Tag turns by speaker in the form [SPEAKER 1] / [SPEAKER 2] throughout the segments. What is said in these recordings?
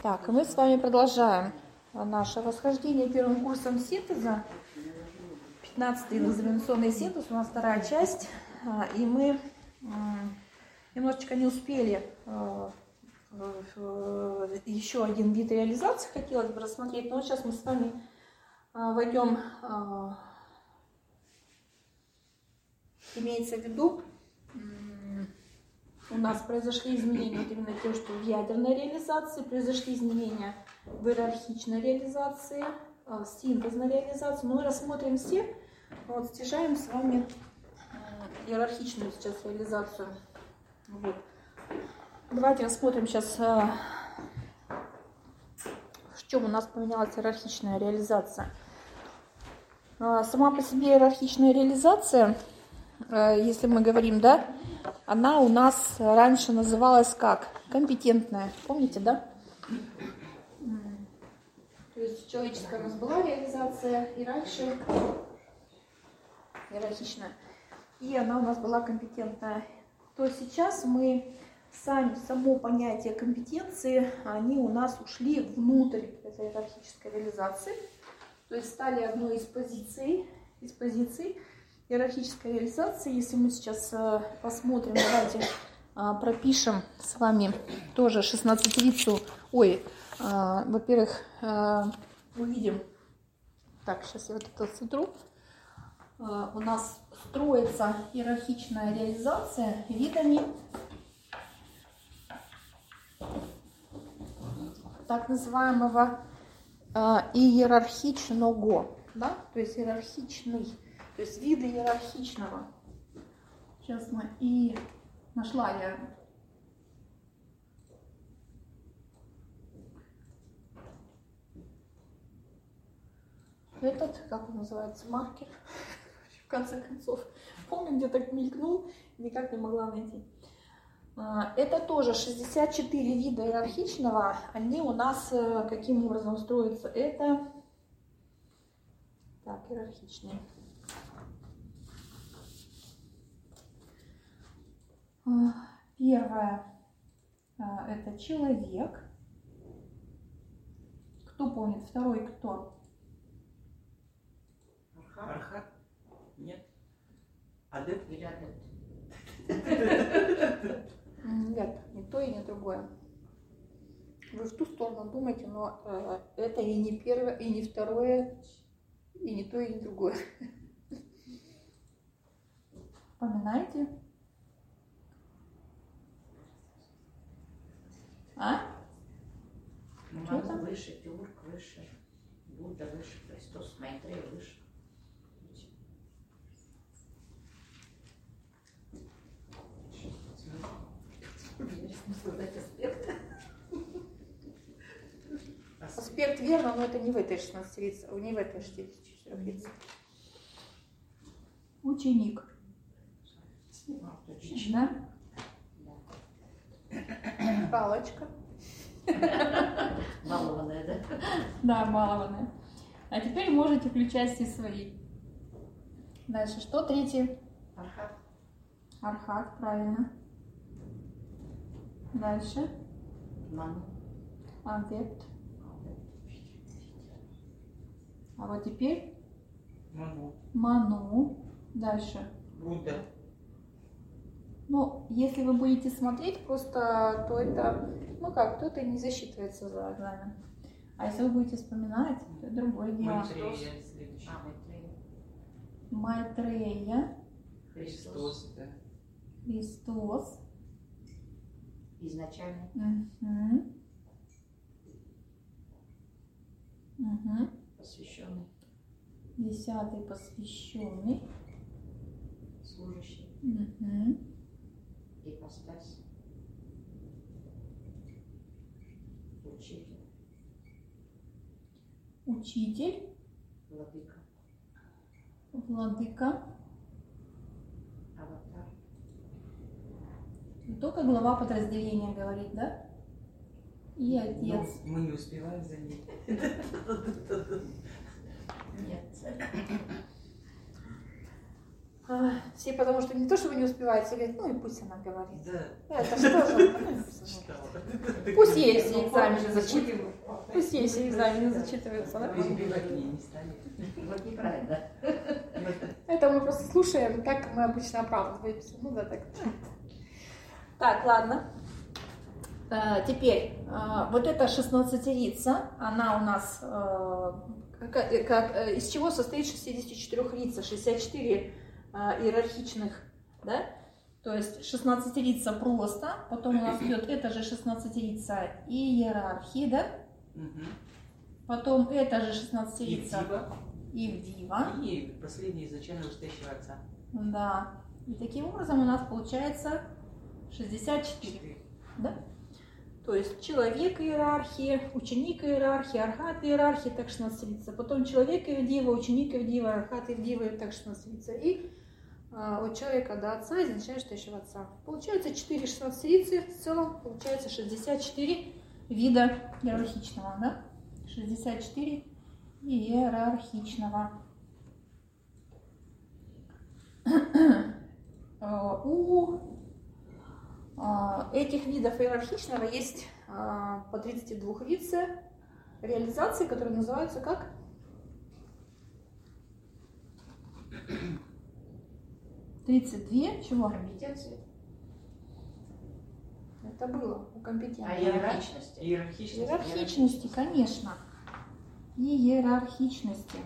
[SPEAKER 1] Так, мы с вами продолжаем наше восхождение первым курсом синтеза. 15-й экзаменационный синтез, у нас вторая часть. И мы немножечко не успели еще один вид реализации, хотелось бы рассмотреть. Но сейчас мы с вами войдем, имеется в виду, у нас произошли изменения вот именно тем, что в ядерной реализации, произошли изменения в иерархичной реализации, в синтезной реализации. Мы рассмотрим все, вот, стяжаем с вами иерархичную сейчас реализацию. Вот. Давайте рассмотрим сейчас, в чем у нас поменялась иерархичная реализация. Сама по себе иерархичная реализация, если мы говорим, да, она у нас раньше называлась как? Компетентная. Помните, да? То есть человеческая у нас была реализация и раньше иерархичная. И она у нас была компетентная. То сейчас мы само понятие компетенции, они у нас ушли внутрь этой иерархической реализации. То есть стали одной из позиций иерархической реализации. Если мы сейчас посмотрим, давайте пропишем с вами тоже 16-рицу. Во-первых, увидим. Так, сейчас я вот это сотру. У нас строится иерархичная реализация видами так называемого иерархичного, да? То есть иерархичный. То есть виды иерархичного. Сейчас мы и нашла я. Этот, как он называется, маркер, в конце концов. Помню, где так мелькнул, никак не могла найти. Это тоже 64 вида иерархичного. Они у нас каким образом строятся? Это так, иерархичные. Первое – это человек. Кто помнит? Второй кто?
[SPEAKER 2] Архат? Нет. Адепт или адепт?
[SPEAKER 1] Нет, не то и не другое. Вы в ту сторону думаете, но это и не первое, и не второе, и не то, и не другое. Поминаете? А?
[SPEAKER 2] Мама выше, Тюрк выше, Будда выше, Христос, Майтрея выше.
[SPEAKER 1] Аспект верно, но это не в этой 16-рице, не в этой 64-рице. Ученик. Да? Палочка.
[SPEAKER 2] Балованная, да?
[SPEAKER 1] Да, балованная. А теперь можете включать все свои. Дальше что? Третий?
[SPEAKER 2] Архат.
[SPEAKER 1] Архат, правильно. Дальше.
[SPEAKER 2] Ману.
[SPEAKER 1] Адепт. А вот теперь Ману. Дальше.
[SPEAKER 2] Будда.
[SPEAKER 1] Ну, если вы будете смотреть просто, то это, то это не засчитывается за экзамен. А если вы будете вспоминать, то это другое дело.
[SPEAKER 2] Майтрея следующий.
[SPEAKER 1] Майтрея.
[SPEAKER 2] Христос, да.
[SPEAKER 1] Христос.
[SPEAKER 2] Изначально. Посвященный.
[SPEAKER 1] 10-й посвященный.
[SPEAKER 2] Служащий. Ипостась. Учитель.
[SPEAKER 1] Учитель.
[SPEAKER 2] Владыка.
[SPEAKER 1] Владыка.
[SPEAKER 2] Аватар.
[SPEAKER 1] Только глава подразделения говорит, да? И отец.
[SPEAKER 2] Ну, мы не успеваем за ней. Нет.
[SPEAKER 1] Все потому что не то, что вы не успеваете, говорят, ну и пусть она говорит.
[SPEAKER 2] Да.
[SPEAKER 1] Это что же? Пусть ей все экзамены зачитывают. Пусть ей все экзамены зачитываются, да?
[SPEAKER 3] Перебивать меня не стали.
[SPEAKER 2] Вот неправильно.
[SPEAKER 1] Это мы просто слушаем, как мы обычно оправдываемся. Ну да, так. Так, ладно. Теперь, вот эта 16-рица, она у нас из чего состоит 64 рица, 64 иерархичных, да? То есть 16-рица просто, потом у нас идет это же 16-рица иерархии, да? Потом это же 16-рица Ивдива.
[SPEAKER 3] И последний изначально вышедшего отца.
[SPEAKER 1] Да. И таким образом у нас получается 64. Да? То есть человек иерархии, ученик иерархии, архат иерархии, так 16-рица. Потом человек Ивдива, ученик Ивдива, архат Ивдива, так 16-рица. И от человека до отца изначально вышедшего отца. Получается 4 16-рицы, в целом получается 64 вида иерархичного, да? 64 иерархичного. У этих видов иерархичного есть по 32 видов реализации, которые называются как? Чего?
[SPEAKER 2] Компетенции.
[SPEAKER 1] Это было у компетенции.
[SPEAKER 2] А иерархичности?
[SPEAKER 1] Иерархичности, конечно. Иерархичности.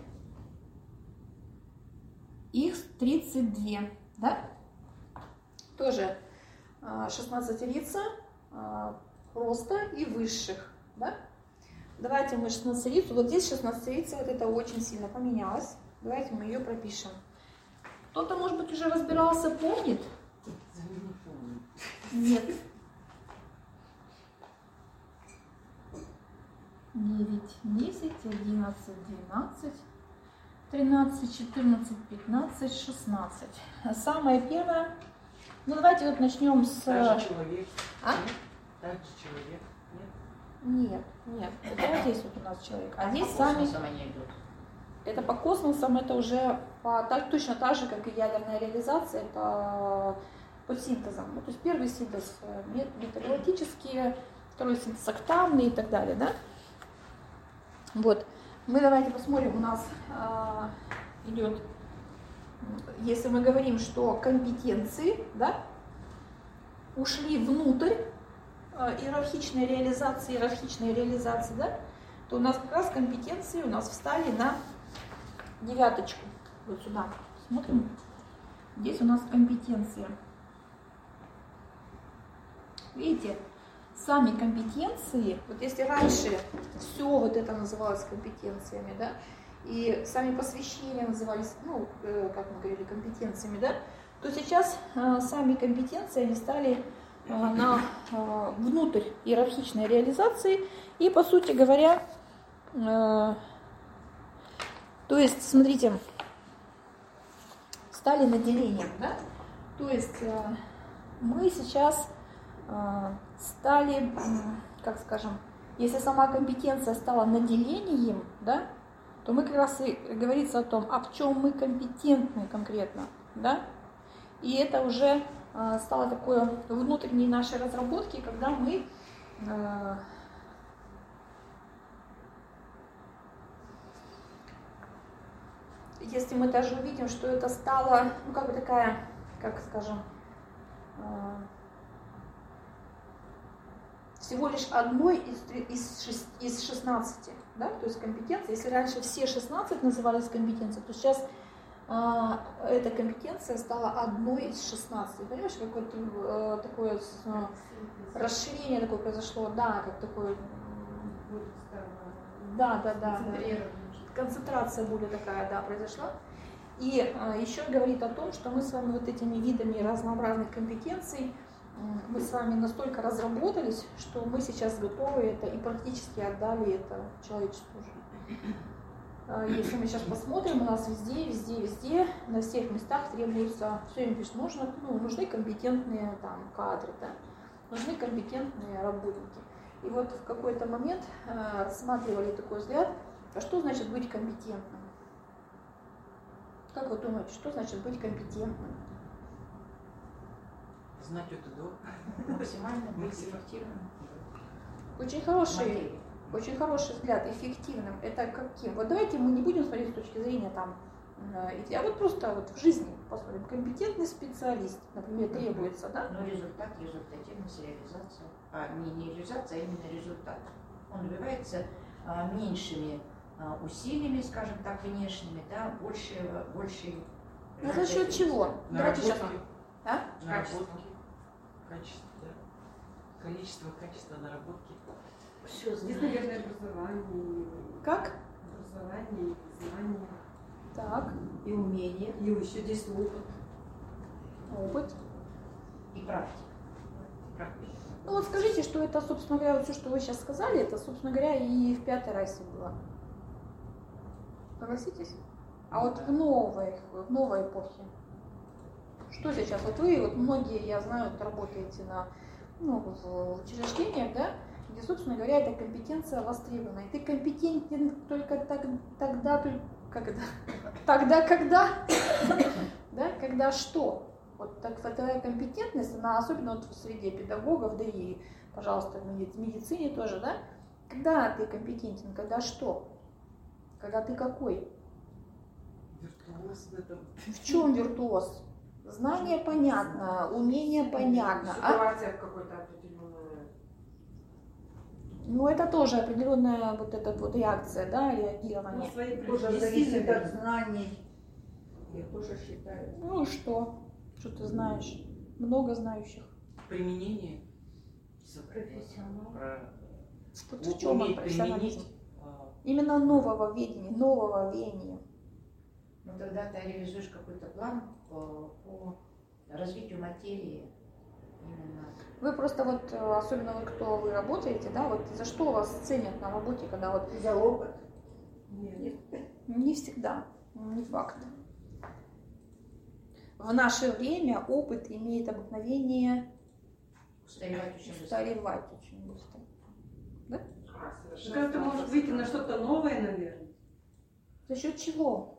[SPEAKER 1] Их 32, да? Тоже 16 рица, просто и высших, да? Давайте мы 16 рицу, вот здесь 16 рица, вот это очень сильно поменялось. Давайте мы ее пропишем. Кто-то, может быть, уже разбирался, помнит? Нет. 9, 10, 11, 12, 13, 14, 15, 16. Самое первое. Ну, давайте вот начнем с...
[SPEAKER 3] Также человек.
[SPEAKER 1] А?
[SPEAKER 3] Также человек.
[SPEAKER 1] Нет, нет. Это вот здесь вот у нас человек. А здесь
[SPEAKER 2] По
[SPEAKER 1] сами...
[SPEAKER 2] космосам они идут.
[SPEAKER 1] Это по космосам, это уже точно так же, как и ядерная реализация, это по синтезам. Ну, то есть первый синтез метагалактический, второй синтез октавный и так далее, да? Вот. Мы давайте посмотрим, у нас идет, если мы говорим, что компетенции, да, ушли внутрь иерархичной реализации, да, то у нас как раз компетенции у нас встали на 9. Вот сюда. Смотрим. Здесь у нас компетенции. Видите, сами компетенции, вот если раньше все вот это называлось компетенциями, да, и сами посвящения назывались, ну, как мы говорили, компетенциями, да, то сейчас сами компетенции, они стали внутрь иерархичной реализации, и, по сути говоря, то есть, смотрите, стали наделением, да? То есть мы сейчас стали, как скажем, если сама компетенция стала наделением, да, то мы как раз и говорится о том, а в чем мы компетентны конкретно, да? И это уже стало такой внутренней нашей разработки, когда мы если мы даже увидим, что это стало, ну, как бы такая, как скажем, всего лишь одной из 16, да, то есть компетенции. Если раньше все 16 назывались компетенцией, то сейчас эта компетенция стала одной из 16. Понимаешь, какое-то такое расширение такое произошло, да, как такое, да. Концентрация более такая, да, произошла. И еще говорит о том, что мы с вами вот этими видами разнообразных компетенций, мы с вами настолько разработались, что мы сейчас готовы это и практически отдали это человечеству уже. Если мы сейчас посмотрим, у нас везде, на всех местах требуется, все время пишут, нужны компетентные там кадры, да, нужны компетентные работники. И вот в какой-то момент рассматривали такой взгляд, а что значит быть компетентным? Как вы думаете, что значит быть компетентным?
[SPEAKER 3] Знать от и до.
[SPEAKER 2] Максимально быть эффективным. материи.
[SPEAKER 1] Очень хороший взгляд, эффективным. Это каким? Вот давайте мы не будем смотреть с точки зрения там, а вот просто вот в жизни посмотрим. Компетентный специалист, например, требуется, да?
[SPEAKER 2] Но результат, результативность, реализация. Не реализация, а именно результат. Он добивается меньшими усилиями, скажем так, внешними, да, больше.
[SPEAKER 1] А за счет чего? Давайте сейчас.
[SPEAKER 3] Наработки. Качество, да. Количество, качество наработки.
[SPEAKER 4] Все, здесь, наверное, образование.
[SPEAKER 1] Как?
[SPEAKER 4] Образование, знания.
[SPEAKER 1] Так.
[SPEAKER 2] И умение,
[SPEAKER 4] И еще здесь опыт.
[SPEAKER 1] Опыт.
[SPEAKER 2] и практика.
[SPEAKER 3] Практика.
[SPEAKER 1] Ну вот скажите, что это, собственно говоря, вот все, что вы сейчас сказали, это, собственно говоря, и в 5-й расе было. Согласитесь? А вот в новой эпохе, что сейчас? Вот вы, вот многие, я знаю, вот работаете в учреждениях, да, где, собственно говоря, эта компетенция востребована. И ты компетентен только тогда, да, когда что? Вот так твоя компетентность, она особенно вот в среде педагогов, да и, пожалуйста, в медицине тоже, да? Когда ты компетентен, когда что? Когда ты какой?
[SPEAKER 3] Виртуоз в этом.
[SPEAKER 1] В чем виртуоз? Знание понятно, умение понятно.
[SPEAKER 4] Ситуация в какой-то определенной.
[SPEAKER 1] Ну, это тоже определенная вот эта вот реакция, да, реагирование.
[SPEAKER 4] Свои
[SPEAKER 5] Тоже зависит от знаний. Я тоже считаю.
[SPEAKER 1] Ну и что? Что ты знаешь? Много знающих.
[SPEAKER 3] Применение.
[SPEAKER 2] Профессионал.
[SPEAKER 1] В чем он
[SPEAKER 3] Уметь
[SPEAKER 1] профессионализм?
[SPEAKER 3] применить.
[SPEAKER 1] Именно нового ведения, нового веяния.
[SPEAKER 2] Ну, тогда ты реализуешь какой-то план по развитию материи. Именно.
[SPEAKER 1] Вы просто вот, особенно вот кто вы работаете, да, вот за что вас ценят на работе, когда вот
[SPEAKER 5] За опыт.
[SPEAKER 4] Нет.
[SPEAKER 1] не всегда, не факт. В наше время опыт имеет обыкновение
[SPEAKER 2] Устаревать очень быстро.
[SPEAKER 1] устаревать очень быстро.
[SPEAKER 4] Как-то может выйти на что-то новое, наверное.
[SPEAKER 1] За счет чего?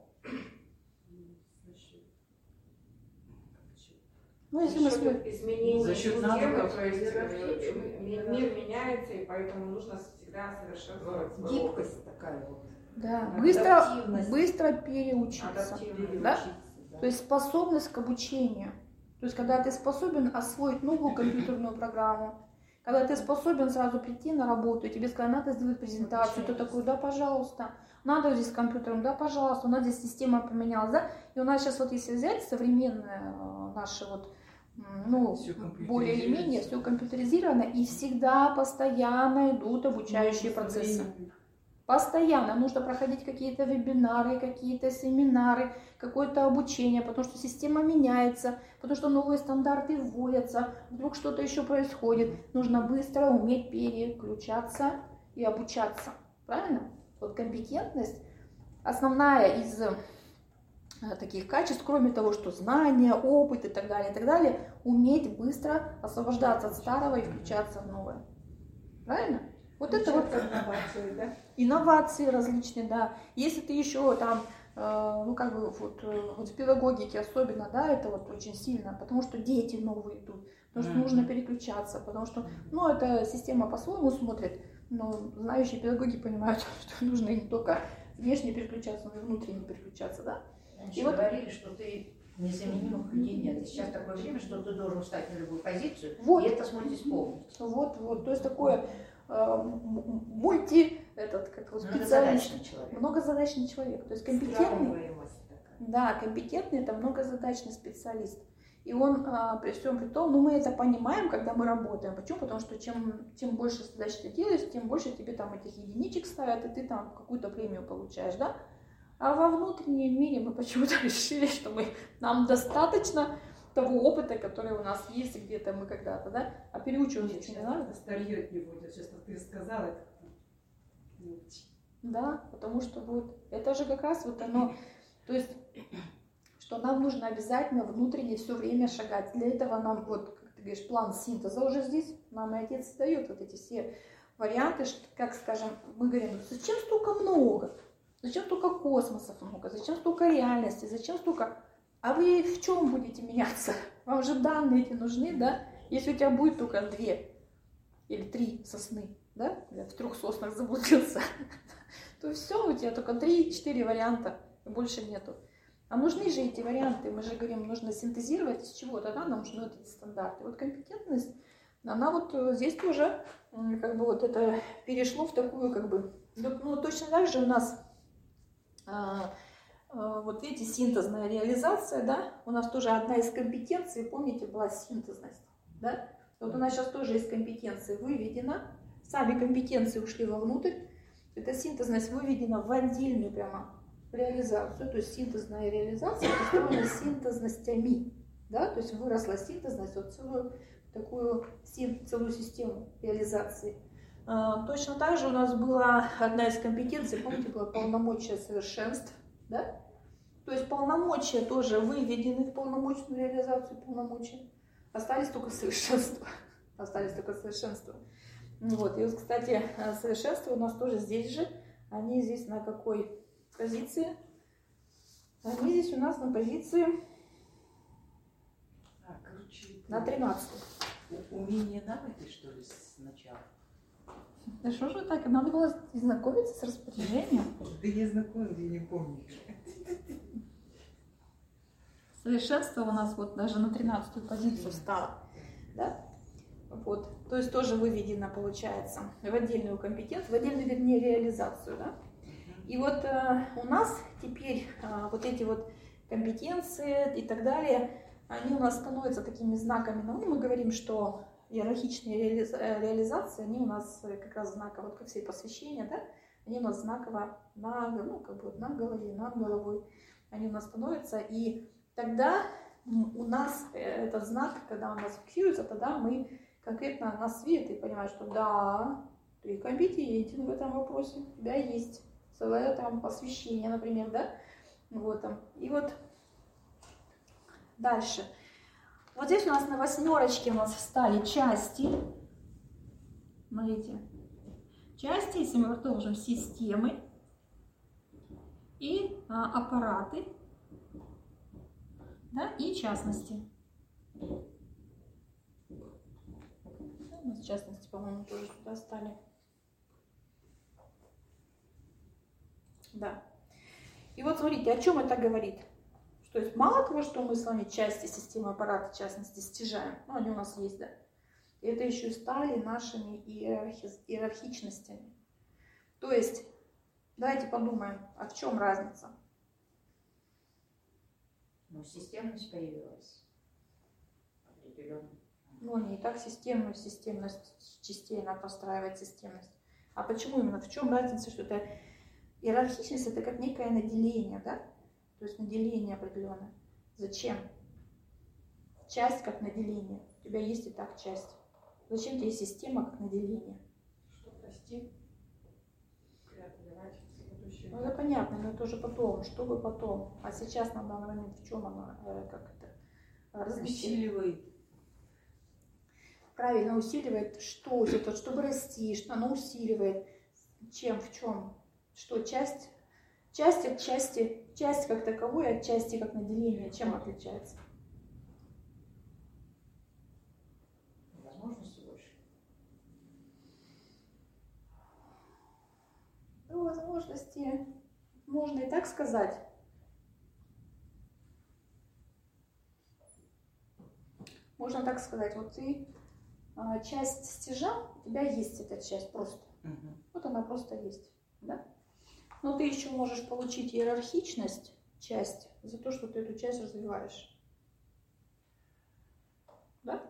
[SPEAKER 1] Ну, если мы смотрим.
[SPEAKER 5] Изменений
[SPEAKER 3] За счет
[SPEAKER 5] системы,
[SPEAKER 3] навыков.
[SPEAKER 5] то есть мир меняется, и поэтому нужно всегда совершенствовать свой опыт.
[SPEAKER 2] Гибкость такая вот.
[SPEAKER 1] Да,
[SPEAKER 5] Адаптивность.
[SPEAKER 1] быстро переучиться.
[SPEAKER 5] Адаптивность.
[SPEAKER 1] Да?
[SPEAKER 5] Да?
[SPEAKER 1] То есть способность к обучению. То есть когда ты способен освоить новую компьютерную программу, когда ты способен сразу прийти на работу, и тебе сказали, надо сделать презентацию, ты такой, да, пожалуйста, надо здесь с компьютером, да, пожалуйста, у нас здесь система поменялась, да, и у нас сейчас вот если взять современные наши вот, ну,
[SPEAKER 3] Всё
[SPEAKER 1] более или менее все компьютеризировано, и всегда постоянно идут обучающие процессы. Постоянно нужно проходить какие-то вебинары, какие-то семинары, какое-то обучение, потому что система меняется, потому что новые стандарты вводятся, вдруг что-то еще происходит. Нужно быстро уметь переключаться и обучаться. Правильно? Вот компетентность основная из таких качеств, кроме того, что знания, опыт и так далее, уметь быстро освобождаться от старого и включаться в новое. Правильно? Вот это вот
[SPEAKER 5] инновации, да?
[SPEAKER 1] инновации различные, да. Если ты еще там, ну как бы вот в педагогике особенно, да, это вот очень сильно, потому что дети новые идут, потому что нужно переключаться, потому что, ну эта система по-своему смотрит, но знающие педагоги понимают, что нужно не только внешне переключаться, но и внутренне переключаться, да.
[SPEAKER 2] Раньше
[SPEAKER 1] И вот-
[SPEAKER 2] говорили, что ты незаменимых людей нет. И сейчас такое время, что ты должен встать на любую позицию,
[SPEAKER 1] Вот.
[SPEAKER 2] и это сможет исполнить.
[SPEAKER 1] Вот, то есть такое специалист,
[SPEAKER 2] Многозадачный человек.
[SPEAKER 1] многозадачный человек, то есть компетентный.
[SPEAKER 5] Сравниваемость такая.
[SPEAKER 1] Да, компетентный это многозадачный специалист. И он при всем при том, ну мы это понимаем, когда мы работаем. Почему? Потому что чем больше задач ты делаешь, тем больше тебе там этих единичек ставят, и ты там какую-то премию получаешь, да? А во внутреннем мире мы почему-то решили, что нам достаточно того опыта, который у нас есть где-то мы когда-то, да? А переучиваться
[SPEAKER 4] Нет,
[SPEAKER 1] что не
[SPEAKER 4] сейчас
[SPEAKER 1] надо?
[SPEAKER 4] стареют не будет. Сейчас ты сказала, это
[SPEAKER 1] Да, потому что вот это же как раз вот оно, то есть, что нам нужно обязательно внутренне все время шагать. Для этого нам, вот, как ты говоришь, план синтеза уже здесь, нам и отец дает вот эти все варианты, как, скажем, мы говорим, зачем столько много, зачем столько космосов много, зачем столько реальности, зачем столько... А вы в чем будете меняться? Вам же данные эти нужны, да? Если у тебя будет только 2. или 3 сосны, да, я в 3 соснах заблудился, то все, у тебя только 3-4 варианта, больше нету. А нужны же эти варианты, мы же говорим, нужно синтезировать из чего-то, да, нам нужны вот эти стандарты. Вот компетентность, она вот здесь тоже как бы вот это перешло в такую как бы, ну точно так же у нас вот видите, синтезная реализация, да, у нас тоже одна из компетенций, помните, была синтезность, да, вот у нас сейчас тоже из компетенции выведена, сами компетенции ушли вовнутрь, эта синтезность выведена в отдельную прямо реализацию, то есть синтезная реализация построена синтезностями, да, то есть выросла синтезность, вот целую такую целую систему реализации. Точно так же у нас была одна из компетенций, помните, было полномочия совершенств, да? То есть полномочия тоже выведены в полномочную реализацию полномочий. Остались только совершенства. Остались только совершенства. Вот. И вот, кстати, совершенства у нас тоже здесь же. Они здесь на какой позиции? Они здесь у нас на позиции на 13.
[SPEAKER 3] Умение навыки, что ли, сначала?
[SPEAKER 1] Да что же так? Надо было знакомиться с распоряжением.
[SPEAKER 3] Да я знакомлюсь, я не помню.
[SPEAKER 1] Совершенство у нас вот даже на 13-ю позицию встало. Да? Вот. То есть тоже выведено, получается, в отдельную компетенцию, в отдельную, вернее, реализацию. Да? И вот у нас теперь вот эти вот компетенции и так далее, они у нас становятся такими знаками. Но мы говорим, что иерархичные реализации, они у нас как раз знаково, вот как все посвящения, да? Они у нас знаково ну, как бы над головой, над головой. Они у нас становятся, и тогда у нас этот знак, когда у нас фиксируется, тогда мы конкретно нас видят и понимаем, что да, ты компетентен в этом вопросе, у тебя есть целое там посвящение, например, да? Вот там. И вот дальше. Вот здесь у нас на 8 у нас встали части. Смотрите. Части, если мы продолжим, системы и аппараты, да, и частности. У нас частности, по-моему, тоже сюда стали. Да. И вот смотрите, о чем это говорит. То есть мало того, что мы с вами части системы аппарата, в частности, стяжаем, ну, они у нас есть, да, и это еще и стали нашими иерархичностями. То есть, давайте подумаем, а в чем разница?
[SPEAKER 2] Ну, системность появилась. Определенно.
[SPEAKER 1] Ну, не так системность частей, она простраивает системность. А почему именно? В чем разница, что это иерархичность, это как некое наделение, да? То есть наделение определенное. Зачем? Часть как наделение. У тебя есть и так часть. Зачем тебе система как наделение?
[SPEAKER 5] Что прости? Преодолевать следующее.
[SPEAKER 1] Ну это понятно, но это уже потом. Что бы потом? А сейчас на данный момент в чем она, как это, различие?
[SPEAKER 3] Усиливает.
[SPEAKER 1] Правильно, усиливает что? Это, чтобы расти, что оно усиливает. Чем, в чем? Что часть? Часть от части, часть как таковой от части как наделение, чем отличается?
[SPEAKER 2] Возможности больше.
[SPEAKER 1] Ну, возможности, можно и так сказать. Можно так сказать, вот ты часть стяжал, у тебя есть эта часть просто. Вот она просто есть, да? Но ты еще можешь получить иерархичность, часть, за то, что ты эту часть развиваешь. Да?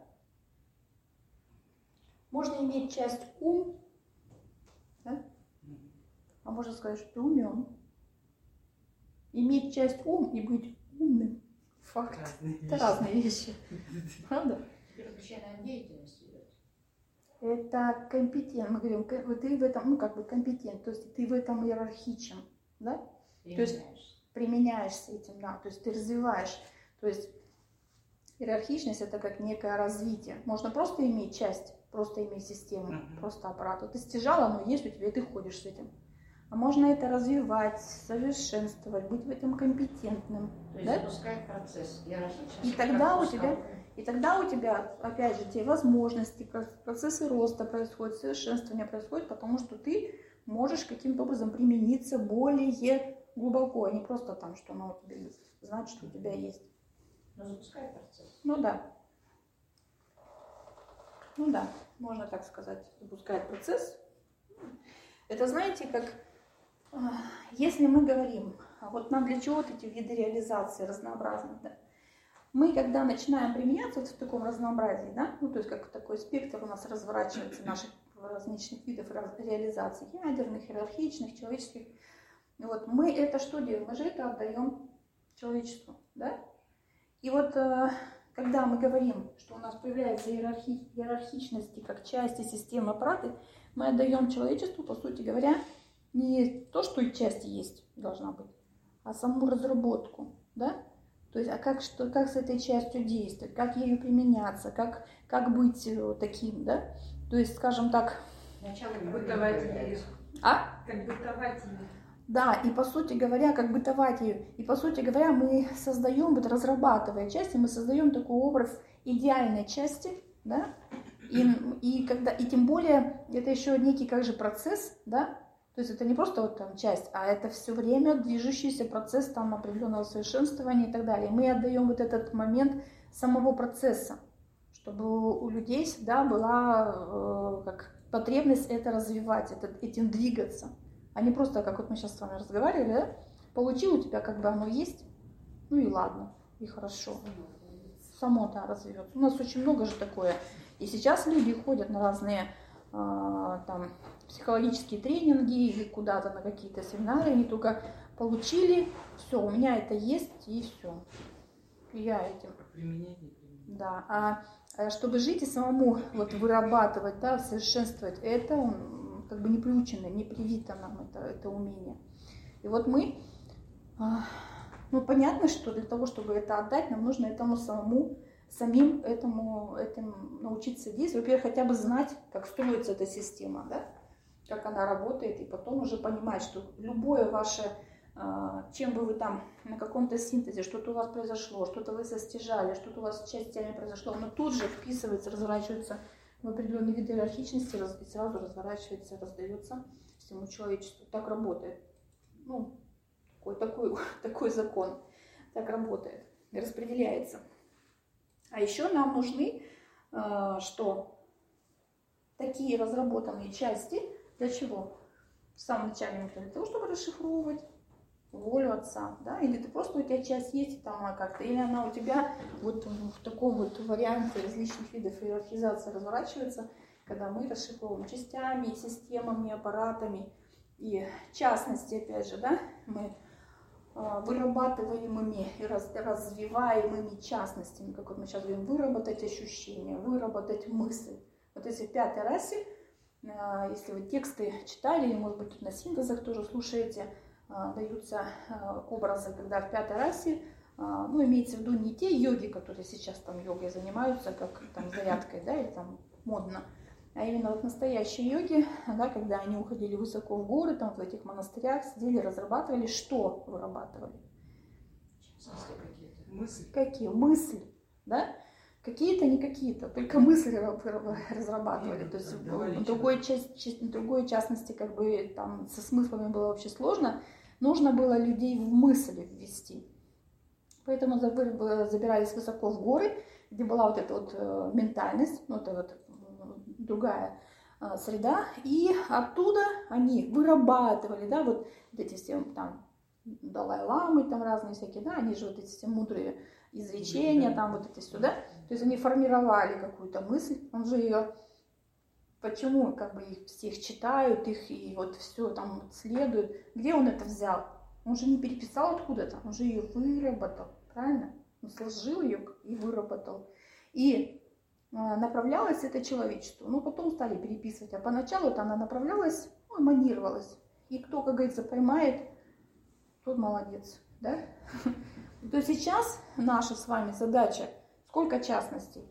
[SPEAKER 1] Можно иметь часть ум, да? А можно сказать, что ты умен. Иметь часть ум и быть умным. Факт. Это разные вещи. Правда?
[SPEAKER 2] Переключение деятельности идет.
[SPEAKER 1] Это компетент. Мы говорим, ты в этом, ну как бы компетент, то есть ты в этом иерархичен, да? То есть применяешься этим, да, то есть ты развиваешь. То есть иерархичность это как некое развитие. Можно просто иметь часть, просто иметь систему, просто аппарат. Вот ты стяжал, оно есть у тебя, и ты ходишь с этим. А можно это развивать, совершенствовать, быть в этом компетентным.
[SPEAKER 2] То есть
[SPEAKER 1] да?
[SPEAKER 2] запускать процесс иерархичности.
[SPEAKER 1] И тогда у тебя, И тогда у тебя, опять же, те возможности, процессы роста происходят, совершенствование происходит, потому что ты можешь каким-то образом примениться более глубоко, а не просто там, что оно у тебя есть, знать, что у тебя есть.
[SPEAKER 2] Но запускает процесс.
[SPEAKER 1] Ну да. Ну да, можно так сказать, запускает процесс. Это, знаете, как если мы говорим, вот нам для чего вот эти виды реализации разнообразны, да? Мы, когда начинаем применяться вот в таком разнообразии, да, ну, то есть как такой спектр у нас разворачивается наших различных видов реализации, ядерных, иерархичных, человеческих, вот мы это что делаем? Мы же это отдаем человечеству, да? И вот когда мы говорим, что у нас появляется иерархичности как части системы аппарата, мы отдаем человечеству, по сути говоря, не то, что и части есть должна быть, а саму разработку, да? То есть, а как с этой частью действовать, как ею применяться, как быть таким, да? То есть, скажем так...
[SPEAKER 2] Начало
[SPEAKER 4] Бытовать ею.
[SPEAKER 1] А?
[SPEAKER 4] Как бытовать ею.
[SPEAKER 1] Да, и по сути говоря, как бытовать ее. И по сути говоря, мы создаем, вот разрабатывая части, мы создаем такой образ идеальной части, да? И тем более это еще некий как же процесс, да? То есть это не просто вот там часть, а это все время движущийся процесс там определенного совершенствования и так далее. Мы отдаем вот этот момент самого процесса, чтобы у людей всегда была как потребность это развивать, этим двигаться. А не просто, как вот мы сейчас с вами разговаривали, да? Получил у тебя, как бы оно есть, ну и ладно, и хорошо. Само, да, развивется. У нас очень много же такое. И сейчас люди ходят на разные там психологические тренинги или куда-то на какие-то семинары, они только получили, все, у меня это есть, и все. И я этим.
[SPEAKER 3] Применение.
[SPEAKER 1] Да, а чтобы жить и самому вот вырабатывать, да, совершенствовать, это как бы не приучено, не привито нам это умение. И вот мы, ну понятно, что для того, чтобы это отдать, нам нужно этому самим этим научиться действовать. Во-первых, хотя бы знать, как строится эта система, да? Как она работает, и потом уже понимать, что любое ваше, чем бы вы там на каком-то синтезе, что-то у вас произошло, что-то вы состяжали, что-то у вас с частями произошло, оно тут же вписывается, разворачивается в определенный вид иерархичности и сразу разворачивается, раздается всему человечеству. Так работает. Ну, такой закон. Так работает и распределяется. А еще нам нужны, что такие разработанные части, для чего? В самом начале для того, чтобы расшифровывать волю Отца, да, или ты просто у тебя часть есть там как-то, или она у тебя вот в таком вот варианте различных видов иерархизации разворачивается, когда мы расшифровываем частями, системами, аппаратами, и в частности, опять же, да, мы вырабатываемыми и развиваемыми частностями, как вот мы сейчас говорим, выработать ощущения, выработать мысль. Вот если в пятой расе, если вы тексты читали, или, может быть, тут на синтезах тоже слушаете, даются образы, когда в пятой расе, ну, имеется в виду не те йоги, которые сейчас там йогой занимаются, как там зарядкой, да, или там модно, а именно вот настоящие йоги, да, когда они уходили высоко в горы, там в этих монастырях сидели, разрабатывали, что вырабатывали?
[SPEAKER 3] Мысли.
[SPEAKER 1] Какие? Мысли, да? Какие-то, не какие-то, только мысли разрабатывали. То есть в другой частности, как бы там со смыслами было вообще сложно, нужно было людей в мысли ввести. Поэтому забирались высоко в горы, где была вот эта вот ментальность, ну это вот другая среда, и оттуда они вырабатывали, да, вот эти все там Далай-ламы, там разные всякие, да, они же вот эти все мудрые изречения, там вот эти сюда, то есть они формировали какую-то мысль, он же ее, почему как бы их всех читают, их и вот все там следует, где он это взял? Он же не переписал откуда-то, он же ее выработал, правильно? Он сложил ее и выработал. И направлялась это человечеству, но потом стали переписывать, а поначалу это она направлялась, ну, эманировалась. И кто, как говорится, поймает, тот молодец, да? То сейчас наша с вами задача, сколько частностей?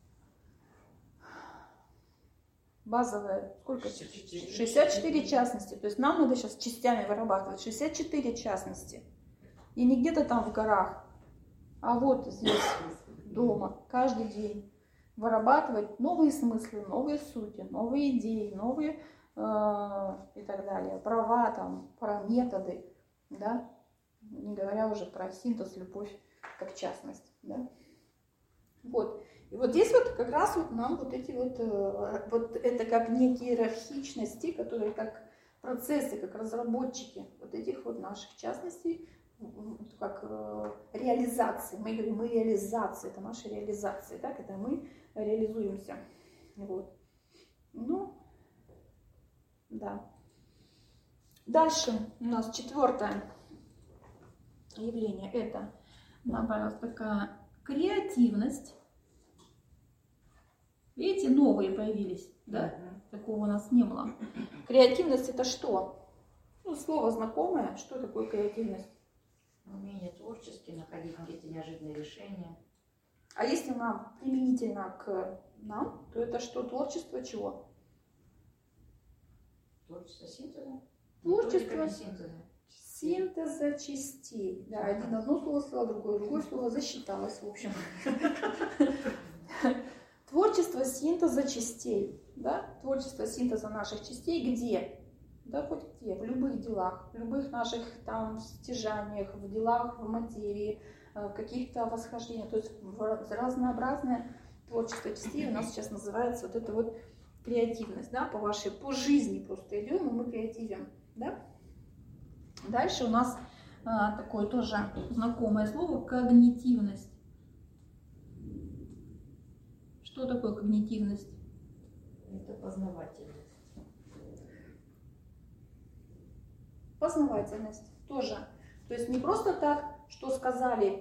[SPEAKER 1] Базовая, сколько? 64 частности. То есть нам надо сейчас частями вырабатывать 64 частности. И не где-то там в горах, а вот здесь. дома, каждый день. Вырабатывать новые смыслы, новые сути, новые идеи, новые и так далее. Права, там, про методы, да? Не говоря уже про синтез, любовь как частность. Да? Вот. И вот здесь вот как раз вот нам вот эти вот это как некие иерархичности, которые как процессы, как разработчики вот этих вот наших частностей, как реализации. Мы говорим, мы реализация, это наши реализации, так, это мы реализуемся. Вот. Ну, да. Дальше у нас 4-е явление, это добавилась такая креативность. Видите, новые появились, да? Такого у нас не было. Креативность это что? Ну, слово знакомое. Что такое креативность?
[SPEAKER 2] Умение творчески находить какие-то неожиданные решения.
[SPEAKER 1] А если нам применительно к нам, то это что? Творчество чего?
[SPEAKER 2] Творчество синтеза?
[SPEAKER 1] Творчество
[SPEAKER 2] синтеза.
[SPEAKER 1] синтеза частей. Да, один одно слово сказал, другое слово засчиталось, в общем. Творчество синтеза частей. Да? Творчество синтеза наших частей где? Да, хоть где, в любых делах, в любых наших там стяжаниях, в делах, в материи, в каких-то восхождениях. То есть разнообразное творчество частей у нас сейчас называется вот это вот креативность, да, по жизни просто идем, и мы креативим, да. Дальше у нас такое тоже знакомое слово когнитивность. Что такое когнитивность?
[SPEAKER 2] Это познавательность.
[SPEAKER 1] Познавательность тоже. То есть не просто так, что сказали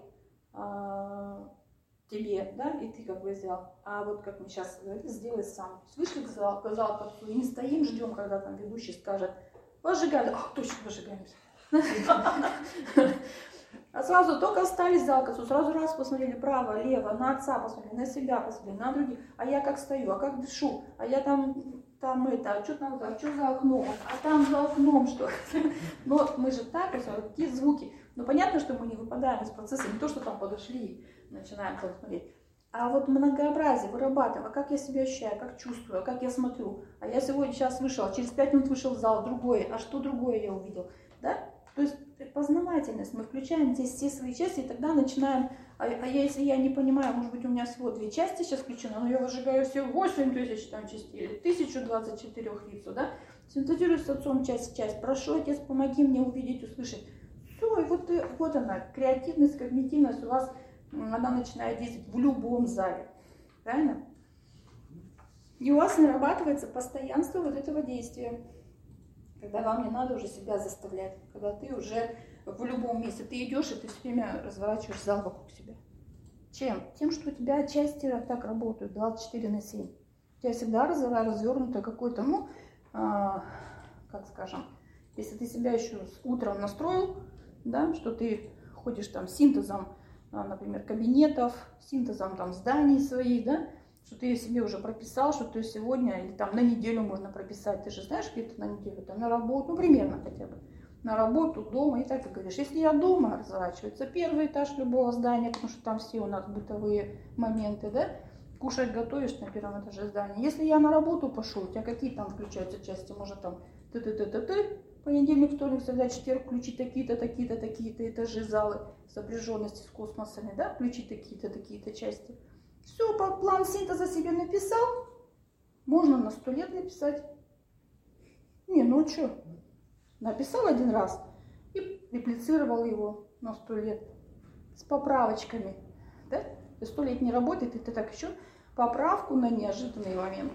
[SPEAKER 1] тебе, да, и ты как бы сделал, а вот как мы сейчас говорили, сделай сам. Вышли к залу и не стоим, ждем, когда там ведущий скажет, возжигаем. Ах, точно возжигаемся. А сразу только встали за косу, сразу раз посмотрели право, лево, на отца посмотрели, на себя посмотрели, на других. А я как стою, а как дышу, а я там это, а что там, а что за окном, а там за окном что. Но мы же так, вот такие звуки. Но понятно, что мы не выпадаем из процесса, не то, что там подошли и начинаем там смотреть. А вот многообразие вырабатываем, а как я себя ощущаю, как чувствую, а как я смотрю. А я сегодня сейчас вышел, а через 5 минут вышел в зал, другое, а что другое я увидел, да? То есть познавательность, мы включаем здесь все свои части, и тогда начинаем, если я не понимаю, может быть, у меня всего 2 части сейчас включены, но я выжигаю все 8000 там частей, или 1024 лица, да, синтезирую с отцом часть, прошу, отец, помоги мне увидеть, услышать. Все, и вот она, креативность, когнитивность у вас, она начинает действовать в любом зале, правильно? И у вас нарабатывается постоянство вот этого действия. Когда вам не надо уже себя заставлять, когда ты уже в любом месте, ты идешь, и ты все время разворачиваешь зал вокруг себя. Чем? Тем, что у тебя части так работают 24/7. У тебя всегда развернуто какой-то, как скажем, если ты себя еще утром настроил, да, что ты ходишь там синтезом, например, кабинетов, синтезом там зданий своих, да, что ты себе уже прописал, что ты сегодня или там на неделю можно прописать. Ты же знаешь, где-то на неделю, там на работу, примерно хотя бы. На работу, дома, и так ты говоришь. Если я дома, разворачивается 1-й этаж любого здания, потому что там все у нас бытовые моменты, да. Кушать готовишь на 1-м этаже здания. Если я на работу пошел, у тебя какие там включаются части? Может там понедельник, вторник, среда, четверг, включить такие-то, такие-то, такие-то этажи, залы, сопряженности с космосами, да, включить такие-то, такие-то части. Все, по план синтеза себе написал, можно на 100 лет написать. Что, написал 1 раз и реплицировал его на 100 лет с поправочками, да? 100 лет не работает, и ты так еще поправку на неожиданный момент.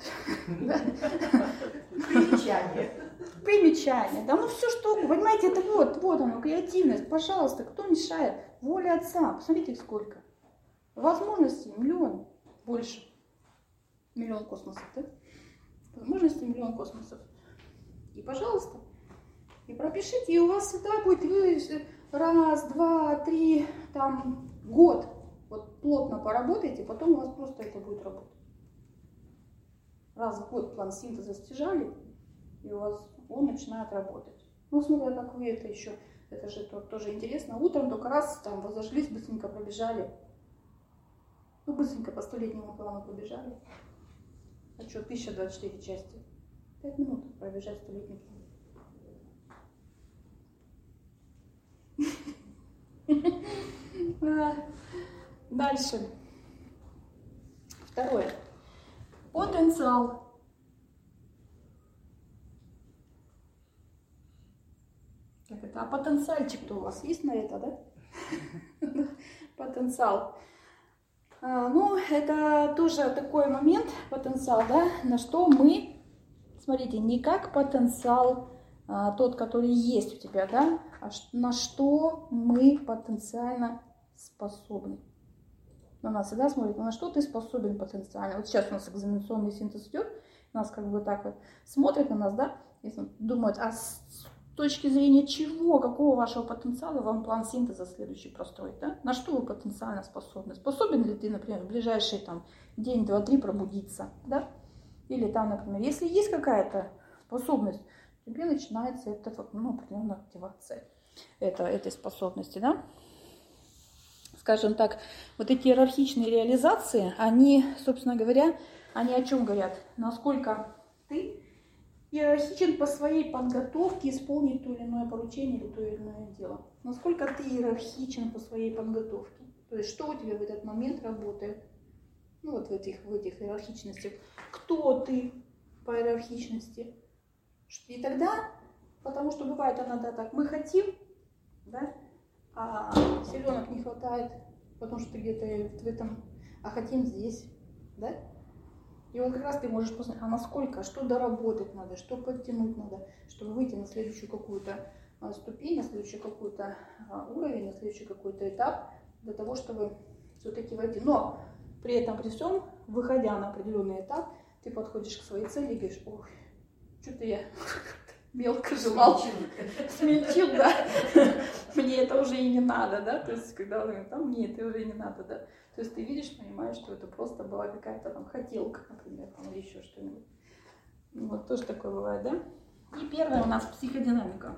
[SPEAKER 1] Примечание, да, все что, понимаете, это вот оно, креативность, пожалуйста, кто мешает? Воля отца, посмотрите сколько. Возможностей 1 миллион, больше. 1 миллион космосов, да? Возможностей 1 миллион космосов. И, пожалуйста, и пропишите, и у вас всегда будет, вы 1, 2, 3, там, год, вот плотно поработаете, потом у вас просто это будет работать. Раз в год план синтеза стяжали, и у вас он начинает работать. Смотря как вы это еще, это же тоже интересно. Утром только раз там вы зажглись, быстренько пробежали. Ну, быстренько по 100-летнему плану побежали. А что, 1024 части? 5 минут пробежать 100-летний план. Дальше. Второе. Потенциал. Как это? А потенциальчик-то у вас есть на это, да? Потенциал. Ну, это тоже такой момент, потенциал, да, на что мы, смотрите, не как потенциал тот, который есть у тебя, да, а на что мы потенциально способны. На нас всегда смотрят, на что ты способен потенциально. Вот сейчас у нас экзаменационный синтез идет, нас как бы так вот смотрят на нас, да, и думают, а с точки зрения чего, какого вашего потенциала вам план синтеза следующий простроить, да? На что вы потенциально способны? Способен ли ты, например, в ближайший там день, два, три пробудиться, да? Или там, например, если есть какая-то способность, тебе начинается это, ну, определенная активация этой способности, да? Скажем так, вот эти иерархичные реализации, они, собственно говоря, они о чем говорят? Насколько ты иерархичен по своей подготовке исполнить то или иное поручение или то или иное дело. Насколько ты иерархичен по своей подготовке. То есть, что у тебя в этот момент работает. Ну, вот в этих иерархичностях. Кто ты по иерархичности. И тогда, потому что бывает иногда так, мы хотим, да, а силенок не хватает, потому что где-то в этом, а хотим здесь, да. И вот как раз ты можешь посмотреть, а насколько, что доработать надо, что подтянуть надо, чтобы выйти на следующую какую-то ступень, на следующий какой-то уровень, на следующий какой-то этап, для того, чтобы все-таки войти. Но при этом, при всем, выходя на определенный этап, ты подходишь к своей цели и говоришь, ой, что-то я мелко желал, смельчил, да, мне это уже и не надо, да, то есть когда он говорит, там, мне это уже и не надо, да. То есть ты видишь, понимаешь, что это просто была какая-то там хотелка, например, там, или еще что-нибудь. Вот тоже такое бывает, да? И первое у нас психодинамика.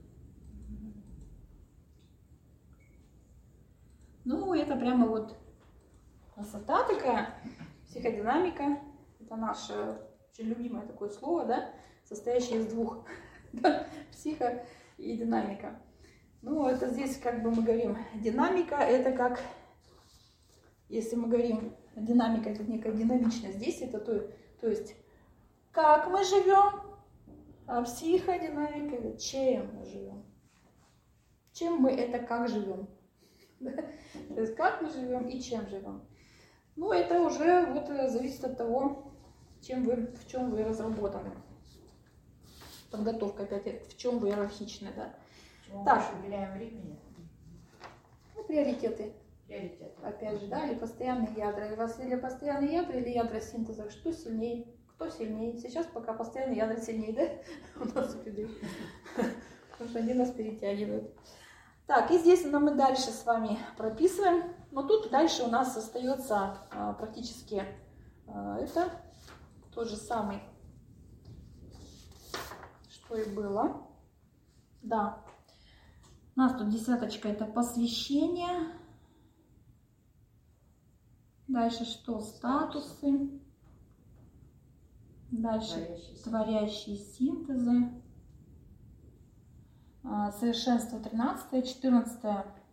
[SPEAKER 1] Ну, это прямо вот красота такая, психодинамика. Это наше очень любимое такое слово, да, состоящее из двух, психо и динамика. Ну, это здесь, как бы мы говорим, динамика, это как... Если мы говорим, динамика это некая динамичность, здесь это то есть, как мы живем, а психодинамика это чем мы живем. Чем мы это как живем. То есть, как мы живем и чем живем. Ну, это уже вот зависит от того, в чем вы разработаны. Подготовка, опять, в чем вы иерархичны, да.
[SPEAKER 2] Чему
[SPEAKER 1] Так.
[SPEAKER 2] мы уделяем времени?
[SPEAKER 1] Ну, приоритеты. Опять же, да, или постоянные ядра. И у вас или постоянные ядра, или ядра синтеза. Что сильнее? Кто сильнее? Сейчас пока постоянные ядра сильнее, да? У нас у людей. Потому что они нас перетягивают. Так, и здесь мы дальше с вами прописываем. Но тут дальше у нас остается практически это тот же самый, что и было. Да. У нас тут десяточка это посвящение. Дальше что? Статусы. Дальше творящие синтезы. Совершенство 13, 14.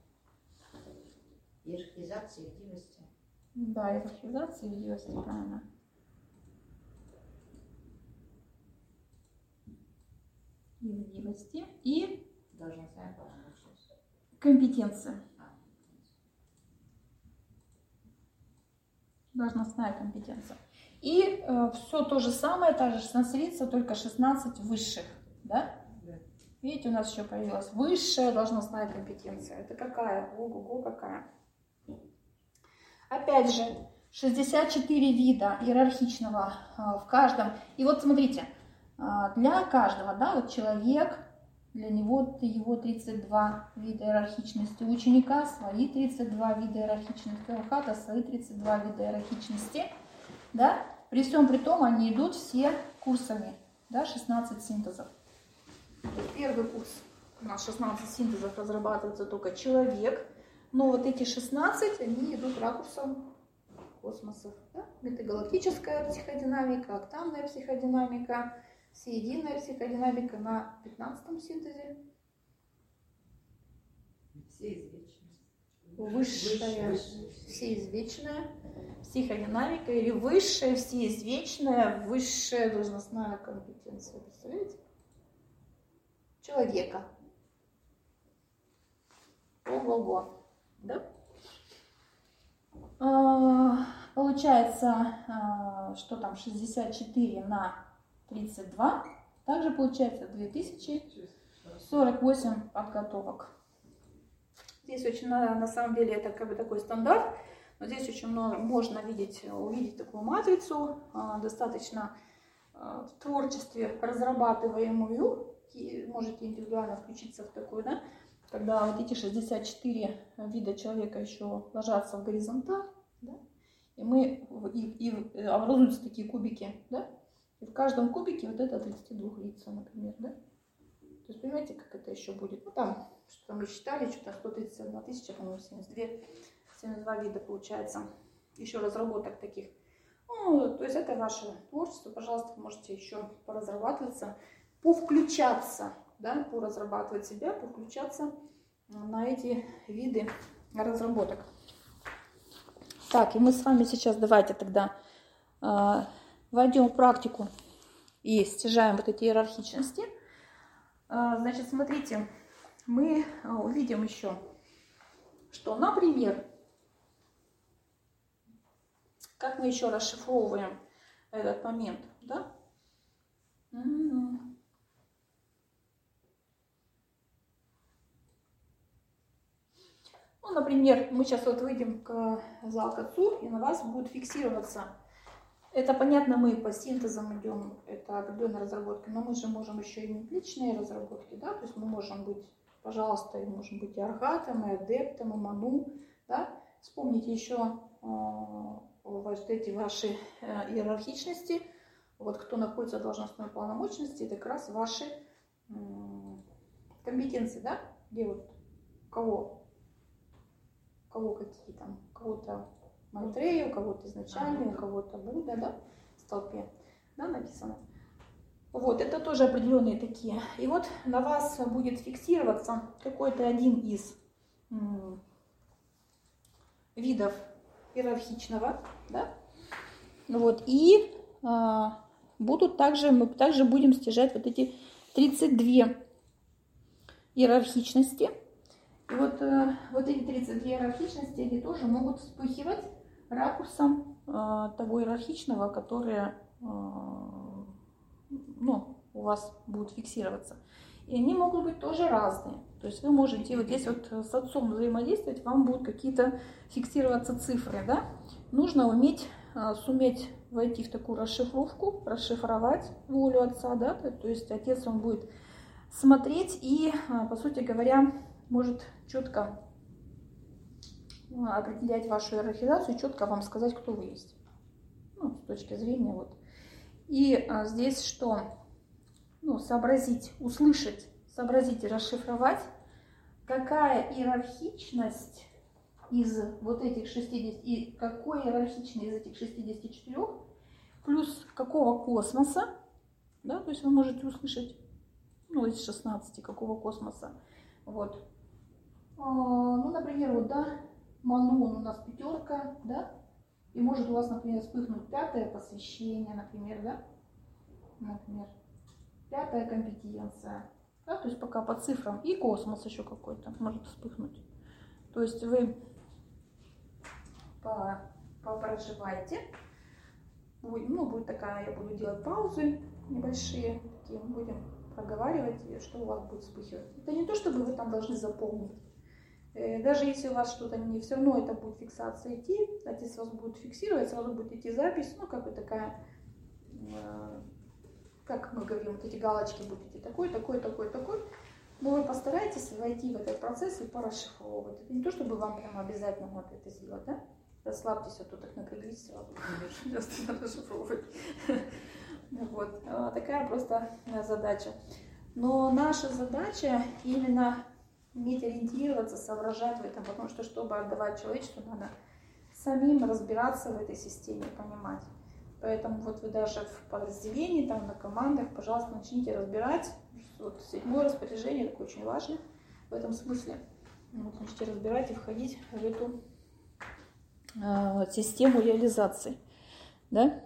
[SPEAKER 2] Иерархизация едивости.
[SPEAKER 1] Да, иерархизация едивости, правильно. Едивости и
[SPEAKER 2] Должностная полномочия.
[SPEAKER 1] компетенция. Должностная компетенция. И все то же самое, та же 16 лица, только 16 высших, да?
[SPEAKER 3] Да.
[SPEAKER 1] Видите, у нас еще появилась высшая должностная компетенция. Это какая? Ого-го, какая. Опять же, 64 вида иерархичного в каждом. И вот смотрите, для каждого, да, вот человек, для него его 32 вида иерархичности, у ученика свои 32 вида иерархичности, у хата свои 32 вида иерархичности, да, при всем при том они идут все курсами, да, 16 синтезов. Первый курс у нас 16 синтезов разрабатывается только человек, но вот эти 16, они идут ракурсом космосов. Да? Метагалактическая психодинамика, октанная психодинамика, всеединая психодинамика на 15-м синтезе. Высшая всеизвечная психодинамика или высшая всеизвечная высшая должностная компетенция. Представляете? Человека. Ого-го. Да? Получается, что там 64 на 32. Также получается 2048 подготовок. Здесь очень, на самом деле, это как бы такой стандарт. Но здесь очень много можно увидеть такую матрицу, достаточно в творчестве разрабатываемую. Можете индивидуально включиться в такую, да? Когда вот эти 64 вида человека еще ложатся в горизонталь, да? И образуются такие кубики, да? И в каждом кубике вот это 32 лица, например, да? То есть, понимаете, как это еще будет? Ну, там, что мы считали, что-то 131 тысяча, по-моему, 72 вида получается. Еще разработок таких. Ну, то есть, это ваше творчество. Пожалуйста, можете еще поразрабатываться, повключаться, да, поразрабатывать себя, повключаться на эти виды разработок. Так, и мы с вами сейчас давайте тогда войдем в практику и стяжаем вот эти иерархичности. Значит, смотрите, мы увидим еще, что, например, как мы еще расшифровываем этот момент, да? Ну, например, мы сейчас вот выйдем к зал к отцу, и на вас будет фиксироваться. Это понятно, мы по синтезам идем, это определенная разработка, но мы же можем еще иметь личные разработки, да, то есть мы можем быть, пожалуйста, можем быть и архатом, и адептом, и ману, да. Вспомните еще вот эти ваши иерархичности, вот кто находится в должностной полномочности, это как раз ваши компетенции, да, где вот кого какие там, кого-то Майтрея, у кого-то изначальный, у кого-то Будда, да, в столпе, да, написано. Вот, это тоже определенные такие. И вот на вас будет фиксироваться какой-то один из видов иерархичного, да, вот, и мы также будем стяжать вот эти 32 иерархичности. И вот эти 32 иерархичности, они тоже могут вспыхивать ракурсом того иерархичного, которое у вас будет фиксироваться. И они могут быть тоже разные. То есть вы можете вот здесь вот с отцом взаимодействовать, вам будут какие-то фиксироваться цифры, да? Нужно суметь войти в такую расшифровку, расшифровать волю отца, да? То есть отец, он будет смотреть и, по сути говоря, может четко определять вашу иерархизацию, четко вам сказать, кто вы есть. Ну, с точки зрения вот. И здесь что? Сообразить, услышать, сообразить и расшифровать, какая иерархичность из вот этих 60, и какой иерархичный из этих 64, плюс какого космоса, да, то есть вы можете услышать, из 16, какого космоса, вот. Например, вот, да, Ману у нас 5, да, и может у вас, например, вспыхнуть 5 посвящение, например, да, например, 5 компетенция, да, то есть пока по цифрам, и космос еще какой-то может вспыхнуть. То есть вы проживаете, будет такая, я буду делать паузы небольшие, такие, мы будем проговаривать, что у вас будет вспыхивать. Это не то, чтобы вы там должны запомнить. Даже если у вас что-то не, все равно это будет фиксация идти, отец вас будет фиксировать, сразу будет идти запись, как бы такая, как мы говорим, вот эти галочки будут идти, такой. Но вы постарайтесь войти в этот процесс и порасшифровывать. Это не то, чтобы вам прямо обязательно надо это сделать, да? Расслабьтесь, а то так напряглись, сразу надо расшифровывать. Вот, такая просто задача. Но наша задача именно уметь ориентироваться, соображать в этом, потому что, чтобы отдавать человечеству, надо самим разбираться в этой системе, понимать. Поэтому вот вы даже в подразделении, там на командах, пожалуйста, начните разбирать. Вот 7-е распоряжение такое очень важное в этом смысле. Вот, начните разбирать и входить в эту систему реализации. Да?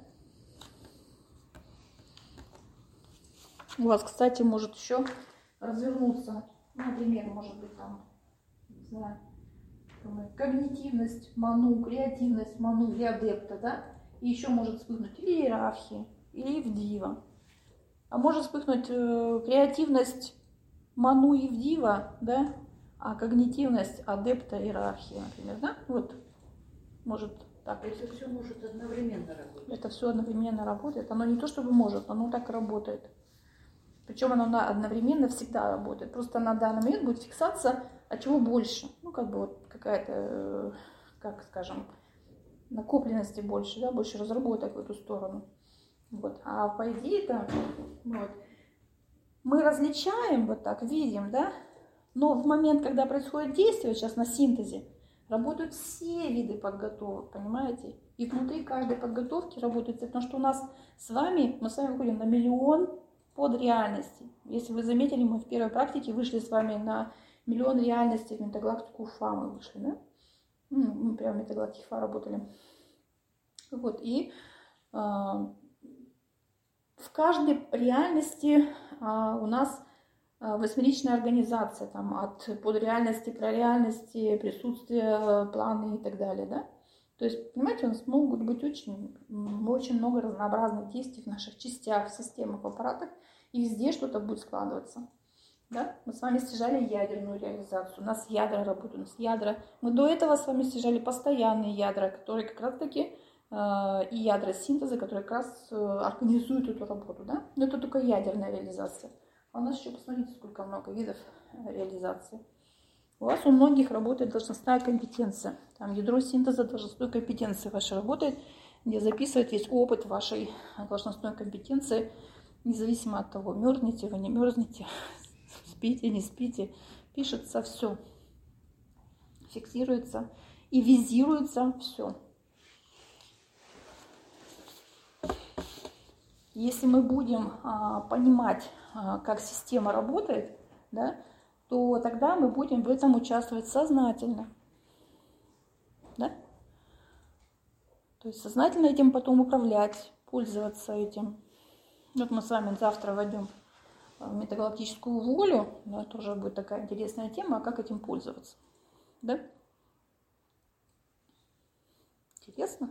[SPEAKER 1] У вас, кстати, может еще развернуться, например, может быть там, не знаю, когнитивность, ману, креативность, ману или адепта, да? И еще может вспыхнуть или иерархия, или ивдива. А может вспыхнуть креативность ману и ивдива, да? А когнитивность адепта, иерархии, например, да? Вот, может так.
[SPEAKER 6] Это все может одновременно работать.
[SPEAKER 1] Это все одновременно работает. Оно не то чтобы может, оно так и работает. Причем оно одновременно всегда работает. Просто на данный момент будет фиксация, а чего больше. Ну, как бы вот какая-то, как скажем, накопленности больше, да, больше разработок в эту сторону. Вот. А по идее это вот, мы различаем вот так, видим, да, но в момент, когда происходит действие, сейчас на синтезе, работают все виды подготовок, понимаете? И внутри каждой подготовки работают, потому что мы с вами выходим на миллион подреальностей. Если вы заметили, мы в первой практике вышли с вами на миллион реальностей в метагалактику Уфа мы вышли, да? Мы прямо в метагалактике Уфа работали. Вот, и в каждой реальности у нас восьмеричная организация, там, от подреальности, прореальности, присутствия, планы и так далее, да? То есть, понимаете, у нас могут быть очень много разнообразных действий в наших частях, системах, аппаратах, и везде что-то будет складываться. Да? Мы с вами стяжали ядерную реализацию, у нас ядра работают, у нас ядра. Мы до этого с вами стяжали постоянные ядра, которые как раз-таки и ядра синтеза, которые как раз организуют эту работу. Да? Но это только ядерная реализация. А у нас еще, посмотрите, сколько много видов реализации. У вас у многих работает должностная компетенция. Там ядро синтеза должностной компетенции вашей работает, где записывает весь опыт вашей должностной компетенции, независимо от того, мерзнете вы, не мерзнете, спите, не спите. Пишется все, фиксируется и визируется все. Если мы будем понимать, как система работает, да, то тогда мы будем в этом участвовать сознательно. Да? То есть сознательно этим потом управлять, пользоваться этим. Вот мы с вами завтра войдем в метагалактическую волю. Да, тоже будет такая интересная тема, как этим пользоваться. Да? Интересно?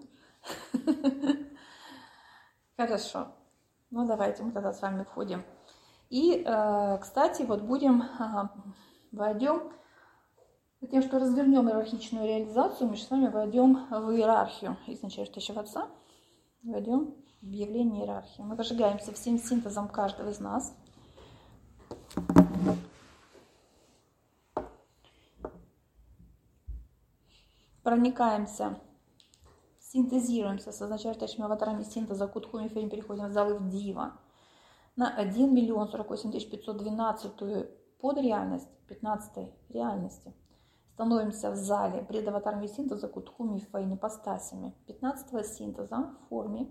[SPEAKER 1] Хорошо. Ну, давайте мы тогда с вами входим. И, кстати, вот войдем, тем, что развернем иерархичную реализацию, мы с вами войдем в иерархию изначающего отца, войдем в явление иерархии. Мы зажигаемся всем синтезом каждого из нас. Проникаемся, синтезируемся с означающими аватарами синтеза Кутхуми Фейм, переходим в зал Ивдива на 1 48 512 подреальность 15 реальности. Становимся в зале пред аватарами синтеза Кутхуми Фейм ипостасями 15 синтеза в форме.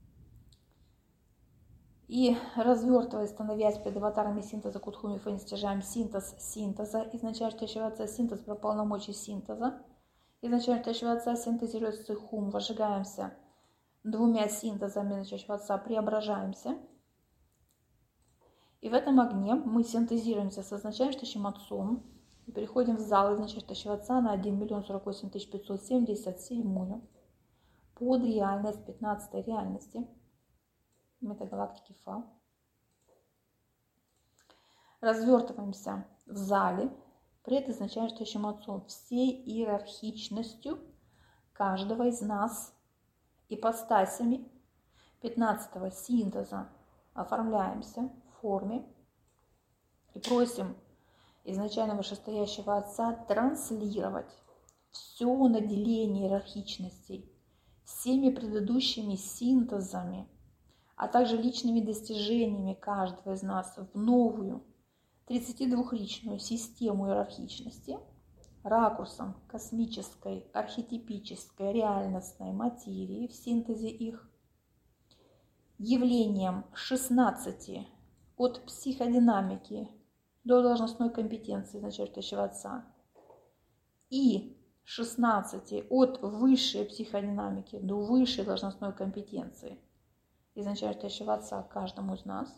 [SPEAKER 1] И развертываясь, становясь пред аватарами синтеза Кутхуми Фейм, стяжаем синтез синтеза, изначающего отца синтез про полномочий синтеза. Изначающего отца синтезирует сихум, возжигаемся 2 синтезами изначающего отца, преображаемся. И в этом огне мы синтезируемся с означающим отцом и переходим в зал изначающего отца на 1 48 577 под реальность 15 реальности метагалактики Фа. Развертываемся в зале пред изначающим отцом всей иерархичностью каждого из нас ипостасями 15 синтеза оформляемся в форме и просим изначально вышестоящего отца транслировать все наделение иерархичностей всеми предыдущими синтезами, а также личными достижениями каждого из нас в новую 32-личную систему иерархичности, ракурсом космической, архетипической, реальностной материи в синтезе их, явлением 16 от психодинамики до должностной компетенции начертающего отца и 16 от высшей психодинамики до высшей должностной компетенции изначального отца каждому из нас.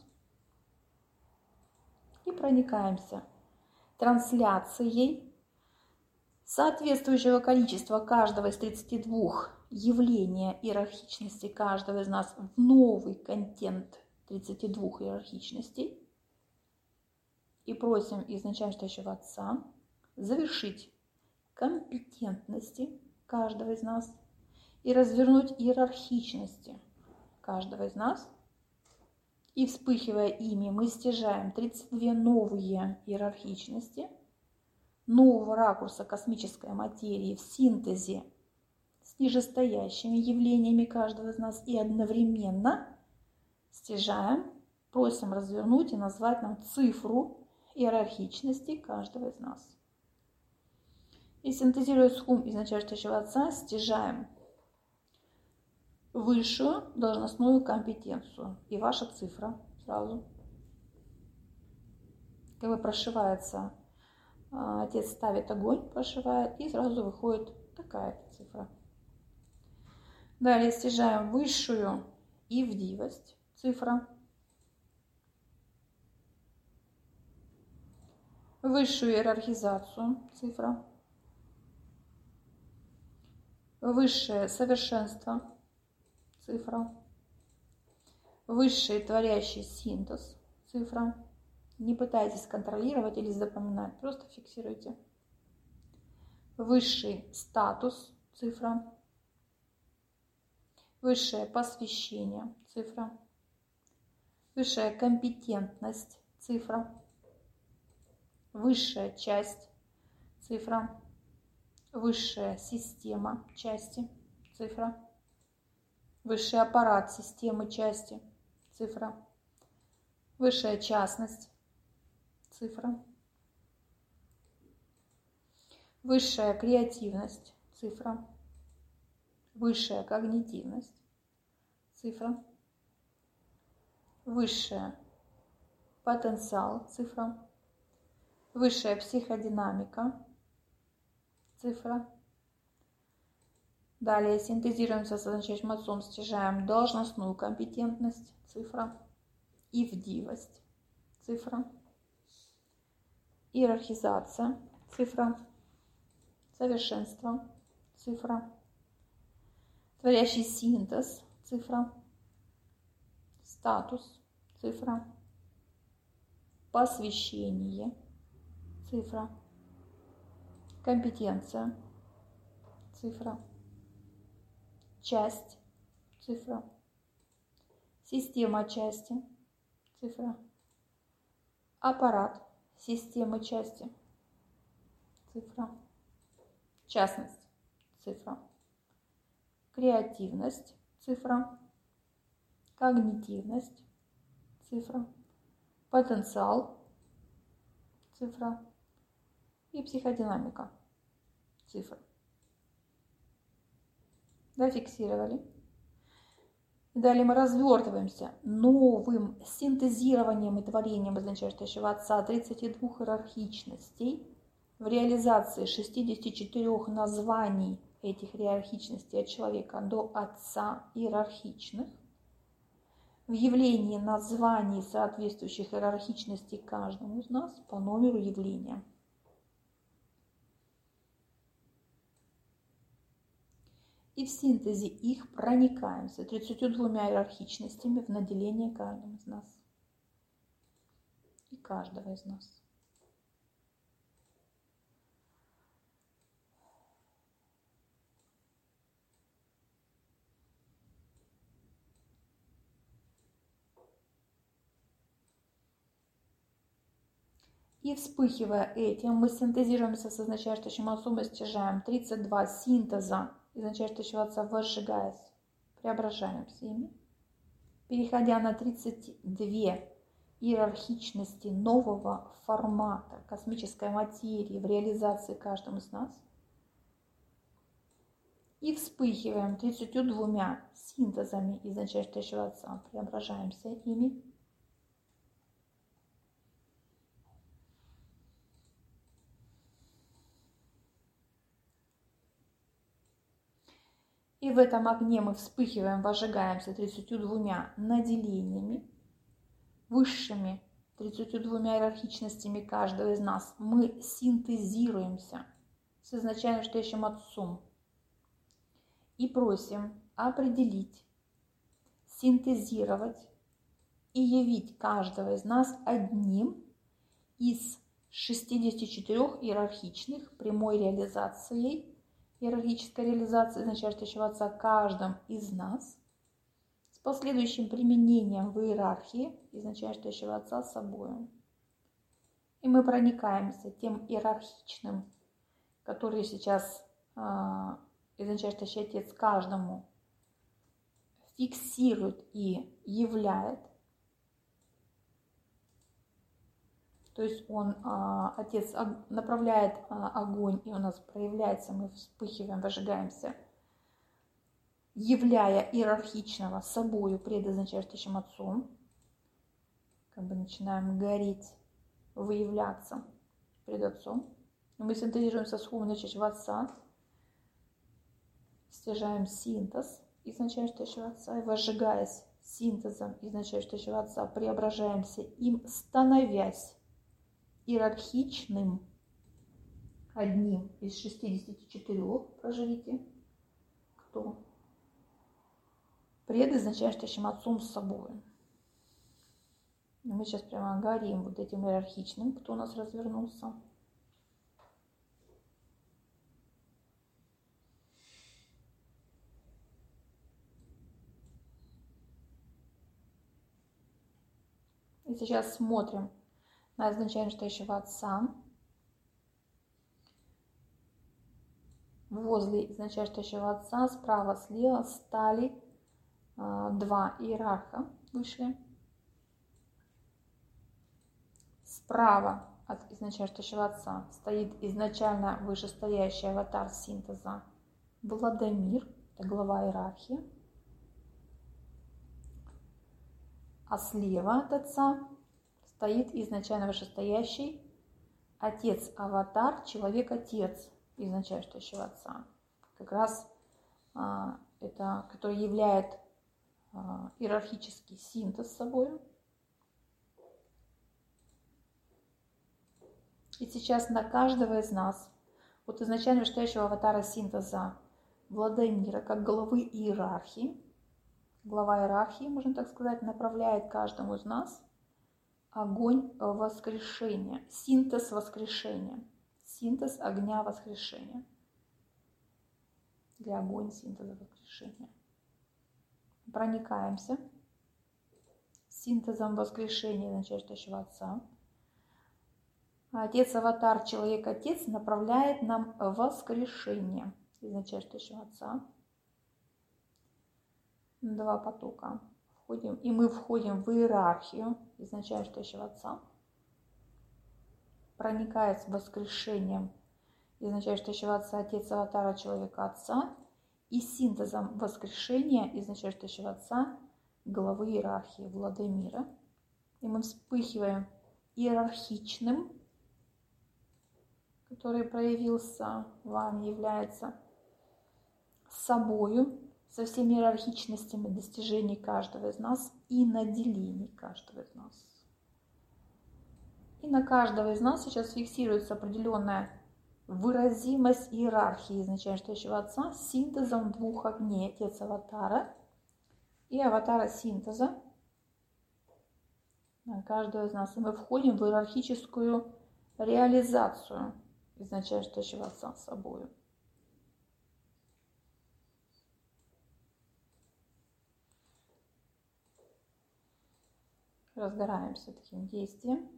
[SPEAKER 1] И проникаемся трансляцией соответствующего количества каждого из 32 явления иерархичности каждого из нас в новый контент 32 иерархичностей. И просим изначального отца завершить компетентности каждого из нас и развернуть иерархичности каждого из нас. И вспыхивая ими, мы стяжаем 32 новые иерархичности, нового ракурса космической материи в синтезе с нижестоящими явлениями каждого из нас и одновременно стяжаем, просим развернуть и назвать нам цифру иерархичности каждого из нас. И синтезируя схум изначального отца, стяжаем высшую должностную компетенцию. И ваша цифра сразу. Как бы прошивается, отец ставит огонь, прошивает, и сразу выходит такая цифра. Далее стяжаем высшую ивдивость, цифра. Высшую иерархизацию, цифра. Высшее совершенство, цифра. Высший творящий синтез, цифра. Не пытайтесь контролировать или запоминать, просто фиксируйте. Высший статус, цифра. Высшее посвящение, цифра. Высшая компетентность, цифра. Высшая часть, цифра. Высшая система части, цифра. Высший аппарат системы части, цифра. Высшая частность, цифра. Высшая креативность, цифра. Высшая когнитивность, цифра. Высшая потенциал, цифра. Высшая психодинамика, цифра. Далее синтезируемся с означающим отцом, стяжаем должностную компетентность, цифра. Ивдивость, цифра. Иерархизация, цифра. Совершенство, цифра. Творящий синтез, цифра. Статус, цифра. Посвящение, цифра. Компетенция, цифра. Часть, цифра. Система части, цифра. Аппарат системы части, цифра. Частность, цифра. Креативность, цифра. Когнитивность, цифра. Потенциал, цифра. И психодинамика, цифра. Зафиксировали. Далее мы развертываемся новым синтезированием и творением изначального отца 32 иерархичностей в реализации 64 названий этих иерархичностей от человека до отца иерархичных, в явлении названий соответствующих иерархичностей каждому из нас по номеру явления. И в синтезе их проникаемся 32 иерархичностями в наделение каждого из нас. И каждого из нас. И вспыхивая этим, мы синтезируемся с означающим отцом и стяжаем 32 синтеза изначального отца, возжигаясь, преображаемся ими, переходя на 32 иерархичности нового формата космической материи в реализации каждым из нас. И вспыхиваем 32 синтезами изначального Отца, преображаемся ими. И в этом огне мы вспыхиваем, возжигаемся 32 наделениями, высшими 32 иерархичностями каждого из нас. Мы синтезируемся с изначально настоящим Отцом и просим определить, синтезировать и явить каждого из нас одним из 64 иерархичных прямой реализацией, иерархической реализации изначального Отца каждым из нас с последующим применением в иерархии изначального Отца с собой. И мы проникаемся тем иерархичным, который сейчас изначальный Отец каждому фиксирует и являет. То есть он, Отец, направляет огонь, и у нас проявляется, мы вспыхиваем, выжигаемся, являя иерархичного собою предизначальным Отцом, как бы начинаем гореть, выявляться пред Отцом. И мы синтезируемся с начального Отца, стяжаем синтез изначального Отца, и возжигаясь синтезом изначального Отца, преображаемся им, становясь иерархичным, одним из 64, проживите, кто предизначальным Отцом с собой. И мы сейчас прямо горим вот этим иерархичным, кто у нас развернулся. И сейчас смотрим на изначально настоящего Отца. Возле изначально настоящего Отца справа-слева стали два иерарха, вышли. Справа от изначально настоящего Отца стоит изначально вышестоящий аватар синтеза Владимир, это глава иерархии. А слева от Отца стоит изначально вышестоящий Отец-аватар, Человек-Отец изначально настоящего Отца. Как раз это, который являет иерархический синтез собой. И сейчас на каждого из нас, вот изначально вышестоящего аватара синтеза Владимира, как главы иерархии, глава иерархии, можно так сказать, направляет каждому из нас огонь воскрешения, синтез воскрешения, синтез огня воскрешения. Или огонь синтеза воскрешения. Проникаемся синтезом воскрешения начального Отца. Отец-аватар, Человек-Отец направляет нам воскрешение изначального Отца. Два потока. И мы входим в иерархию изначального Отца, проникает с воскрешением изначального Отца, Отец-аватара, Человека-Отца и синтезом воскрешения изначального Отца, главы иерархии Владимира. И мы вспыхиваем иерархичным, который проявился вами, является собою, со всеми иерархичностями достижений каждого из нас и наделений каждого из нас. И на каждого из нас сейчас фиксируется определенная выразимость иерархии изначального Отца с синтезом двух огней, Отец-аватара и аватара синтеза на каждого из нас. И мы входим в иерархическую реализацию изначального Отца с собой. Разгораемся таким действием.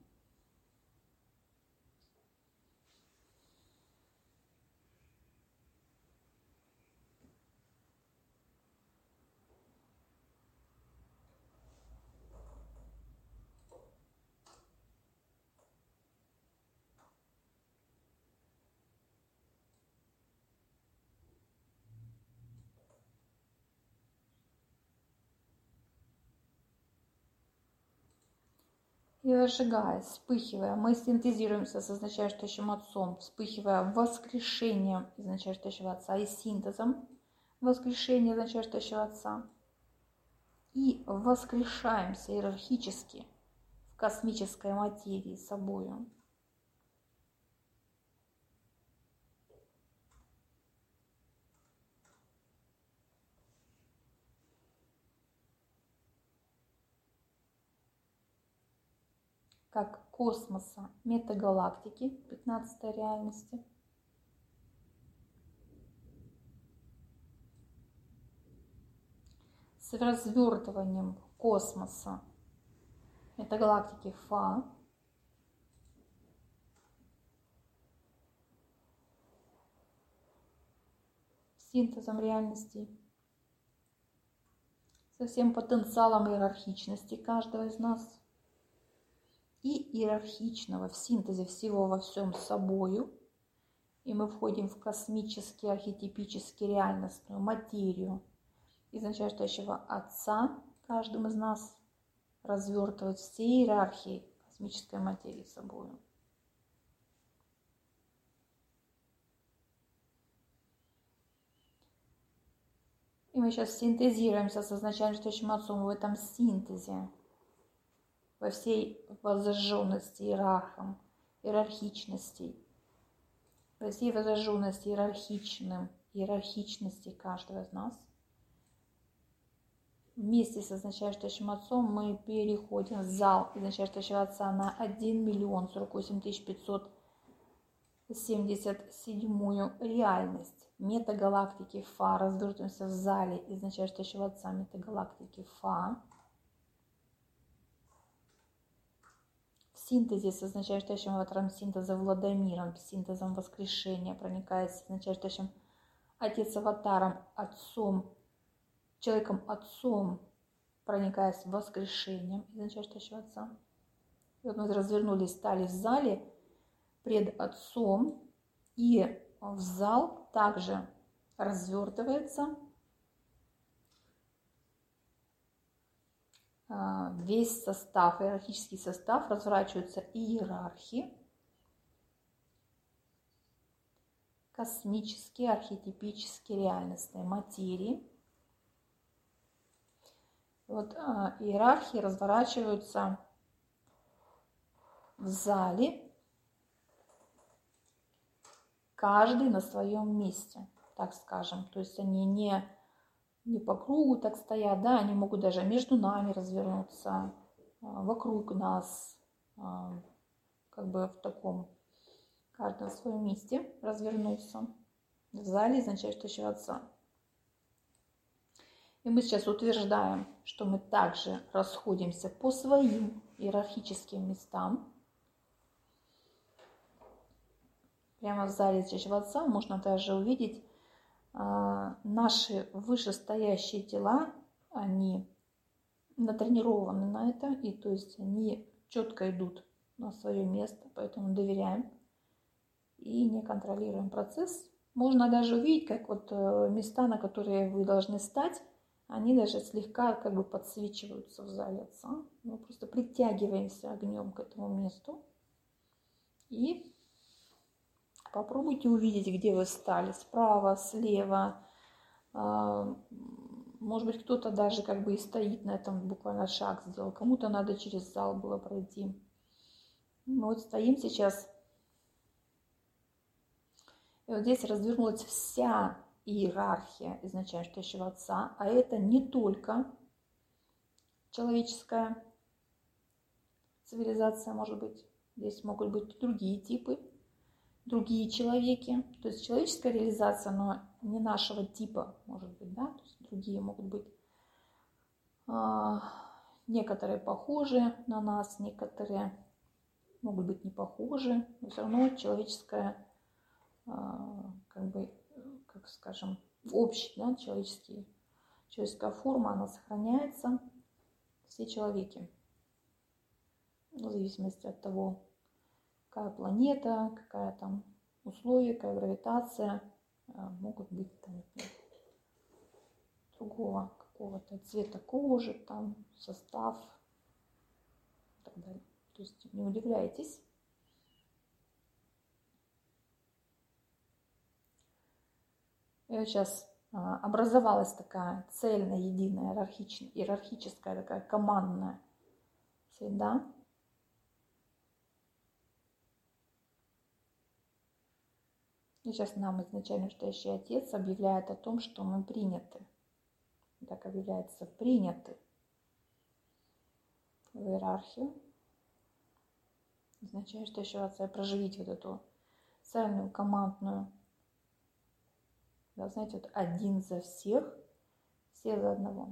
[SPEAKER 1] И разжигаясь, вспыхивая, мы синтезируемся с изначающим Отцом, вспыхивая воскрешением изначающего Отца и синтезом воскрешения изначающего Отца. И воскрешаемся иерархически в космической материи собою. Как космоса, метагалактики 15-й реальности. С развертыванием космоса метагалактики Фа синтезом реальностей, со всем потенциалом иерархичности каждого из нас и иерархичного в синтезе всего во всем собою, и мы входим в космически, архетипически реальностную материю изначающего Отца, каждым из нас развертывать все иерархии космической материи собою. И мы сейчас синтезируемся с изначающим Отцом в этом синтезе, во всей воззажженности иерархам, иерархичности, во всей воззажженности иерархичности каждого из нас. Вместе с изначающим Отцом мы переходим в зал изначающего Отца на 1 048 577 реальность метагалактики Фа. Развертываемся в зале изначающего Отца метагалактики Фа. В синтезе с изначающим Отцом синтеза Владимиром, синтезом воскрешения, проникая с изначающим Отец-аватаром, Отцом, Человеком-Отцом, проникаясь воскрешением изначающего Отца. И вот мы развернулись, стали в зале пред Отцом, и в зал также развертывается весь состав, иерархический состав, разворачиваются иерархии, космические, архетипические, реальностные материи. Вот иерархии разворачиваются в зале, каждый на своем месте, так скажем. То есть они не по кругу так стоят, да, они могут даже между нами развернуться, вокруг нас, как бы в таком, каждый на своем месте развернулся в зале изначающего Отца. И мы сейчас утверждаем, что мы также расходимся по своим иерархическим местам. Прямо в зале изначающего Отца можно даже увидеть наши вышестоящие тела, они натренированы на это, и то есть они четко идут на свое место, поэтому доверяем и не контролируем процесс. Можно даже увидеть, как вот места, на которые вы должны стать, они даже слегка как бы подсвечиваются в зале Отца. Мы просто притягиваемся огнем к этому месту и попробуйте увидеть, где вы стали, справа, слева. Может быть, кто-то даже как бы и стоит на этом, буквально шаг сделал. Кому-то надо через зал было пройти. Мы вот стоим сейчас. И вот здесь развернулась вся иерархия изначающего Отца. А это не только человеческая цивилизация, может быть. Здесь могут быть другие типы, другие человеки. То есть человеческая реализация, но не нашего типа, может быть, да. То есть другие могут быть. Некоторые похожи на нас, некоторые могут быть не похожи. Но все равно человеческая, как бы, как скажем, общая, да, человеческая форма, она сохраняется. Все человеки. В зависимости от того, какая планета, какая там условия, какая гравитация, могут быть там другого какого-то цвета кожи, там состав и так далее. То есть не удивляйтесь. И вот сейчас образовалась такая цельная, единая, иерархическая, такая командная среда. И сейчас нам изначально стоящий Отец объявляет о том, что мы приняты. Так объявляется, приняты в иерархию. Означает, что еще раз проживить вот эту цельную, командную, да, знаете, вот один за всех, все за одного.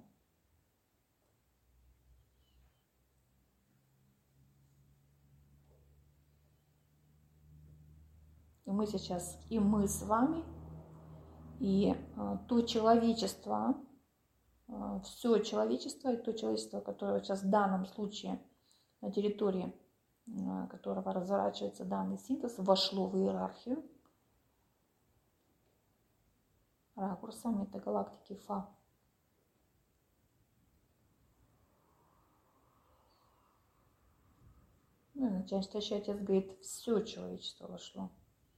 [SPEAKER 1] И мы сейчас, и мы с вами, и то человечество, все человечество, и то человечество, которое сейчас в данном случае на территории которого разворачивается данный синтез, вошло в иерархию ракурса метагалактики Фа. Ну и начальствующий Отец говорит, все человечество вошло.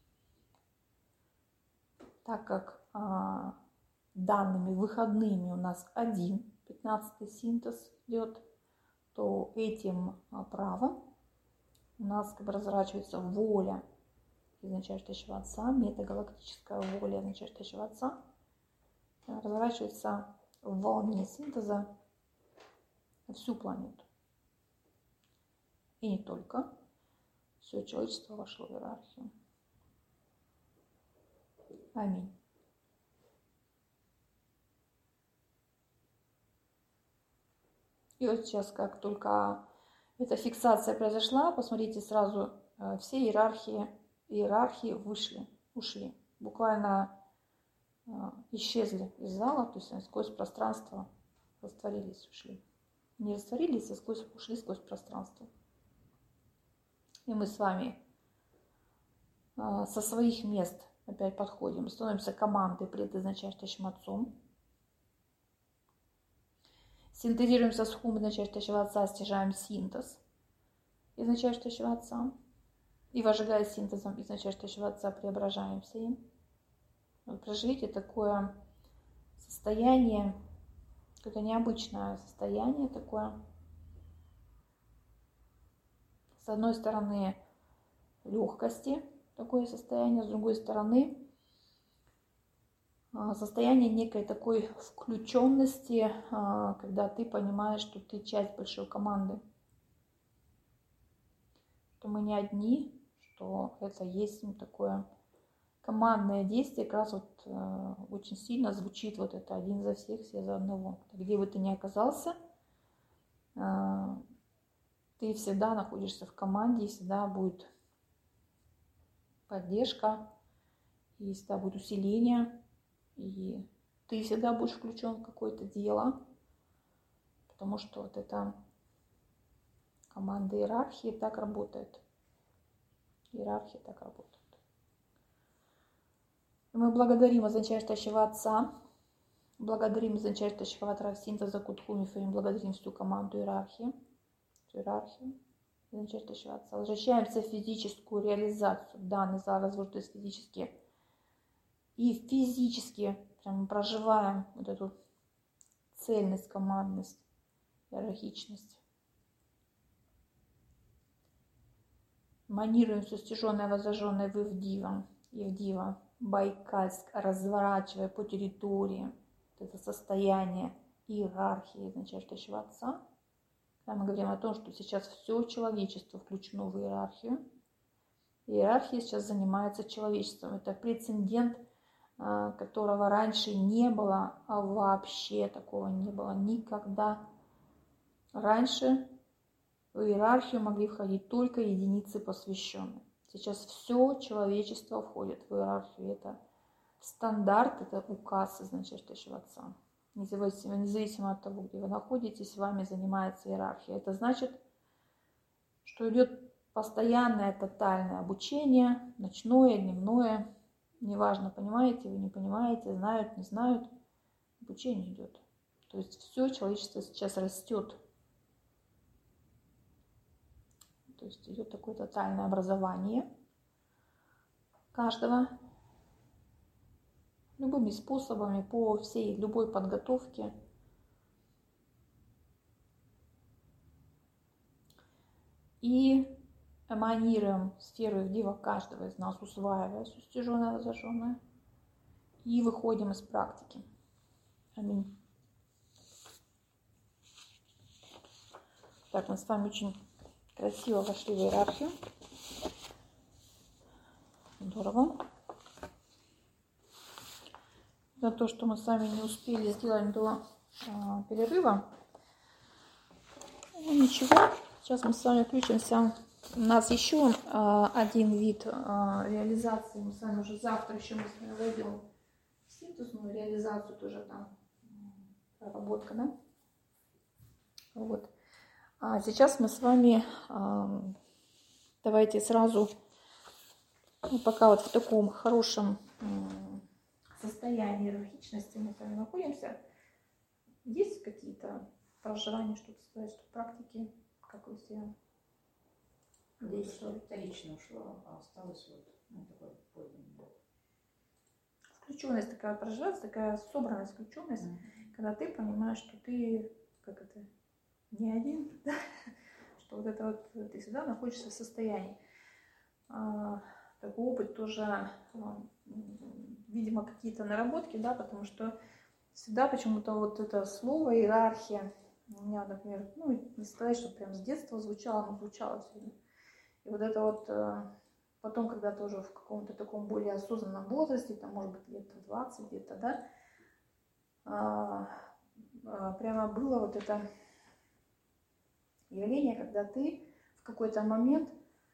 [SPEAKER 1] Так как данными выходными у нас один 15-й синтез идет, то этим правом у нас как бы разворачивается воля изначальствующего Отца, метагалактическая воля изначальствующего Отца, разворачивается в волне синтеза на всю планету. И не только. Все человечество вошло в иерархию. Аминь. И вот сейчас, как только эта фиксация произошла, посмотрите, сразу все иерархии ушли. Буквально исчезли из зала, то есть сквозь пространство растворились, ушли. Не растворились, а ушли сквозь пространство. И мы с вами со своих мест опять подходим, становимся командой предназначающим Отцом. Синтезируемся с хум изначальствующего Отца, стяжаем синтез изначальствующего Отца. И вожигая синтезом изначальствующего Отца, преображаемся им. Вот проживите такое состояние, какое-то необычное состояние такое. С одной стороны, легкости, такое состояние, с другой стороны, состояние некой такой включенности, когда ты понимаешь, что ты часть большой команды, что мы не одни, что это есть такое командное действие, как раз вот очень сильно звучит вот это один за всех, все за одного. Где бы ты ни оказался, ты всегда находишься в команде, и всегда будет поддержка, и всегда будет усиление, и ты всегда будешь включен в какое-то дело, потому что вот эта команда иерархии так работает. Иерархия так работает. И мы благодарим изначальствующего Отца, благодарим изначальствующего Отца синтеза Кутхумифа, и благодарим всю команду иерархии, изначальствующего Отца. Возвращаемся в физическую реализацию. Данный зал разворачивается физически. И физически прям проживаем вот эту цельность, командность, иерархичность. Манируем все стяженное, воззажженное в Ивдива, Байкальск, разворачивая по территории это состояние иерархии изначальствующего Отца. Когда мы говорим о том, что сейчас все человечество включено в иерархию. Иерархией сейчас занимается человечеством. Это прецедент, которого раньше не было, а вообще такого не было никогда. Раньше в иерархию могли входить только единицы посвященные. Сейчас все человечество входит в иерархию. Это стандарт, это указ изначальствующего Отца. Независимо от того, где вы находитесь, вами занимается иерархия. Это значит, что идет постоянное тотальное обучение, ночное, дневное. Неважно, понимаете вы, не понимаете, знают, не знают. Обучение идет. То есть все человечество сейчас растет. То есть идет такое тотальное образование каждого любыми способами по всей любой подготовке. И эманируем сферу Ивдива каждого из нас, усваивая все стяженное, возраженное. И выходим из практики. Аминь. Так, мы с вами очень красиво вошли в иерархию. Здорово. За то, что мы с вами не успели сделать до перерыва. Ну, ничего. Сейчас мы с вами включимся. У нас еще один вид реализации. Мы с вами уже завтра еще мы с вами войдем в синтезную реализацию. Тоже там проработка, да? Вот. А сейчас мы с вами давайте сразу, пока вот в таком хорошем состоянии иерархичности мы с вами находимся, есть какие-то пожелания, что-то сказать, что в практике, как вы себя действовали?
[SPEAKER 2] Вторично ушло, а осталось вот такое подлинное.
[SPEAKER 1] Включенность такая проживается, такая собранность, включенность, когда ты понимаешь, что ты, как это, не один, да? Что вот это вот ты всегда находишься в состоянии. Такой опыт тоже, видимо, какие-то наработки, да, потому что всегда почему-то вот это слово иерархия у меня, например, ну, не сказать, что прям с детства звучало, но звучало всегда. И вот это вот потом, когда тоже в каком-то таком более осознанном возрасте, там, может быть, лет 20 где-то, да, прямо было вот это явление, когда ты в какой-то момент,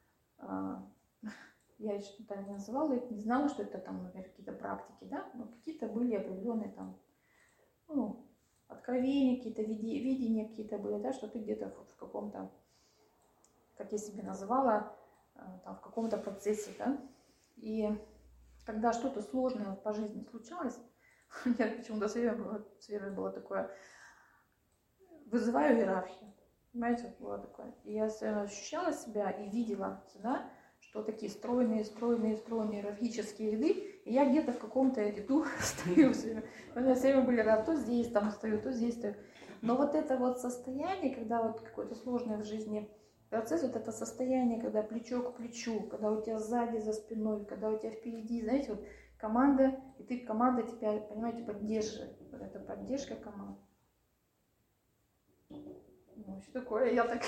[SPEAKER 1] я что-то не называла, не знала, что это там, например, какие-то практики, да, но какие-то были определенные там, ну, откровения, какие-то видения какие-то были, да, что ты где-то в каком-то, как я себе называла, там, в каком-то процессе, да, и когда что-то сложное по жизни случалось, у меня почему-то все время было такое, вызываю иерархию, понимаете, было такое, и я все время ощущала себя и видела всегда, что такие стройные иерархические ряды, и я где-то в каком-то ряду стою все время. У меня все время были ряды, то здесь там стою, то здесь стою. Но вот это вот состояние, когда вот какое-то сложное в жизни процесс, вот это состояние, когда плечо к плечу, когда у тебя сзади за спиной, когда у тебя впереди, знаете, вот команда, и команда тебя, понимаете, поддерживает. Вот эта поддержка команды. Ну, что такое? Я так...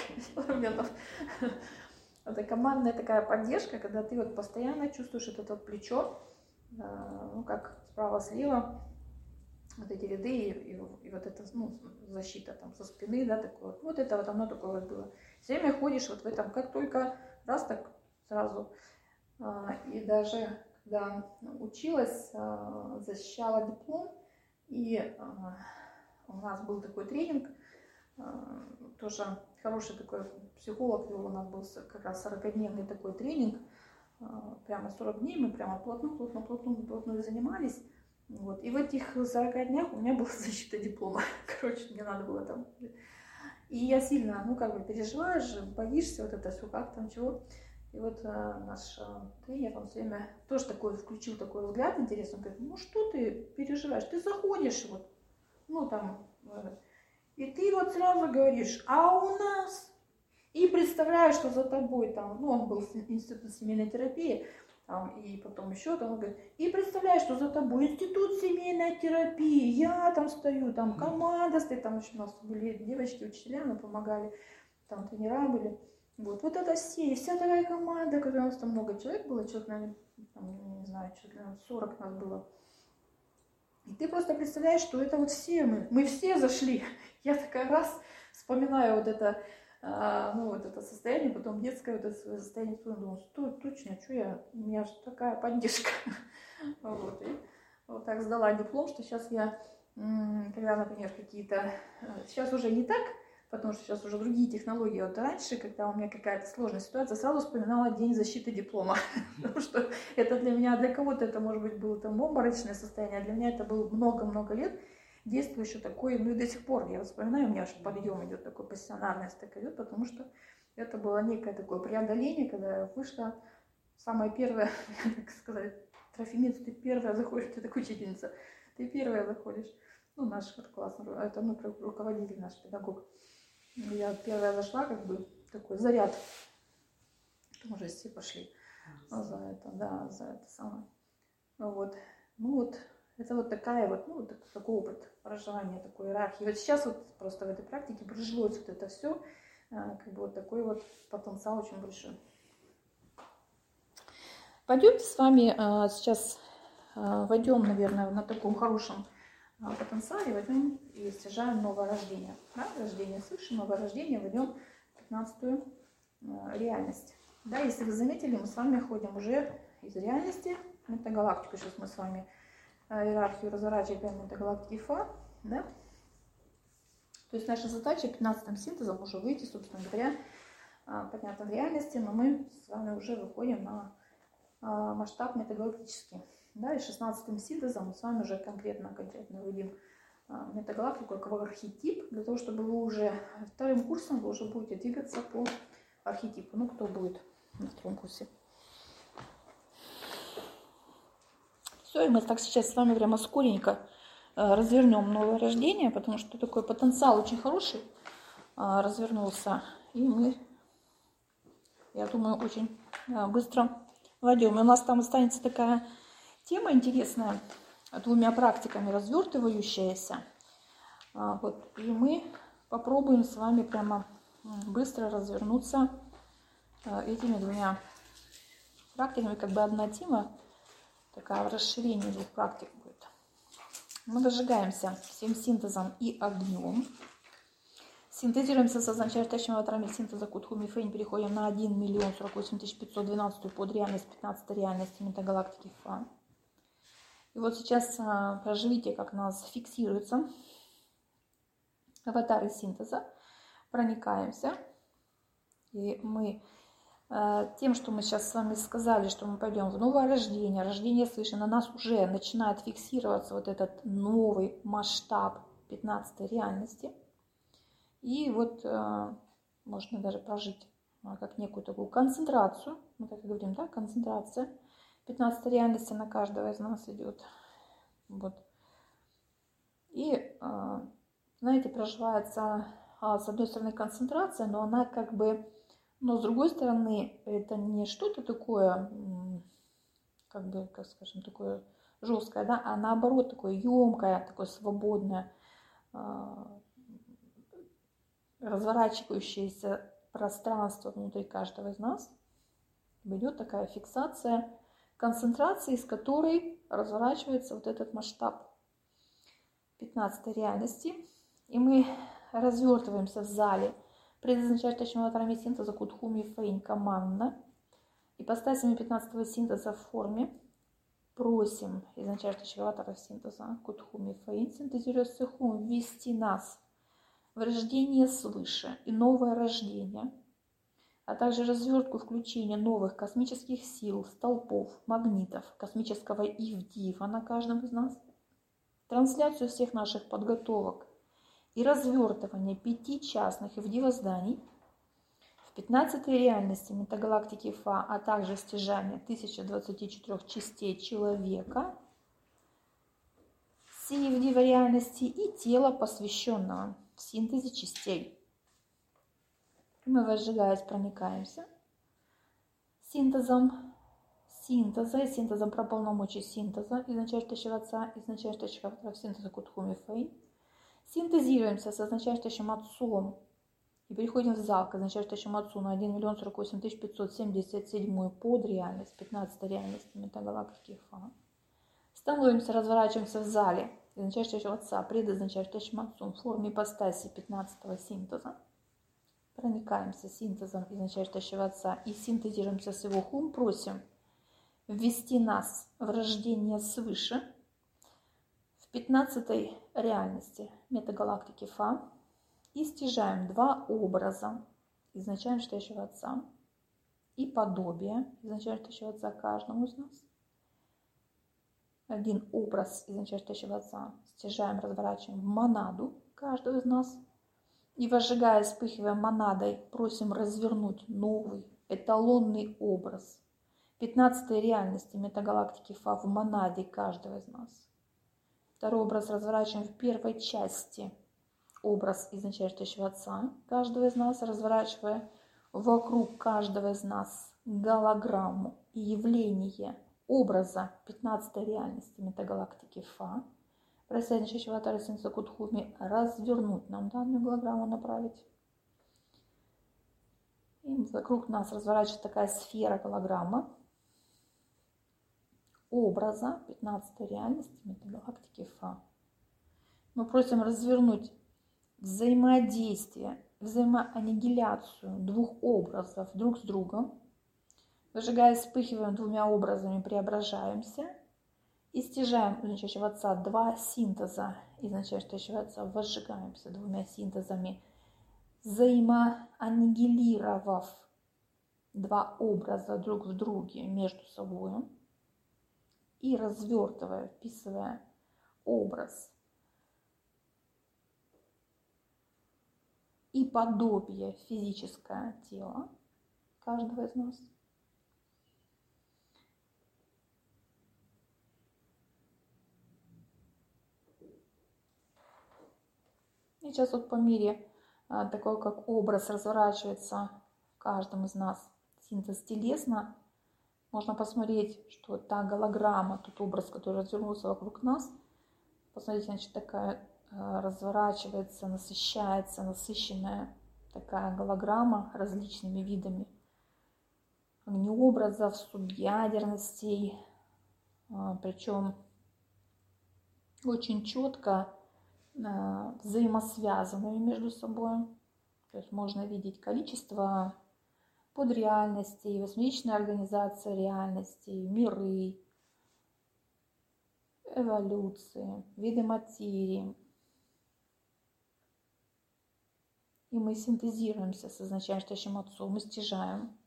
[SPEAKER 1] Это командная такая поддержка, когда ты вот постоянно чувствуешь это вот плечо, ну как справа-слева, вот эти ряды и вот эта, ну, защита там со спины, да, такое. Вот это вот оно такое вот было. Все время ходишь вот в этом, как только раз так сразу. И даже когда училась, защищала диплом, и у нас был такой тренинг, тоже хороший такой психолог вел, у нас был как раз 40-дневный такой тренинг, прямо 40 дней мы прямо плотно занимались, вот. И в этих 40 днях у меня была защита диплома, короче, мне надо было там, и я сильно, ну как бы переживаешь, боишься, вот это все, как там, чего, и вот наш тренер, он все время тоже такой включил такой взгляд интересный, он говорит, ну что ты переживаешь, ты заходишь вот, ну там, и ты вот сразу говоришь, а у нас, и представляешь, что за тобой там, ну он был в институте семейной терапии, там, и потом еще там, он говорит, и представляешь, что за тобой институт семейной терапии, я там стою, там команда стоит, там еще у нас были девочки, учителя, нам помогали, там тренера были, вот это вся такая команда, когда у нас там много человек было, человек, наверное, там, не знаю, человек, наверное, 40 нас было. И ты просто представляешь, что это вот все мы все зашли. Я такая раз вспоминаю вот это, ну, вот это состояние, потом детское вот это состояние, думаю, точно, что у меня же такая поддержка. Вот, и вот так сдала диплом, что сейчас я, когда, например, какие-то, сейчас уже не так, потому что сейчас уже другие технологии. Вот раньше, когда у меня какая-то сложная ситуация, сразу вспоминала день защиты диплома. Потому что это для меня, для кого-то это, может быть, было там обморочное состояние, а для меня это было много-много лет действующий такой, ну и до сих пор я вспоминаю, у меня аж подъем идет такой, пассионарность такая идет, потому что Это было некое такое преодоление, когда я вышла. Самое первое, как сказать, Трофимец, ты первая заходишь, ты такая учительница, ты первая заходишь. Ну, наш вот классный, это руководитель, наш педагог. Я первая зашла, как бы такой заряд. Там уже все пошли за это, да, за это самое. Вот. Ну вот, это вот такая вот, ну, вот такой опыт проживания, такой иерархии. Вот сейчас вот просто в этой практике прижилось вот это все, как бы вот такой вот потенциал очень большой. Пойдемте с вами сейчас войдем, наверное, на таком хорошем потенциале, возьмем и стяжаем новое рождение. Да? Рождение свыше, новое рождение, войдем в 15-ю реальность. Да, если вы заметили, мы с вами ходим уже из реальности в метагалактику. Сейчас мы с вами иерархию разворачиваем метагалактики Фа. Да? То есть наша задача 15-м синтезом уже выйти, собственно говоря, понятно, в реальности, но мы с вами уже выходим на масштаб метагалактический. Да, и 16-м синтезом мы с вами уже конкретно выйдем метагалактику как архетип, для того, чтобы вы уже вторым курсом вы уже будете двигаться по архетипу. Ну, кто будет на втором курсе? Все, и мы так сейчас с вами прямо скоренько развернем новое рождение, потому что такой потенциал очень хороший развернулся, и мы, я думаю, очень быстро войдем. И у нас там останется такая тема интересная, двумя практиками развертывающаяся. Вот, и мы попробуем с вами прямо быстро развернуться этими двумя практиками, как бы одна тема, такая расширение двух практик будет. Мы разжигаемся всем синтезом и огнем. Синтезируемся с означающими ватрами синтеза Кутхуми Фейн. Переходим на 1 048 512 под реальность 15 реальности метагалактики Фа. И вот сейчас проживите, как нас фиксируется аватары синтеза. Проникаемся. И мы тем, что мы сейчас с вами сказали, что мы пойдем в новое рождение, рождение свыше, на нас уже начинает фиксироваться вот этот новый масштаб 15 реальности. И вот можно даже прожить как некую такую концентрацию, мы так и говорим, да, концентрация 15 реальности на каждого из нас идет. Вот. И, знаете, проживается с одной стороны концентрация, но она как бы, но с другой стороны это не что-то такое, как бы, как скажем, такое жесткое, да, а наоборот такое емкое, такое свободное, разворачивающееся пространство внутри каждого из нас. Идет такая фиксация концентрации, из которой разворачивается вот этот масштаб 15 реальности. И мы развертываемся в зале предназначающего ватрами синтеза Кутхуми Фейн командно. Ипостасями 15-го синтеза в форме просим изначающего ватара синтеза Кутхуми Фейн, синтезируя Сехум, ввести нас в рождение свыше и новое рождение, а также развертку включения новых космических сил, столпов, магнитов, космического Ивдива на каждом из нас, трансляцию всех наших подготовок и развертывание 5 частных Ивдива зданий в 15-й реальности метагалактики Фа, а также стяжание 1024 частей человека, всей Ивдива реальности и тела посвященного в синтезе частей. Мы, возжигаясь, проникаемся синтезом синтеза и синтезом про полномочий синтеза, изначающего отца, изначающего синтеза Кутхуми Фейн. Синтезируемся с означающим отцом и переходим в зал к означающему отцу на 1 048 577 под реальность, 15 реальность метагалактики Фа. Становимся, разворачиваемся в зале изначающего отца, предозначающим отцом в форме ипостаси 15-го синтеза. Проникаемся синтезом изначающего отца и синтезируемся с его хум, просим ввести нас в рождение свыше в 15-й реальности метагалактики Фа и стяжаем 2 образа изначающего отца и подобие изначающего отца каждому из нас. Один образ изначающего отца стяжаем, разворачиваем в монаду каждого из нас. И возжигая, вспыхивая монадой, просим развернуть новый эталонный образ 15-й реальности метагалактики Фа в монаде каждого из нас. Второй образ разворачиваем в первой части. Образ изначального Отца каждого из нас, разворачивая вокруг каждого из нас голограмму и явление образа 15-й реальности метагалактики Фа. Прося Шишватара Синса Кудхуми развернуть нам данную голограмму, направить. И вокруг нас разворачивается такая сфера голограмма образа 15-й реальности метагалактики Фа. Мы просим развернуть взаимодействие, взаимоаннигиляцию двух образов друг с другом. Выжигая, вспыхиваем двумя образами, преображаемся. И стяжаем изначального Отца два синтеза, изначального Отца возжигаемся двумя синтезами, взаимоаннигилировав два образа друг в друге между собой и развертывая, вписывая образ и подобие физическое тела каждого из нас. И сейчас вот по мере такой, как образ разворачивается в каждом из нас, синтез телесно, можно посмотреть, что та голограмма, тот образ, который развернулся вокруг нас, посмотрите, значит, такая разворачивается, насыщается, насыщенная такая голограмма различными видами огнеобразов, субъядерностей, причем очень четко взаимосвязанными между собой. То есть можно видеть количество подреальностей, восьмичная организация реальностей, миры, эволюции, виды материи. И мы синтезируемся с изначальным Отцом, мы стяжаем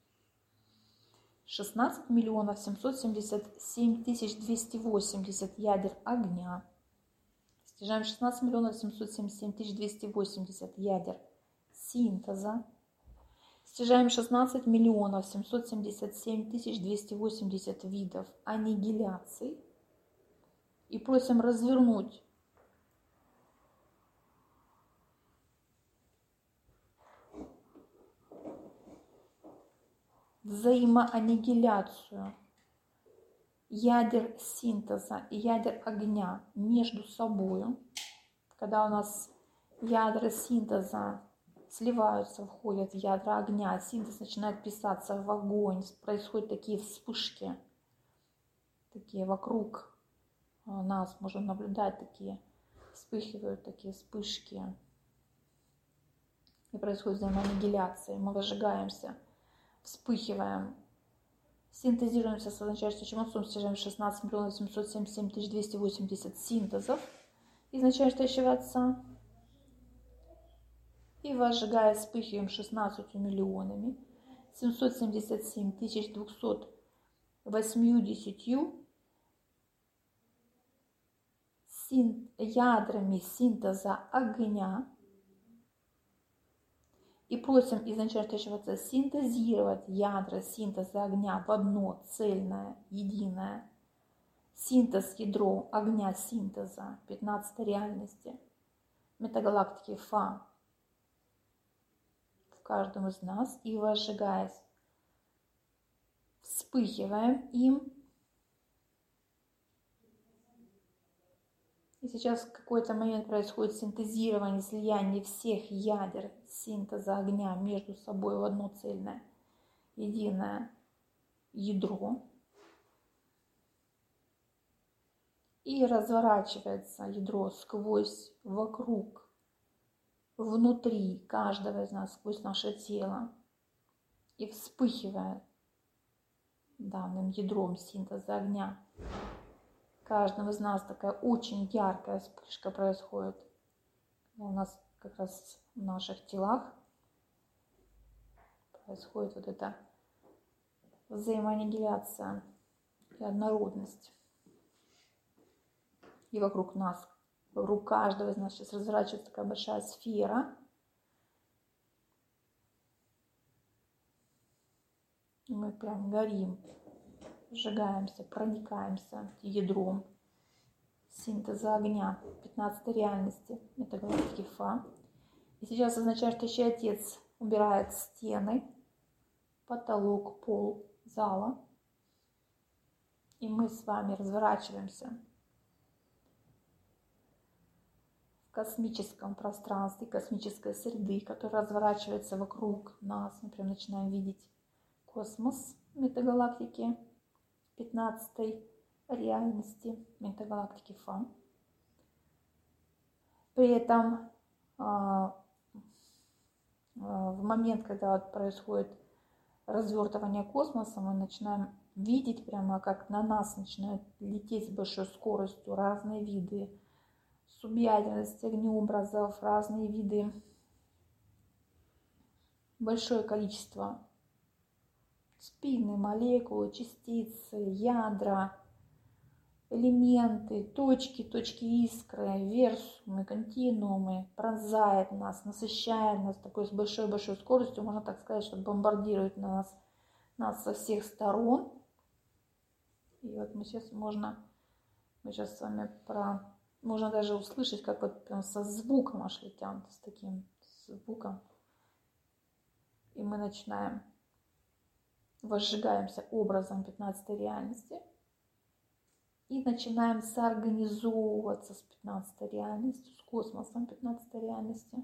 [SPEAKER 1] 16 миллионов 777 тысяч 280 ядер огня. Стяжаем 16 миллионов 777 тысяч 280 ядер синтеза. Стяжаем 16 миллионов 777 тысяч 280 видов аннигиляций. И просим развернуть взаимоаннигиляцию ядер синтеза и ядер огня между собой. Когда у нас ядра синтеза сливаются, входят в ядра огня, синтез начинает писаться в огонь, происходят такие вспышки, такие вокруг нас можем наблюдать, такие вспыхивают, такие вспышки, и происходит взаимоаннигиляция, мы выжигаемся, вспыхиваем, синтезируемся с изначальным Отцом, стяжаем 16 миллионов 777 тысяч 280 синтезов изначального Отца. И возжигая, вспыхиваем 16 миллионами 777 тысяч 280 ядрами синтеза огня. И просим изначального Отца синтезировать ядра синтеза огня в одно цельное, единое. Синтез ядро огня синтеза 15-й реальности метагалактики Фа в каждом из нас. И возжигаясь, вспыхиваем им. И сейчас в какой-то момент происходит синтезирование, слияние всех ядер синтеза огня между собой в одно цельное, единое ядро. И разворачивается ядро сквозь, вокруг, внутри каждого из нас, сквозь наше тело. И вспыхивает данным ядром синтеза огня. Каждом из нас такая очень яркая вспышка происходит. У нас как раз в наших телах происходит вот эта взаимоаннигиляция и однородность. И вокруг нас, вокруг каждого из нас сейчас разворачивается такая большая сфера Мы прям горим, сжигаемся, проникаемся ядром синтеза огня 15-й реальности метагалактики Фа. И сейчас означающий Отец убирает стены, потолок, пол зала. И мы с вами разворачиваемся в космическом пространстве, космической среды, которая разворачивается вокруг нас. Мы прям начинаем видеть космос метагалактики 15-й реальности метагалактики Фа. При этом в момент, когда происходит развертывание космоса, мы начинаем видеть прямо, как на нас начинают лететь с большой скоростью разные виды субъятельности, огнеобразов, разные виды, большое количество спины, молекулы, частицы, ядра, элементы, точки искры, версумы, континуумы пронзает нас, насыщает нас такой с большой-большой скоростью, можно так сказать, что бомбардирует нас со всех сторон. И вот мы сейчас с вами можно даже услышать, как вот прям со звуком аж летят, с таким звуком. И мы начинаем, возжигаемся образом 15-й реальности и начинаем соорганизовываться с 15-й реальностью, с космосом 15-й реальности.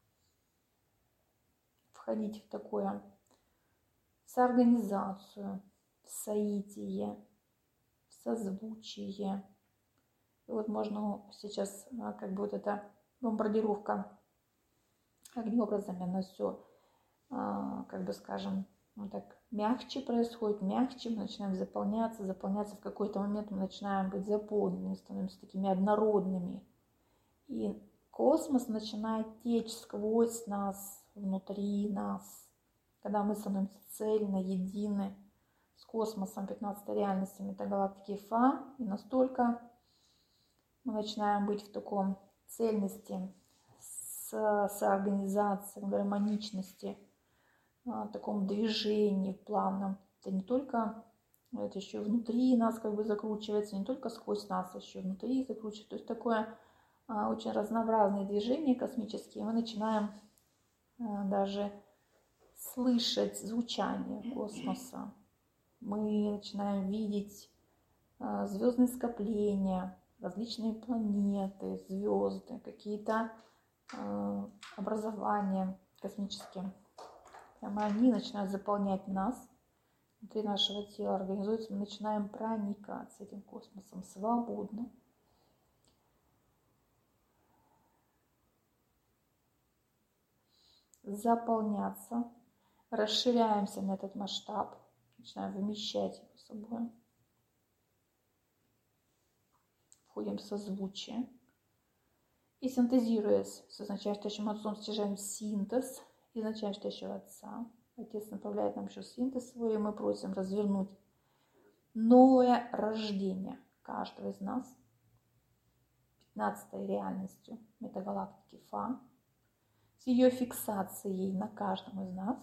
[SPEAKER 1] Входить в такое соорганизацию, в соитие, в созвучие. И вот можно сейчас, как бы вот эта бомбардировка огнеобразами, она все, как бы скажем, вот так мягче происходит, мягче, мы начинаем заполняться, в какой-то момент мы начинаем быть заполненными, становимся такими однородными. И космос начинает течь сквозь нас, внутри нас, когда мы становимся цельно, едины с космосом 15-й реальности метагалактики Фа, и настолько мы начинаем быть в таком цельности, соорганизации, в гармоничности, в таком движении плавном. Это не только, это еще внутри нас как бы закручивается, не только сквозь нас, а еще внутри закручивается. То есть такое очень разнообразное движение космические. Мы начинаем даже слышать звучание космоса. Мы начинаем видеть звездные скопления, различные планеты, звезды, какие-то образования космические. Прямо они начинают заполнять нас, внутри нашего тела организуется, мы начинаем проникаться этим космосом свободно. Заполняться, расширяемся на этот масштаб, начинаем вмещать его собой. Входим в созвучие. И синтезируясь с изначающим Отцом, стяжаем синтез изначающего Отца. Отец направляет нам еще синтез свой, и мы просим развернуть новое рождение каждого из нас 15-й реальностью метагалактики Фа, с ее фиксацией на каждом из нас.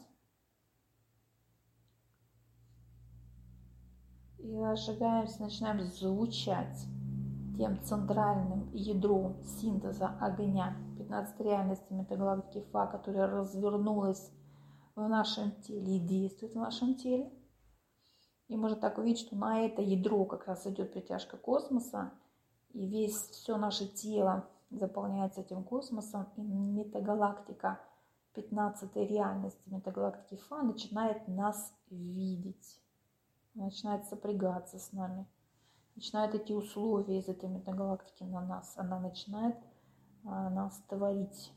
[SPEAKER 1] И разжигаемся, начинаем звучать тем центральным ядром синтеза огня 15-й реальности метагалактики Фа, которая развернулась в нашем теле и действует в нашем теле. И можно так увидеть, что на это ядро как раз идет притяжка космоса, и все наше тело заполняется этим космосом, и метагалактика 15-й реальности метагалактики Фа начинает нас видеть, начинает сопрягаться с нами, начинают эти условия из этой метагалактики на нас, она начинает нас творить,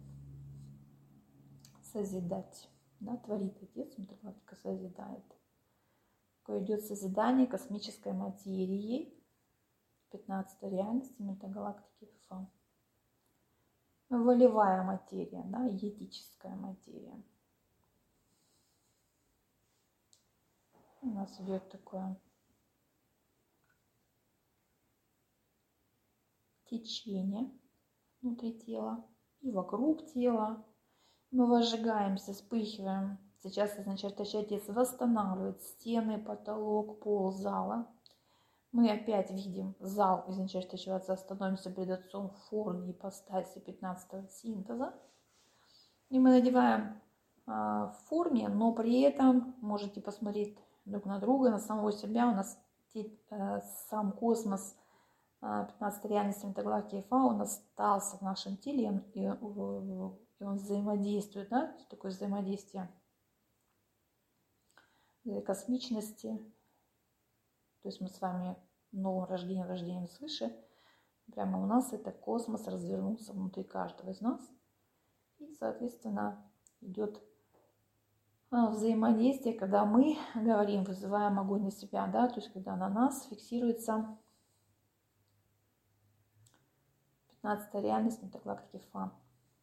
[SPEAKER 1] созидать. Да, творит Отец, метагалактика созидает. Такое идет созидание космической материи 15-й реальности метагалактики Фа. Волевая материя, да, етическая материя. У нас идет такое течение внутри тела и вокруг тела. Мы возжигаемся, вспыхиваем Сейчас означающий отец восстанавливает стены, потолок, пол зала. Мы опять видим зал, означающий отца, становимся перед отцом в форме ипостаси 15-го синтеза. И мы надеваем в форме, но при этом можете посмотреть друг на друга, на самого себя. У нас сам космос 15-й реальности метагалактики Фа, он остался в нашем теле, и он взаимодействует, да, такое взаимодействие космичности. То есть мы с вами новым рождением свыше. Прямо у нас это космос развернулся внутри каждого из нас. И, соответственно, идет взаимодействие, когда мы говорим, вызываем огонь на себя, да, то есть когда на нас фиксируется 15-я реальность метагалактики Фа.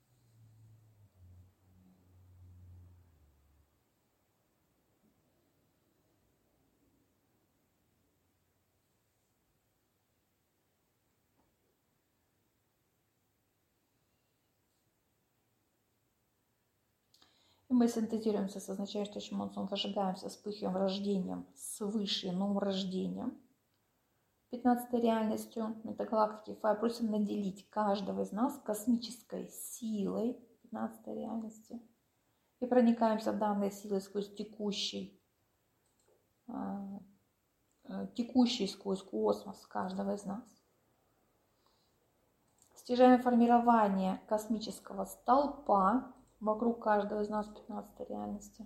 [SPEAKER 1] И мы синтезируемся с означающим отцом, зажигаемся, вспыхиваем рождением свыше, новым рождением, 15-й реальностью метагалактики Фа. Просим наделить каждого из нас космической силой 15-й реальности. И проникаемся данной силой сквозь текущий сквозь космос каждого из нас. Стяжаем формирование космического столпа вокруг каждого из нас 15-й реальности.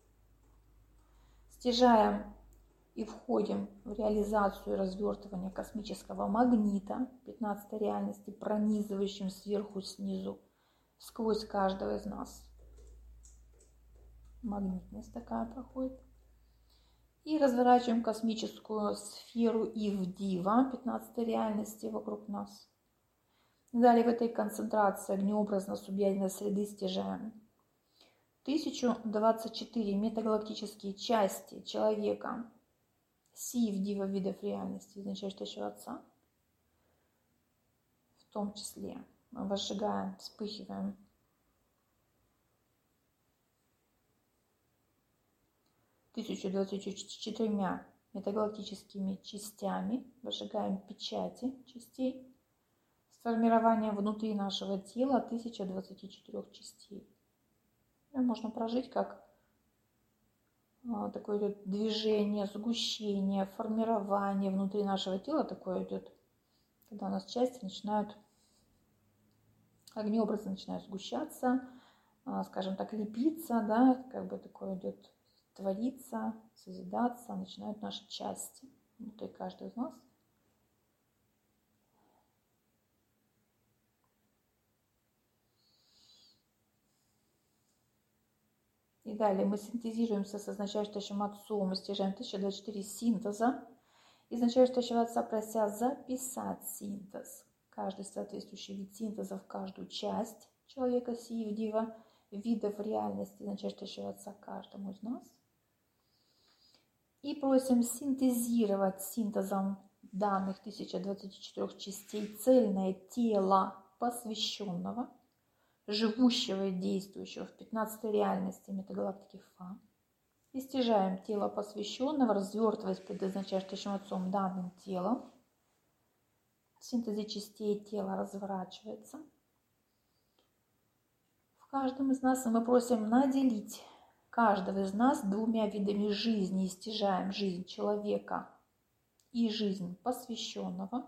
[SPEAKER 1] Стяжаем и входим в реализацию развертывания космического магнита 15-й реальности, пронизывающим сверху снизу сквозь каждого из нас. Магнитность такая проходит. И разворачиваем космическую сферу Ивдива 15-й реальности вокруг нас. Далее в этой концентрации огнеобразно-субъядерной среды стяжаем 1024 метагалактические части человека Си-Ивдива видов реальности, означающего отца. В том числе мы возжигаем, вспыхиваем 1024 метагалактическими частями, возжигаем печати частей. Формирование внутри нашего тела 1024 частей. Можно прожить как такое идет движение, сгущение, формирование внутри нашего тела. Такое идет, когда у нас части начинают, огнеобразы начинают сгущаться, скажем так, лепиться, да, как бы такое идет, твориться, созидаться, начинают наши части внутри каждого из нас. И далее мы синтезируемся с означающим отцом, мы стяжаем 1024 синтеза. И означающего отца, прося записать синтез, каждый соответствующий вид синтеза в каждую часть человека Си-Ивдива, видов реальности, означающего отца каждому из нас. И просим синтезировать синтезом данных 1024 частей цельное тело посвященного, живущего и действующего в 15-й реальности метагалактики Фа. И стяжаем тело посвященного, развертываясь перед означающим отцом данным телом. В синтезе частей тела разворачивается. В каждом из нас мы просим наделить каждого из нас двумя видами жизни. И стяжаем жизнь человека и жизнь посвященного,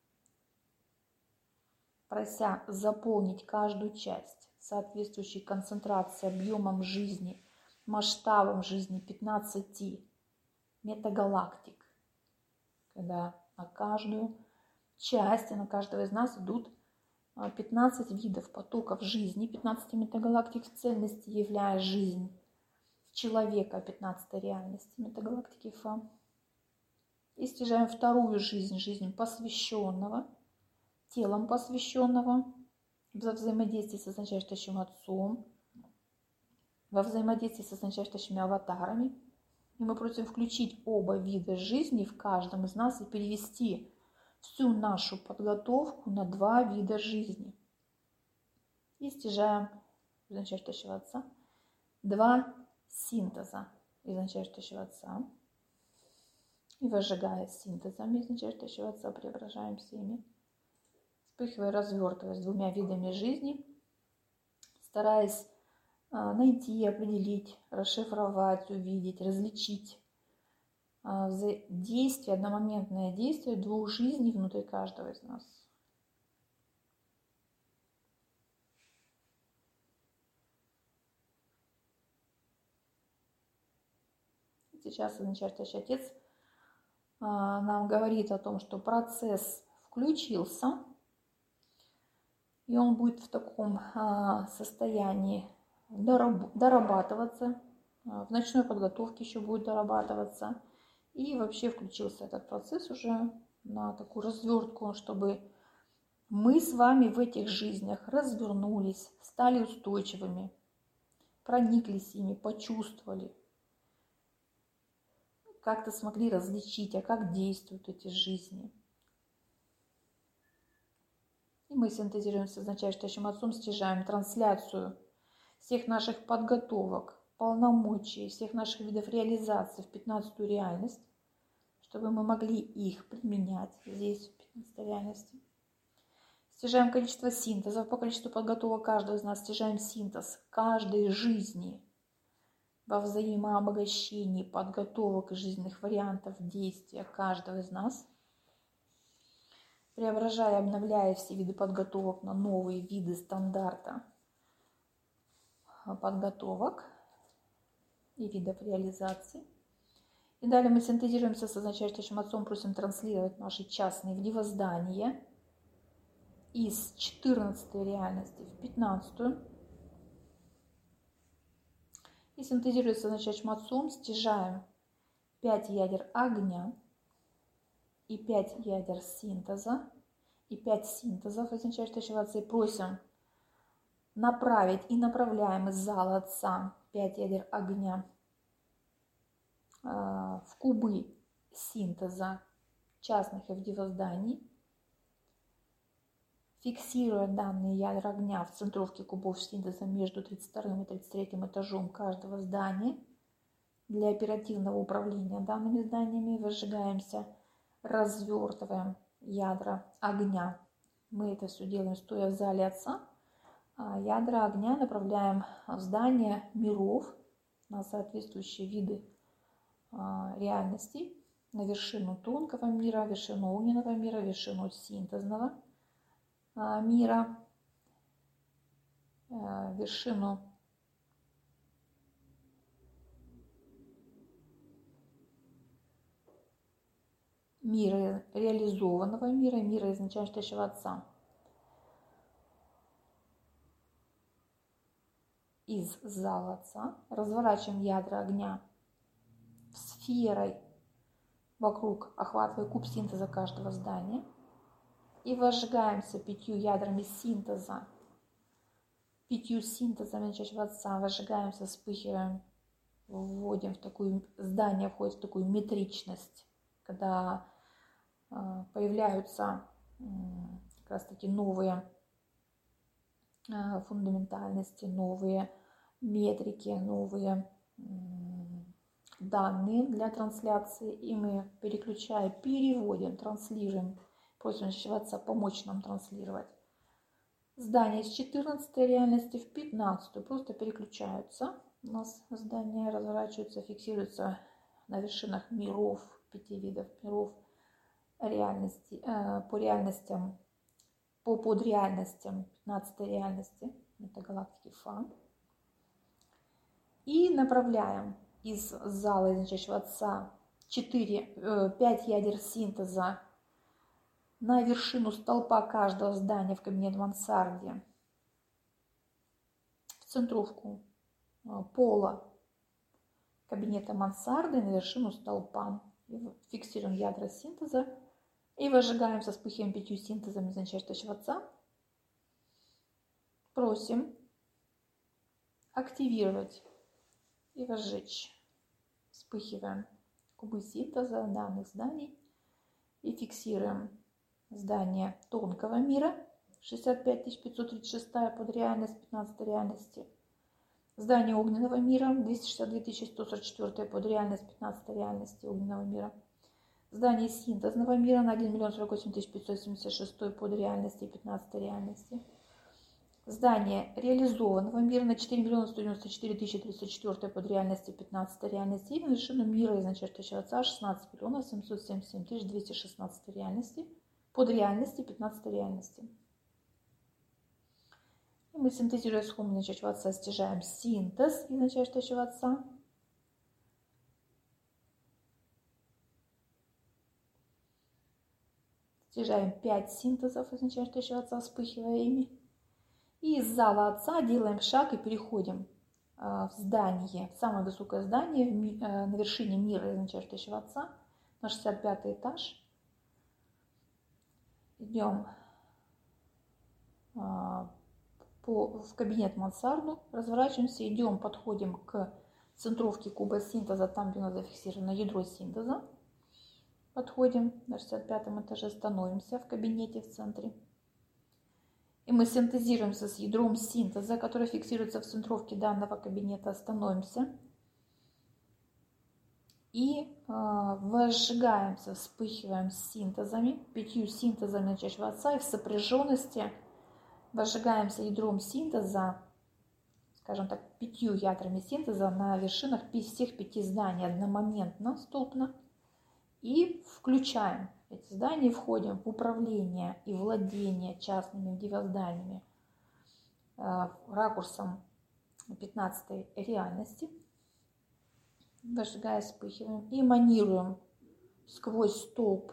[SPEAKER 1] прося заполнить каждую часть соответствующей концентрацией, объемом жизни, масштабом жизни 15 метагалактик, когда на каждую часть, на каждого из нас идут 15 видов потоков жизни, 15 метагалактик в цельности, являя жизнь человека 15-й реальности метагалактики Фа. И стяжаем вторую жизнь, жизнь посвященного, телом посвященного, во взаимодействии с означающим отцом, во взаимодействии с означающими аватарами. И мы просим включить оба вида жизни в каждом из нас и перевести всю нашу подготовку на два вида жизни. И стяжаем означающего отца два синтеза из начертающего Отца. И возжигая синтезом из начертающего Отца, преображаемся ими. Вспыхивая, развертываясь двумя видами жизни, стараясь найти, определить, расшифровать, увидеть, различить действие, одномоментное действие двух жизней внутри каждого из нас. Сейчас начертающий Отец нам говорит о том, что процесс включился, и он будет в таком состоянии дорабатываться, в ночной подготовке еще будет дорабатываться. И вообще включился этот процесс уже на такую развертку, чтобы мы с вами в этих жизнях развернулись, стали устойчивыми, прониклись ими, почувствовали, как-то смогли различить, а как действуют эти жизни. И мы синтезируемся с начертающим Отцом, стяжаем трансляцию всех наших подготовок, полномочий, всех наших видов реализации в 15-ю реальность, чтобы мы могли их применять здесь, в 15-й реальности. Стяжаем количество синтезов, по количеству подготовок каждого из нас стяжаем синтез каждой жизни во взаимообогащении подготовок и жизненных вариантов действия каждого из нас, преображая, обновляя все виды подготовок на новые виды стандарта подготовок и видов реализации. И далее мы синтезируемся с начертающим Отцом, просим транслировать наши частные вливоздания из 14-й реальности в 15-ю. И синтезируясь с начертающим Отцом, стяжаем 5 ядер огня и 5 ядер синтеза, и 5 синтезов из начертающего Отца, и просим направить и направляем из зала Отца 5 ядер огня в кубы синтеза частных вливозданий, фиксируя данные ядра огня в центровке кубов синтеза между 32 и 33 этажом каждого здания. Для оперативного управления данными зданиями возжигаемся, развертываем ядра огня. Мы это все делаем, стоя в зале Отца. А ядра огня направляем в здание миров на соответствующие виды реальностей, на вершину тонкого мира, вершину огненного мира, вершину синтезного мира, вершину мира реализованного мира, мира из начертающего Отца. Из зала Отца разворачиваем ядра огня сферой вокруг, охватывая куб синтеза каждого здания. И возжигаемся 5 ядрами синтеза, 5 синтезами начертающего Отца, возжигаемся, вспыхиваем, вводим в такое здание, входит в такую метричность, когда появляются как раз таки новые фундаментальности, новые метрики, новые данные для трансляции, и мы переключаем, переводим, транслируем, просим начертающего Отца помочь нам транслировать здания из 14-й реальности в 15-ю, просто переключаются, у нас здания разворачиваются, фиксируются на вершинах миров, 5 видов миров, реальности, по реальностям, по подреальностям 15-й реальности, это галактики Фа. И направляем из зала из начертающего Отца 5 ядер синтеза на вершину столпа каждого здания в кабинет мансарде, в центровку пола кабинета мансарды, на вершину столпа. Фиксируем ядра синтеза и возжигаем со вспыхиваем 5 синтезами из начертающего Отца. Просим активировать и возжечь. Вспыхиваем кубы синтеза данных зданий и фиксируем здание тонкого мира, 65536 подреальность 15 реальности, Здание огненного мира 262 144 под реальность 15 реальности огненного мира. Здание синтезного мира на 1 048 576 под реальности 15 реальности. Здание реализованного мира на 4 194 304 под реальности 15 реальности. И на вершину мира изначального отца 16 777 216 реальности под реальности 15 реальности. И мы, синтезируя схему изначального отца, стяжаем синтез изначального отца. Стяжаем 5 синтезов изначального отца, вспыхивая ими. И из зала отца делаем шаг и переходим в здание, в самое высокое здание на вершине мира изначального отца, на 65 этаж. Идем в кабинет мансарду, разворачиваемся, идем, подходим к центровке куба синтеза, там, где у нас зафиксировано ядро синтеза. Подходим на 65 этаже, становимся в кабинете в центре. И мы синтезируемся с ядром синтеза, который фиксируется в центровке данного кабинета. Становимся. И возжигаемся, вспыхиваем с синтезами, 5 синтезами начального отца. И в сопряженности возжигаемся ядром синтеза, скажем так, 5 ядрами синтеза на вершинах всех 5 зданий одномоментно, столпно. И включаем эти здания, входим в управление и владение частными дивозданиями ракурсом 15 реальности. Зажигая, вспыхиваем и эманируем сквозь столб,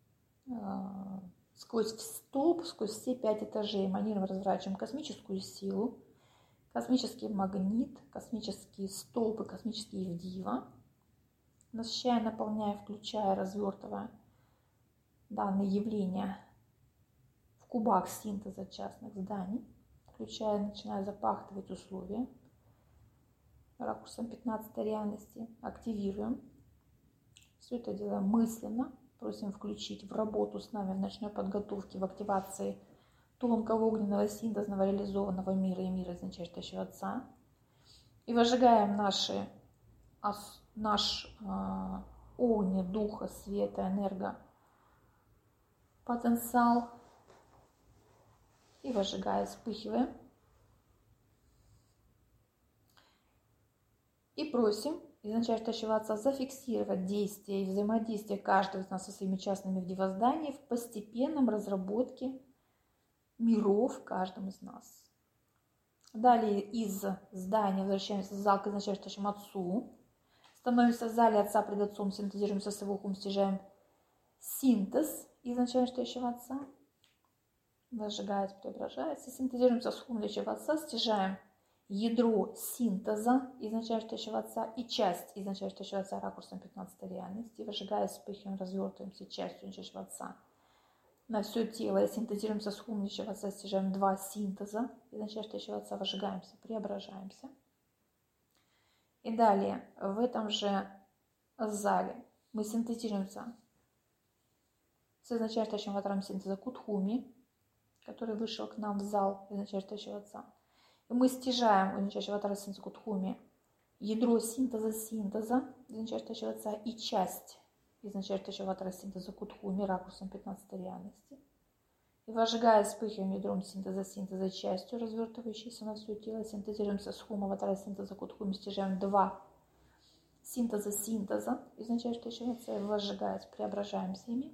[SPEAKER 1] сквозь все 5 этажей. Эманируем, разворачиваем космическую силу, космический магнит, космические столбы, космические евдива. Насыщая, наполняя, включая, развертывая данные явления в кубах синтеза частных зданий, включая, начиная запахтывать условия ракурсом 15 реальности, активируем. Все это делаем мысленно, просим включить в работу с нами в ночной подготовке, в активации тонкого огненного синтезного реализованного мира и мира изначального отца. И возжигаем наш огни, духа, света, энерго, потенциал. И возжигая, вспыхиваем. И просим изначального отца зафиксировать действия и взаимодействие каждого из нас со своими частными дивозданиями в постепенном разработке миров в каждом из нас. Далее из здания возвращаемся в зал к изначальному отцу. Становимся в зале отца пред отцом, синтезируемся с его ухом, стяжаем синтез изначального отца. Зажигается, преображается. Синтезируемся с ухом отца, стяжаем ядро синтеза изначального отца и часть изначального отца ракурсом 15 реальности. Выжигая, вспыхиваем, развертываемся частью изначального отца на все тело. И синтезируемся с ухом отца, стяжаем 2 синтеза изначального отца, выжигаемся, преображаемся. И далее в этом же зале мы синтезируемся с изначальным аватаром синтеза Кутхуми, который вышел к нам в зал изначального отца. И мы стяжаем у изначального аватара синтеза Кутхуми ядро синтеза изначального отца и часть изначального аватара синтеза Кутхуми ракурсом 15 реальности. И возжигая, вспыхиваем ядром синтеза частью, развертывающейся на все тело, синтезируемся с хум аватара синтеза Кутхуми, стяжаем 2 синтеза изначального отца и возжигаясь, преображаемся ими.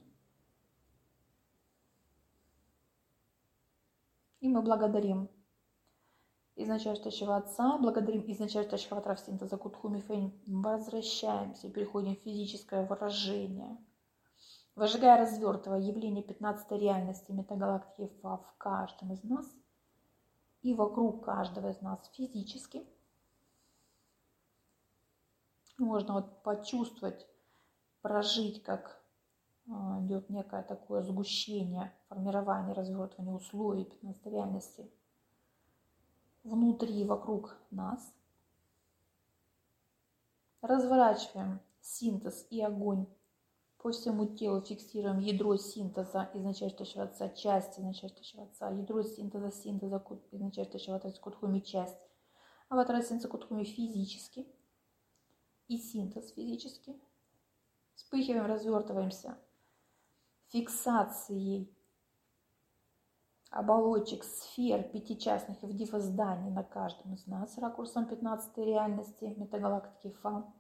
[SPEAKER 1] И мы благодарим изначального отца, благодарим изначального аватара синтеза Кутхуми Фэнь, возвращаемся и переходим в физическое выражение. Возжигая, развертывая явление 15 реальности метагалактики Фа в каждом из нас и вокруг каждого из нас физически. Можно вот почувствовать, прожить, как идет некое такое сгущение, формирование, развертывание условий 15 реальности внутри и вокруг нас. Разворачиваем синтез и огонь по всему телу, фиксируем ядро синтеза изначального отца, часть изначального отца, ядро синтеза изначального отца Кутхуми, часть, аватара синцукутхуми физически и синтез физически. Вспыхиваем, развертываемся фиксацией оболочек сфер пятичастных и вдифа зданий на каждом из нас ракурсом 15-й реальности метагалактики ФАМ.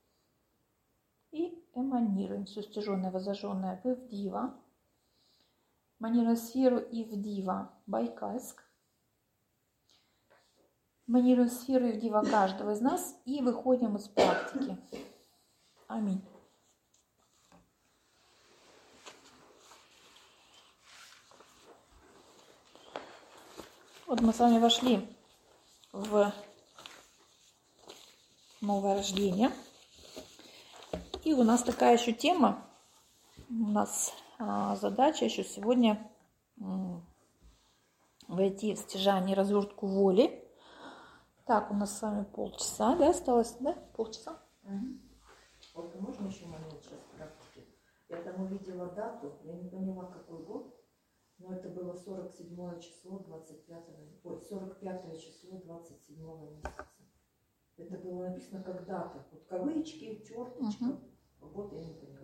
[SPEAKER 1] И эманируем все стяженное, возожженное в Ивдива. Эманируем сферу Ивдива Байкальск. Эманируем сферу Ивдива каждого из нас и выходим из практики. Аминь. Вот мы с вами вошли в новое рождение. И у нас такая еще тема, у нас задача еще сегодня войти в стяжание и развертку воли. Так, у нас с вами полчаса, да, осталось, да, полчаса?
[SPEAKER 6] Вот можно еще момент сейчас практики? Я там увидела дату, я не поняла, какой год, но это было 47 число 45 число 27 месяца. Это было написано как дата. Вот кавычки, черточка. Вот я не поняла.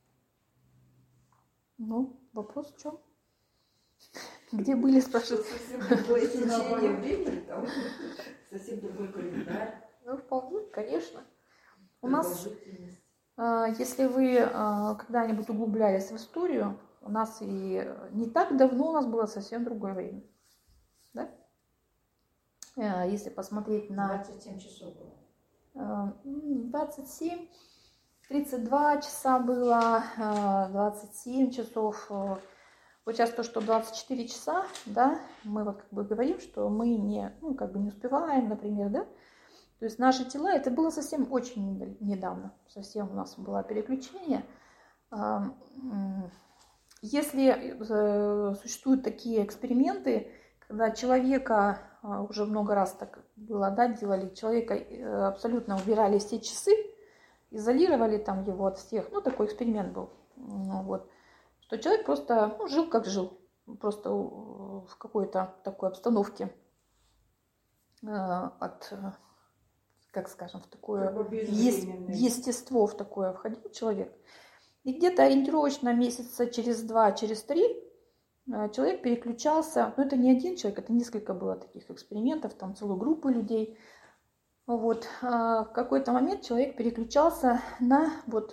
[SPEAKER 1] Ну, вопрос в чем? Где были, спрашивают?
[SPEAKER 6] Совсем другое течение времени, там совсем другой календарь.
[SPEAKER 1] Ну, вполне, конечно. У нас, если вы когда-нибудь углублялись в историю, у нас и не так давно у нас было совсем другое время. Да? Если посмотреть на...
[SPEAKER 2] 27 часов было.
[SPEAKER 1] 27, 32 часа было, 27 часов. Вот сейчас то, что 24 часа, да, мы вот как бы говорим, что мы не, ну, как бы не успеваем, например, да. То есть наши тела, это было совсем очень недавно, совсем у нас было переключение. Если существуют такие эксперименты, когда человека, уже много раз так было, да, делали, человека абсолютно убирали все часы, изолировали там его от всех, ну, такой эксперимент был, вот, что человек просто жил как жил, просто в какой-то такой обстановке, от, как скажем, в такое естество, в такое входил человек. И где-то ориентировочно месяца через 2, через 3 человек переключался, но это не один человек, это несколько было таких экспериментов, там целую группу людей. Вот. В какой-то момент человек переключался на вот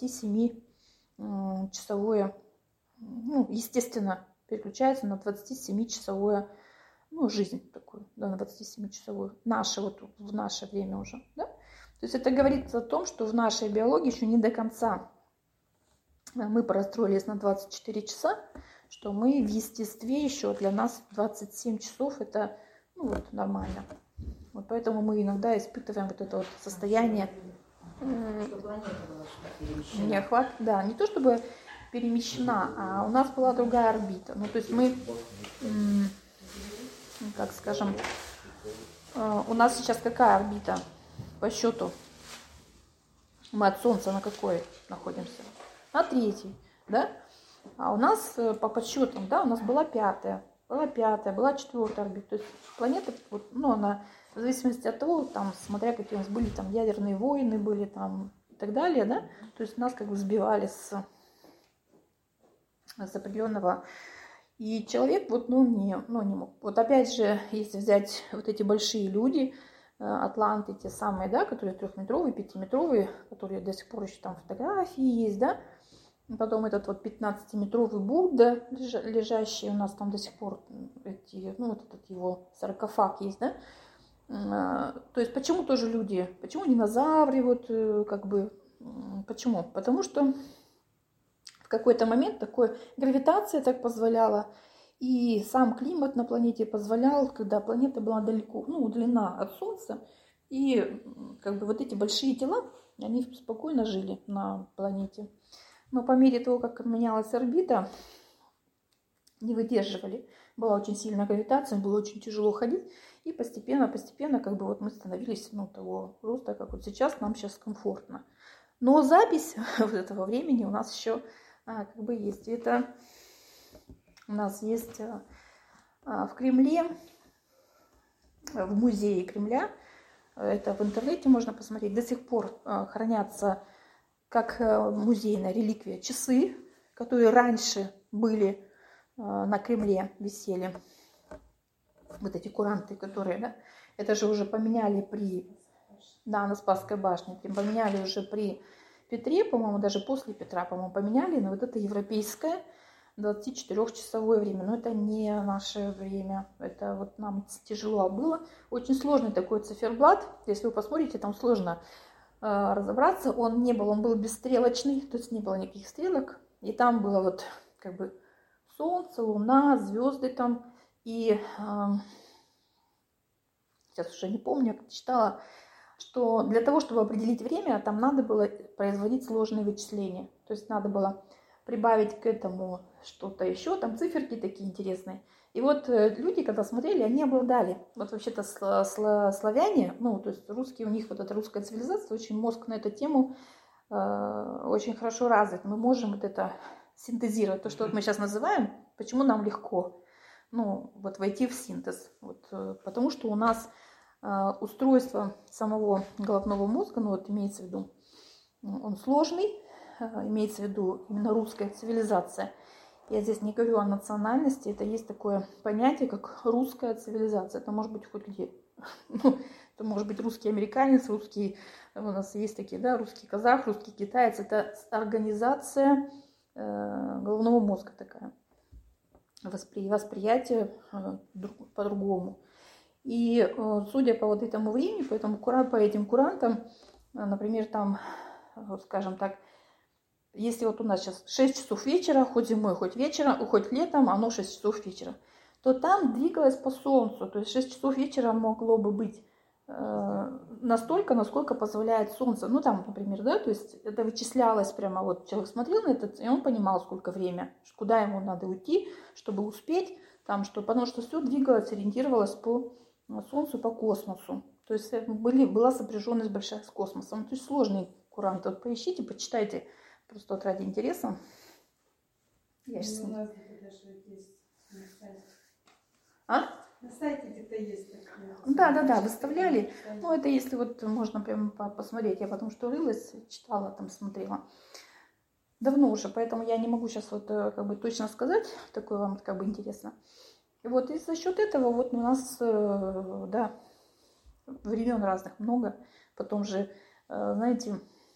[SPEAKER 1] 27-часовое, ну, естественно, переключается на 27-часовую, ну, жизнь такую, да, на 27-часовую, наше, вот в наше время уже, да? То есть это говорит о том, что в нашей биологии еще не до конца мы простроились на 24 часа, что мы в естестве еще для нас 27 часов это, ну, вот, нормально. Вот поэтому мы иногда испытываем вот это вот состояние.
[SPEAKER 2] Что планета была перемещена.
[SPEAKER 1] Неохват, да, не то чтобы перемещена, а у нас была другая орбита. Ну, то есть мы, как скажем, у нас сейчас какая орбита по счету? Мы от Солнца на какой находимся? На 3-й, да? А у нас по подсчетам, да, у нас была 5-я, была 4-я орбита. То есть планета, вот, ну, она в зависимости от того, там, смотря какие у нас были там ядерные войны, были там и так далее, да, то есть нас как бы сбивали с определенного. И человек вот, ну, не мог. Вот опять же, если взять вот эти большие люди, атланты, те самые, да, которые 3-метровые, 5-метровые, которые до сих пор еще там фотографии есть, да, потом этот вот 15-метровый Будда, лежащий у нас там до сих пор, эти, ну, вот этот его саркофаг есть, да. То есть почему тоже люди, почему динозавры, вот как бы, почему? Потому что в какой-то момент такой гравитация так позволяла, и сам климат на планете позволял, когда планета была далеко, ну, удалена от Солнца, и как бы вот эти большие тела, они спокойно жили на планете. Но по мере того, как менялась орбита, не выдерживали. Была очень сильная гравитация, было очень тяжело ходить. И постепенно, как бы вот мы становились, ну, того роста, как вот сейчас, нам сейчас комфортно. Но запись вот этого времени у нас еще как бы есть. Это у нас есть в Кремле, в музее Кремля, это в интернете можно посмотреть, до сих пор хранятся как музейная реликвия часы, которые раньше были на Кремле, висели. Вот эти куранты, которые, да, это же уже поменяли на Спасской башне, поменяли уже при Петре, по-моему, даже после Петра, по-моему, поменяли, но вот это европейское 24-часовое время, но это не наше время, это вот нам тяжело было. Очень сложный такой циферблат, если вы посмотрите, там сложно разобраться, он был бесстрелочный, то есть не было никаких стрелок, и там было вот как бы солнце, луна, звезды там, и сейчас уже не помню, я читала, что для того, чтобы определить время, там надо было производить сложные вычисления. То есть надо было прибавить к этому что-то еще, там циферки такие интересные. И вот люди, когда смотрели, они обладали. Вот вообще-то славяне, ну, то есть русские, у них вот эта русская цивилизация, очень мозг на эту тему очень хорошо развит. Мы можем вот это синтезировать, то, что вот мы сейчас называем, почему нам легко, ну, вот войти в синтез. Вот, потому что у нас устройство самого головного мозга, ну, вот имеется в виду, он сложный, имеется в виду именно русская цивилизация. Я здесь не говорю о национальности, это есть такое понятие, как русская цивилизация. Это может быть хоть где. Ну, это может быть русский американец, русский, у нас есть такие, да, русский казах, русский китаец. Это организация головного мозга такая. Восприятие по-другому. И судя по вот этому времени, по этим курантам, например, там, скажем так, если вот у нас сейчас 6 часов вечера, хоть зимой, хоть вечером, хоть летом, оно 6 часов вечера, то там двигалось по солнцу. То есть 6 часов вечера могло бы быть настолько, насколько позволяет солнце. Ну там, например, да, то есть это вычислялось прямо, вот человек смотрел на это, и он понимал, сколько время, куда ему надо уйти, чтобы успеть, там, потому что все двигалось, ориентировалось по солнцу, по космосу. То есть была сопряженность большая с космосом. То есть сложный курант. Вот поищите, почитайте. Просто вот ради интереса. Я сейчас...
[SPEAKER 4] У нас даже есть на сайте.
[SPEAKER 1] А?
[SPEAKER 4] На сайте где-то есть.
[SPEAKER 1] Да, выставляли. Ну, это если вот можно прямо посмотреть. Я потому что рылась, читала, там смотрела. Давно уже, поэтому я не могу сейчас вот как бы точно сказать. Такое вам как бы интересно. И вот и за счет этого вот у нас, да, времен разных много. Потом же, знаете,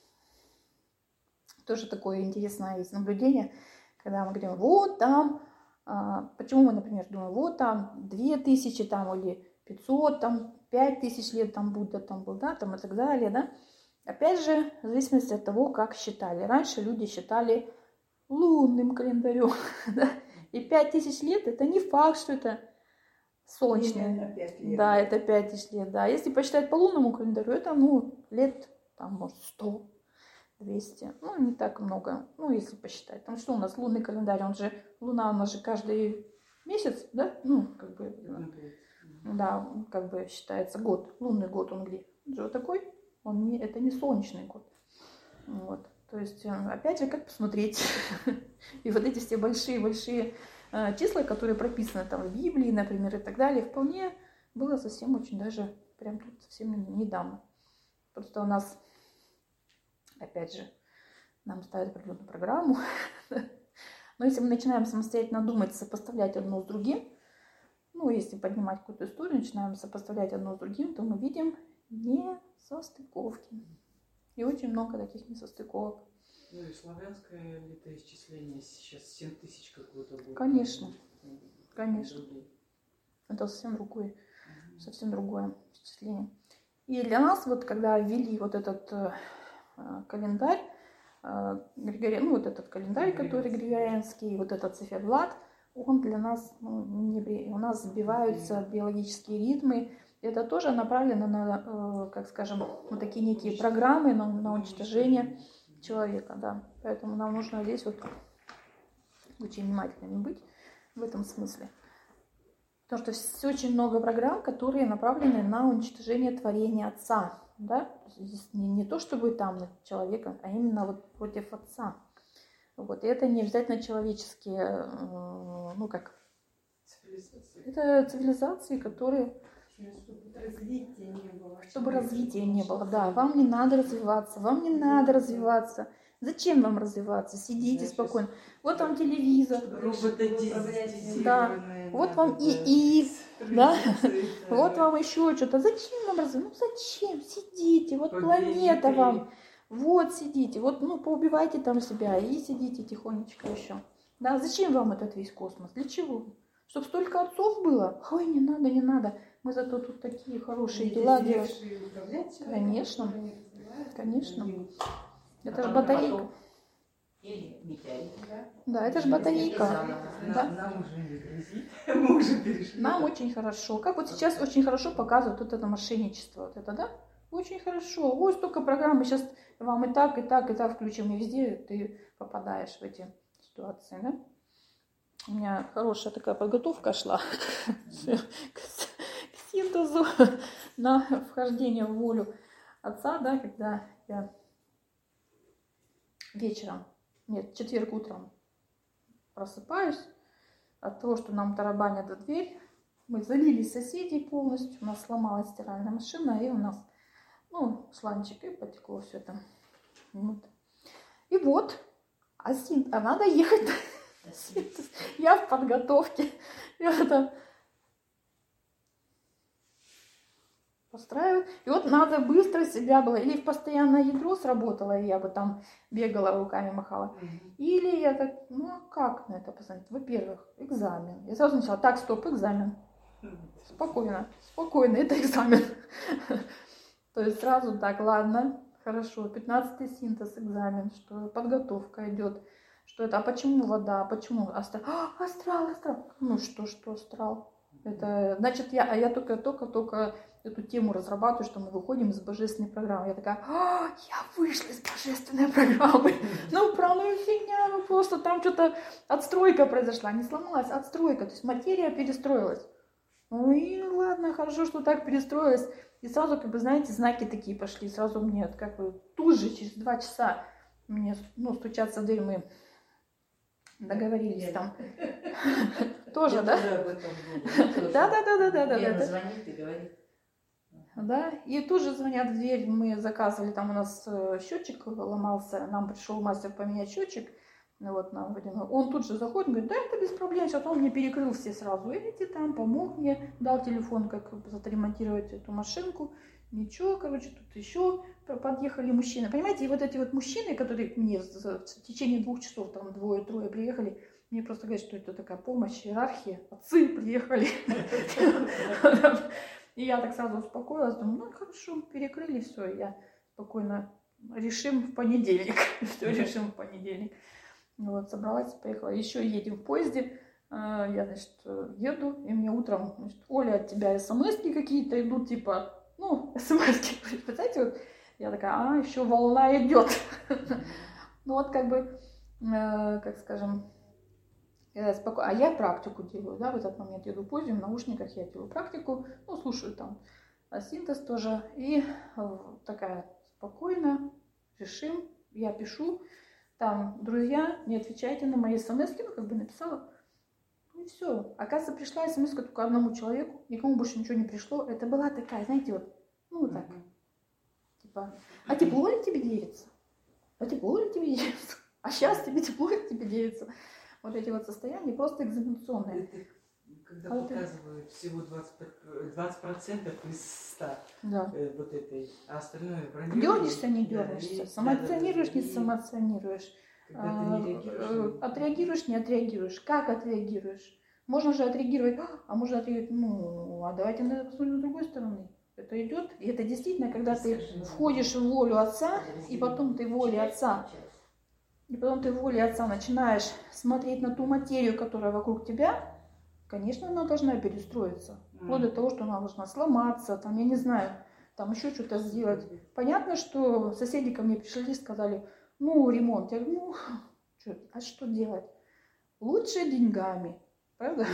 [SPEAKER 1] тоже такое интересное есть наблюдение, когда мы говорим, вот там, почему мы, например, думаем, вот там 2000 там, или 500, там 5000 лет там Будда там был, да, там и так далее, да. Опять же, в зависимости от того, как считали. Раньше люди считали лунным календарем, да? И 5000 лет это не факт, что это солнечный. Да, это 5000 лет, да. Если посчитать по лунному календарю, это, ну, лет, там, может, 100. 200, ну, не так много, ну, если посчитать. Там что у нас, лунный календарь, луна у нас же каждый месяц, да, ну, как бы, да, как бы считается год, лунный год, он где? Он же вот такой, это не солнечный год, вот, то есть, опять же, как посмотреть, и вот эти все большие числа, которые прописаны там в Библии, например, и так далее, вполне было совсем очень даже, прям тут совсем недавно, просто у нас опять же, нам ставят определенную программу. Но если мы начинаем самостоятельно думать, сопоставлять одно с другим, ну, если поднимать какую-то историю, начинаем сопоставлять одно с другим, то мы видим несостыковки. И очень много таких несостыковок.
[SPEAKER 3] Ну и славянское летоисчисление сейчас 7000 какое-то будет.
[SPEAKER 1] Конечно. Это совсем другое исчисление. И для нас, вот когда ввели вот этот календарь, ну, вот этот календарь, который григорианский, вот этот циферблат, он для нас, ну, у нас сбиваются биологические ритмы. Это тоже направлено на, как скажем, вот такие некие программы на уничтожение человека, да. Поэтому нам нужно здесь вот очень внимательными быть в этом смысле. Потому что очень много программ, которые направлены на уничтожение творения Отца. Да? Здесь не то, чтобы там над человеком, а именно вот против Отца. Вот. И это не обязательно человеческие, ну как, это цивилизации, которые
[SPEAKER 4] Чтобы развития не было.
[SPEAKER 1] Чтобы развития не было, да. Вам не надо развиваться, вам не надо развиваться. Зачем вам развиваться? Сидите спокойно. Вот вам телевизор. Да. Вот вам ИИ, да? Вот вам еще что-то. Зачем вам развиваться? Ну зачем? Сидите. Вот планета вам. Вот сидите. Вот, ну, поубивайте там себя и сидите тихонечко еще. Да, зачем вам этот весь космос? Для чего? Чтобы столько отцов было? Ой, не надо, не надо. Мы зато тут такие хорошие дела делаем. Конечно. Конечно. Это же батарейка.
[SPEAKER 2] Или метеорит, да?
[SPEAKER 1] Да, это же батарейка. Да.
[SPEAKER 3] Нам уже не грозит. Мы уже перешли.
[SPEAKER 1] Нам очень хорошо. Как вот сейчас очень хорошо показывают вот это мошенничество. Вот это, да? Очень хорошо. Ой, столько программ. Мы сейчас вам и так, и так, и так включим. И везде ты попадаешь в эти ситуации, да? У меня хорошая такая подготовка шла к синтезу на вхождение в волю Отца, да, когда я вечером, нет, в четверг утром просыпаюсь от того, что нам тарабанят в дверь. Мы залили соседей полностью, у нас сломалась стиральная машина, и у нас, ну, шланчик, и потекло все это. Вот. И вот, а надо ехать. Я в подготовке. И вот это постраиваю. И вот надо быстро себя было. Или в постоянное ядро сработало, и я бы там бегала, руками махала. Или я так, ну а как на это посмотреть? Во-первых, экзамен. Я сразу начала, так, стоп, экзамен. Спокойно, спокойно, это экзамен. То есть сразу так, ладно, хорошо, 15-й синтез, экзамен, что подготовка идет. Что это? А почему вода? Почему астрал? Астрал. Ну что астрал? Это значит, я только эту тему разрабатываю, что мы выходим из божественной программы. Я такая, я вышла из божественной программы. Ну, правильная фигня, ну просто там что-то отстройка произошла. Не сломалась, отстройка. То есть материя перестроилась. Ну и ладно, хорошо, что так перестроилась. И сразу, как бы, знаете, знаки такие пошли. Сразу мне, как бы, тут же, через 2 часа мне, ну, стучаться в дверь, мы договорились там. Тоже, да? Да.
[SPEAKER 2] Лена звонит и говорит.
[SPEAKER 1] Да, и тут же звонят в дверь, мы заказывали, там у нас счетчик ломался, нам пришел мастер поменять счетчик, вот нам водяной. Он тут же заходит, говорит, да, это без проблем, сейчас он мне перекрыл все сразу эти там, помог мне, дал телефон, как отремонтировать эту машинку, ничего, короче, тут еще подъехали мужчины, понимаете, и вот эти вот мужчины, которые мне в течение 2 часов, там 2-3 приехали, мне просто говорят, что это такая помощь, иерархия, отцы приехали. И я так сразу успокоилась, думаю, ну хорошо, перекрыли все, я спокойно решим в понедельник. Все решим в понедельник. Вот, собралась, поехала. Еще едем в поезде. Я, значит, еду, и мне утром, значит, Оля, от тебя смс-ки какие-то идут, типа, ну, смс-ки, представляете, вот, я такая, еще волна идет. Ну вот, как бы, как скажем, а я практику делаю, да, в этот момент еду позже, в наушниках я делаю практику, ну, слушаю там синтез тоже, и такая спокойно, решим, я пишу, там, друзья, не отвечайте на мои смс-ки, ну, как бы написала, ну, и все. Оказывается, пришла смс-ка только одному человеку, никому больше ничего не пришло, это была такая, знаете, вот, ну, вот так, типа, а тепло ли тебе делится? А тепло ли тебе делится? А сейчас тебе тепло ли тебе делится? Вот эти вот состояния просто экзаменационные.
[SPEAKER 3] Это когда показывают всего 20% из 100
[SPEAKER 1] да.
[SPEAKER 3] Вот этой, а остальное
[SPEAKER 1] дернешься, не дернешься, самоционируешь, не самоционируешь, отреагируешь, не отреагируешь, как отреагируешь. Можно же отреагировать, а можно отреагировать, ну, а давайте посмотрим с другой стороны. Это идет, и это действительно, когда ты входишь в волю Отца, и потом ты в воле Отца. И потом ты в воле Отца начинаешь смотреть на ту материю, которая вокруг тебя, конечно, она должна перестроиться. Вплоть до того, что она должна сломаться, там, я не знаю, там еще что-то сделать. Понятно, что соседи ко мне пришли и сказали, ну, ремонт. Я говорю, ну, а что делать? Лучше деньгами. Правда?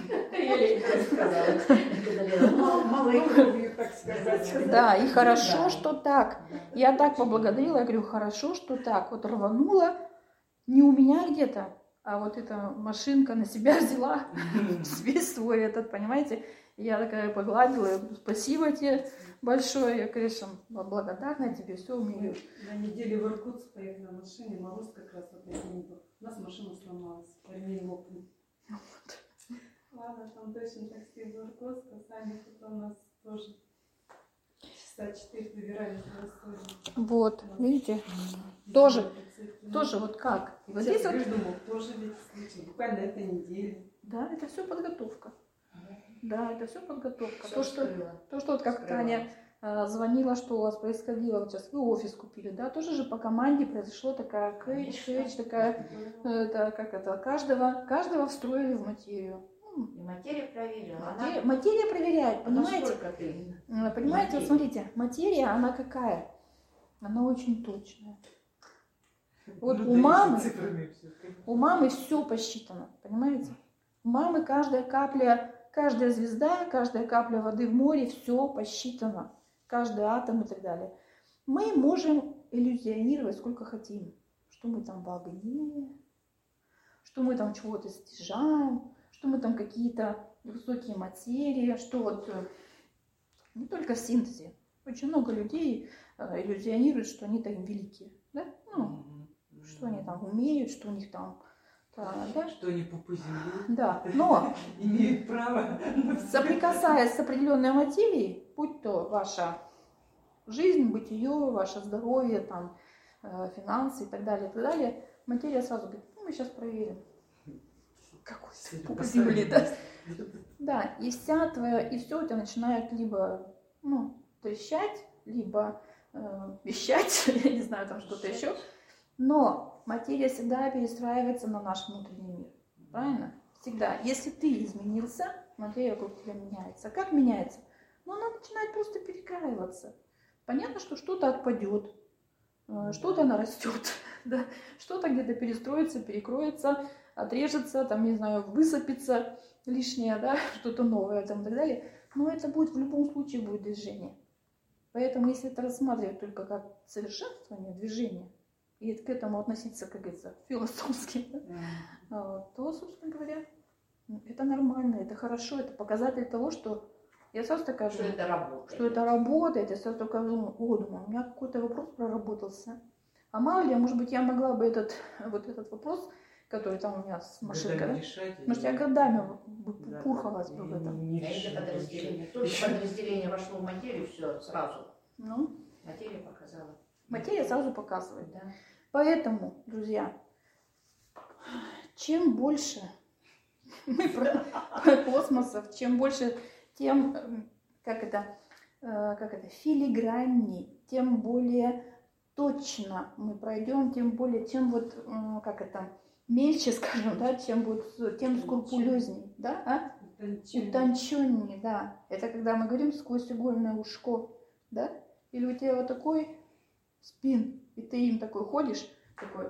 [SPEAKER 5] Малой кровью, так сказать.
[SPEAKER 1] Да, и хорошо, что так. Я так поблагодарила, я говорю, хорошо, что так. Вот рванула, не у меня где-то, а вот эта машинка на себя взяла весь свой этот, понимаете? Я такая погладила, я говорю, спасибо тебе большое, я, конечно, благодарна тебе, все умею.
[SPEAKER 4] На неделе в Иркутск поехали на машине, мороз как раз вот таким был. У нас машина сломалась, ремень лопнул. Ладно, там точно такси в Иркутск, а сами потом нас тоже часа 4 добирались до Ростова.
[SPEAKER 1] Вот, видите, тоже вот как. И вот здесь вот,
[SPEAKER 4] думал, тоже ведь случай, буквально этой неделе.
[SPEAKER 1] да, это все подготовка. Да, это все подготовка.
[SPEAKER 2] Всё
[SPEAKER 1] То, что вот как
[SPEAKER 2] скрыла.
[SPEAKER 1] Таня звонила, что у вас происходило, вот сейчас вы офис купили, да, тоже же по команде произошло такая кэч, такая, каждого встроили в материю.
[SPEAKER 2] И материя проверила.
[SPEAKER 1] Материя проверяет, понимаете?
[SPEAKER 2] Насколько ты?
[SPEAKER 1] Понимаете, вот смотрите, материя, она какая? Она очень точная. Вот
[SPEAKER 3] Ну,
[SPEAKER 1] у
[SPEAKER 3] да,
[SPEAKER 1] мамы,
[SPEAKER 3] если цифрами всё, конечно.
[SPEAKER 1] у мамы все посчитано, понимаете? У мамы каждая капля, каждая звезда, каждая капля воды в море, все посчитано. Каждый атом и так далее. Мы можем иллюзионировать сколько хотим. Что мы там в огне, что мы там чего-то стяжаем, что мы там какие-то высокие материи, что вот не только в синтезе. Очень много людей иллюзионируют, что они там великие. Да? Ну, что они там умеют, что у них там... Да?
[SPEAKER 3] Что они пупы земли
[SPEAKER 1] Да, но
[SPEAKER 3] имеют право.
[SPEAKER 1] соприкасаясь с определенной материей, будь то ваша жизнь, бытие, ваше здоровье, там, финансы и так далее, материя сразу говорит, ну, мы сейчас проверим. Какой ты пуп земли, да? Да, и вся твоя, и все у тебя начинает либо, трещать, либо вещать, я не знаю, там что-то еще. Но материя всегда перестраивается на наш внутренний мир. Правильно? Всегда. Если ты изменился, материя вокруг тебя меняется. А как меняется? Ну, она начинает просто перекраиваться. Понятно, что что-то отпадет, что-то нарастет, да? Что-то где-то перестроится, перекроется, отрежется, там, не знаю, высыпется лишнее, да, что-то новое там, и так далее. Но это будет в любом случае будет движение. Поэтому, если это рассматривать только как совершенствование, движение, и к этому относиться, как говорится, философски, то, собственно говоря, это нормально, это хорошо, это показатель того, что я сразу такая,
[SPEAKER 2] Что это работает.
[SPEAKER 1] Что это работает, я сразу только думаю, у меня какой-то вопрос проработался. А мало ли, может быть, я могла бы этот вопрос, который там у меня с машинкой, да? Может, я годами пурхалась бы в этом.
[SPEAKER 2] Это подразделение. Только подразделение вошло в материю, все, сразу.
[SPEAKER 1] Ну,
[SPEAKER 2] Материя показала.
[SPEAKER 1] материя сразу показывает.
[SPEAKER 2] Да.
[SPEAKER 1] Поэтому, друзья, чем больше мы про космосов, чем больше, тем, филигранней, тем более точно мы пройдем, тем более, чем мельче, скажем, да, тем скрупулезней, да, утонченнее, да. Это когда мы говорим сквозь игольное ушко, да, или у тебя вот такой спин, и ты им такой ходишь, такой,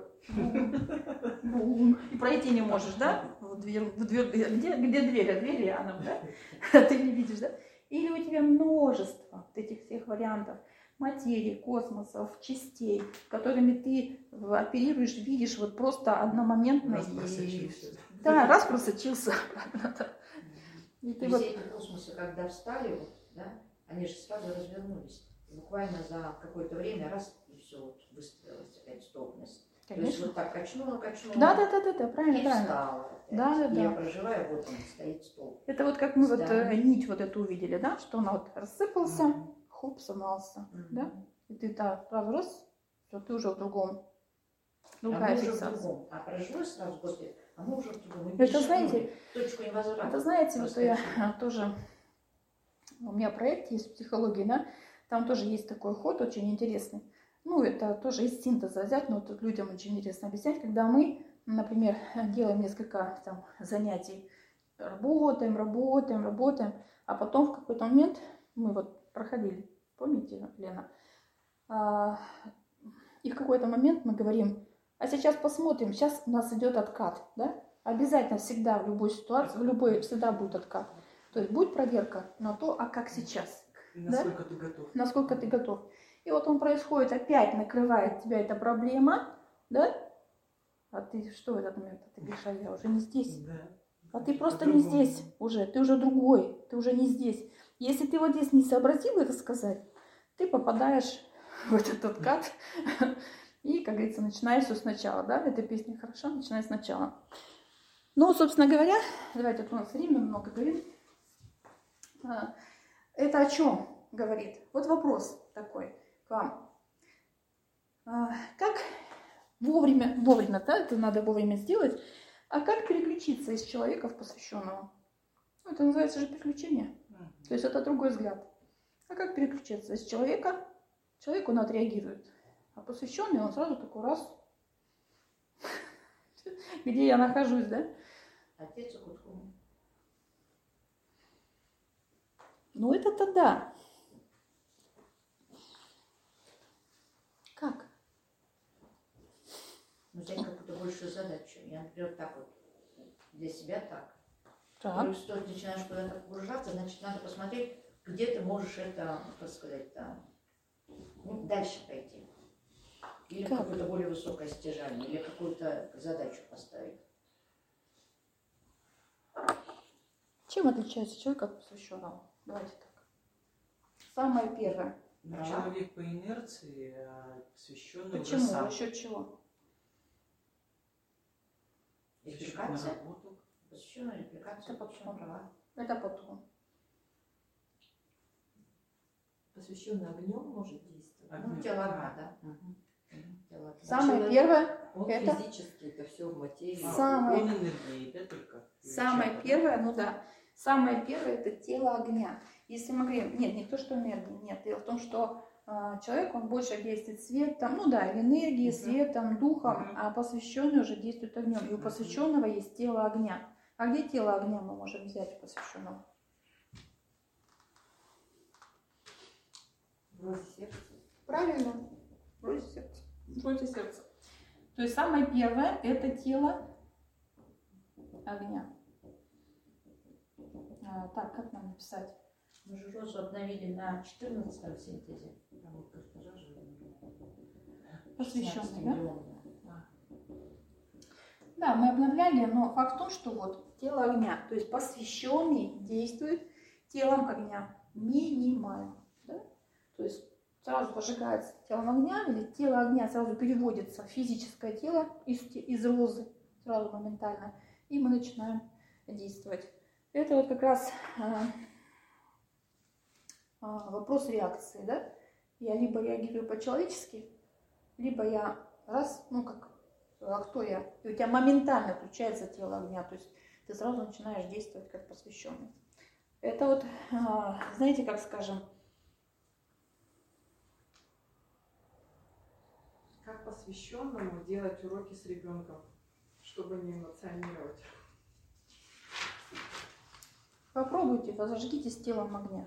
[SPEAKER 1] и пройти не можешь, да, где дверь, а дверь рядом, да, ты не видишь, да, или у тебя множество вот этих всех вариантов материи, космосов, частей, которыми ты оперируешь, видишь вот просто одномоментно.
[SPEAKER 3] Раз просочился.
[SPEAKER 1] Да, раз просочился. И ты
[SPEAKER 2] Все эти космосы, когда встали, да, они же сразу развернулись. Буквально за какое-то время раз, и все вот выстроилась опять столбность. То есть
[SPEAKER 1] Конечно.
[SPEAKER 2] вот так качнула.
[SPEAKER 1] Да, правильно,
[SPEAKER 2] И
[SPEAKER 1] правильно.
[SPEAKER 2] встала.
[SPEAKER 1] Да.
[SPEAKER 2] Я проживаю, вот он стоит столб.
[SPEAKER 1] Это вот как мы вот
[SPEAKER 2] Да.
[SPEAKER 1] нить вот эту увидели, да, что она вот рассыпался, хоп, собрался, да, и ты сразу раз, что ты уже в другом, другая
[SPEAKER 2] мы уже в
[SPEAKER 1] фиксация.
[SPEAKER 2] другом. А прожилось сразу после, а мы уже в другом.
[SPEAKER 1] Это, знаете,
[SPEAKER 2] точку невозврата.
[SPEAKER 1] Это, знаете, вот я тоже, у меня проект есть в психологии, да, там тоже есть такой ход очень интересный. Ну, это тоже из синтеза взять, но тут людям очень интересно объяснять, когда мы, например, делаем несколько там занятий, работаем, а потом в какой-то момент мы вот проходили, помните, Лена, и в какой-то момент мы говорим, а сейчас посмотрим, сейчас у нас идет откат, да? Обязательно всегда в любой ситуации, всегда будет откат. То есть будет проверка на то, а как сейчас.
[SPEAKER 3] Насколько ты готов.
[SPEAKER 1] Насколько ты готов. И вот он происходит, опять накрывает тебя эта проблема, да? А ты что в этот момент? Ты говоришь, а я уже не здесь.
[SPEAKER 3] Да.
[SPEAKER 1] А ты просто не здесь уже, ты уже другой, ты уже не здесь. Если ты вот здесь не сообразил это сказать, ты попадаешь в этот откат и, как говорится, начинаешь все сначала, да? Эта песня хорошо, начинай сначала. Ну, собственно говоря, давайте, вот у нас время много говорим. Это о чем говорит? Вот вопрос такой к вам. Как вовремя, да, это надо вовремя сделать, а как переключиться из человека в посвященного? Это называется же переключение. То есть это другой взгляд. А как переключиться из человека? Человек, он отреагирует. А посвященный, он сразу такой раз. Где я нахожусь, да?
[SPEAKER 2] Отец Куткому.
[SPEAKER 1] Ну это-то да. Как?
[SPEAKER 2] Ну, взять какую-то большую задачу. Я, например, так вот, для себя так.
[SPEAKER 1] Так.
[SPEAKER 2] Если ты начинаешь куда-то погружаться, значит, надо посмотреть, где ты можешь это, так сказать, дальше пойти. Или
[SPEAKER 1] Как?
[SPEAKER 2] какое-то более высокое стяжание, или какую-то задачу поставить.
[SPEAKER 1] Чем отличается человек от посвященного? Давайте так. Самое первое.
[SPEAKER 3] Ну, человек по инерции, а посвященный уже
[SPEAKER 1] Почему?
[SPEAKER 3] сам.
[SPEAKER 1] За счет чего?
[SPEAKER 2] Репликация?
[SPEAKER 3] На работу.
[SPEAKER 2] Посвященная репликация,
[SPEAKER 1] Это
[SPEAKER 2] посвященная права.
[SPEAKER 1] Это потом.
[SPEAKER 6] Посвященный огнем может действовать.
[SPEAKER 3] Огнем.
[SPEAKER 2] Ну, тело огня, да.
[SPEAKER 3] Мгм.
[SPEAKER 2] Тело огня.
[SPEAKER 1] Самое
[SPEAKER 6] человек-
[SPEAKER 1] первое.
[SPEAKER 6] Он
[SPEAKER 1] Это
[SPEAKER 6] физически это все в материи.
[SPEAKER 1] Самое-
[SPEAKER 3] Он энергии, да, только?
[SPEAKER 1] Самое
[SPEAKER 3] Или
[SPEAKER 1] первое, ну да, самое первое это тело огня. Если мы говорим, нет, не то, что энергии, нет, дело в том, что человек, он больше действует светом, ну да, или энергией, светом, духом, а посвященный уже действует огнем. И у посвященного есть тело огня. А где тело огня мы можем взять у посвященного?
[SPEAKER 6] Вроде сердца.
[SPEAKER 1] Правильно, вроде сердца. Вроде сердца. То есть самое первое это тело огня. Так, как нам написать?
[SPEAKER 2] Мы же розу обновили на 14-м синтезе. Там вот госпожа же.
[SPEAKER 1] Посвященный,
[SPEAKER 2] 16
[SPEAKER 1] да?
[SPEAKER 2] миллионов.
[SPEAKER 1] Да, мы обновляли, но факт в том, что вот тело огня, то есть посвященный действует телом огня минимально. Да? То есть сразу зажигается телом огня, или тело огня сразу переводится в физическое тело из розы, сразу моментально, и мы начинаем действовать. Это вот как раз вопрос реакции, да? Я либо реагирую по-человечески, либо я раз, ну как, а кто я? И у тебя моментально включается тело огня, то есть ты сразу начинаешь действовать как посвященный. Это вот, знаете, как скажем,
[SPEAKER 5] Как посвященному делать уроки с ребенком, чтобы не эмоционировать?
[SPEAKER 1] попробуйте, зажгите с телом огня.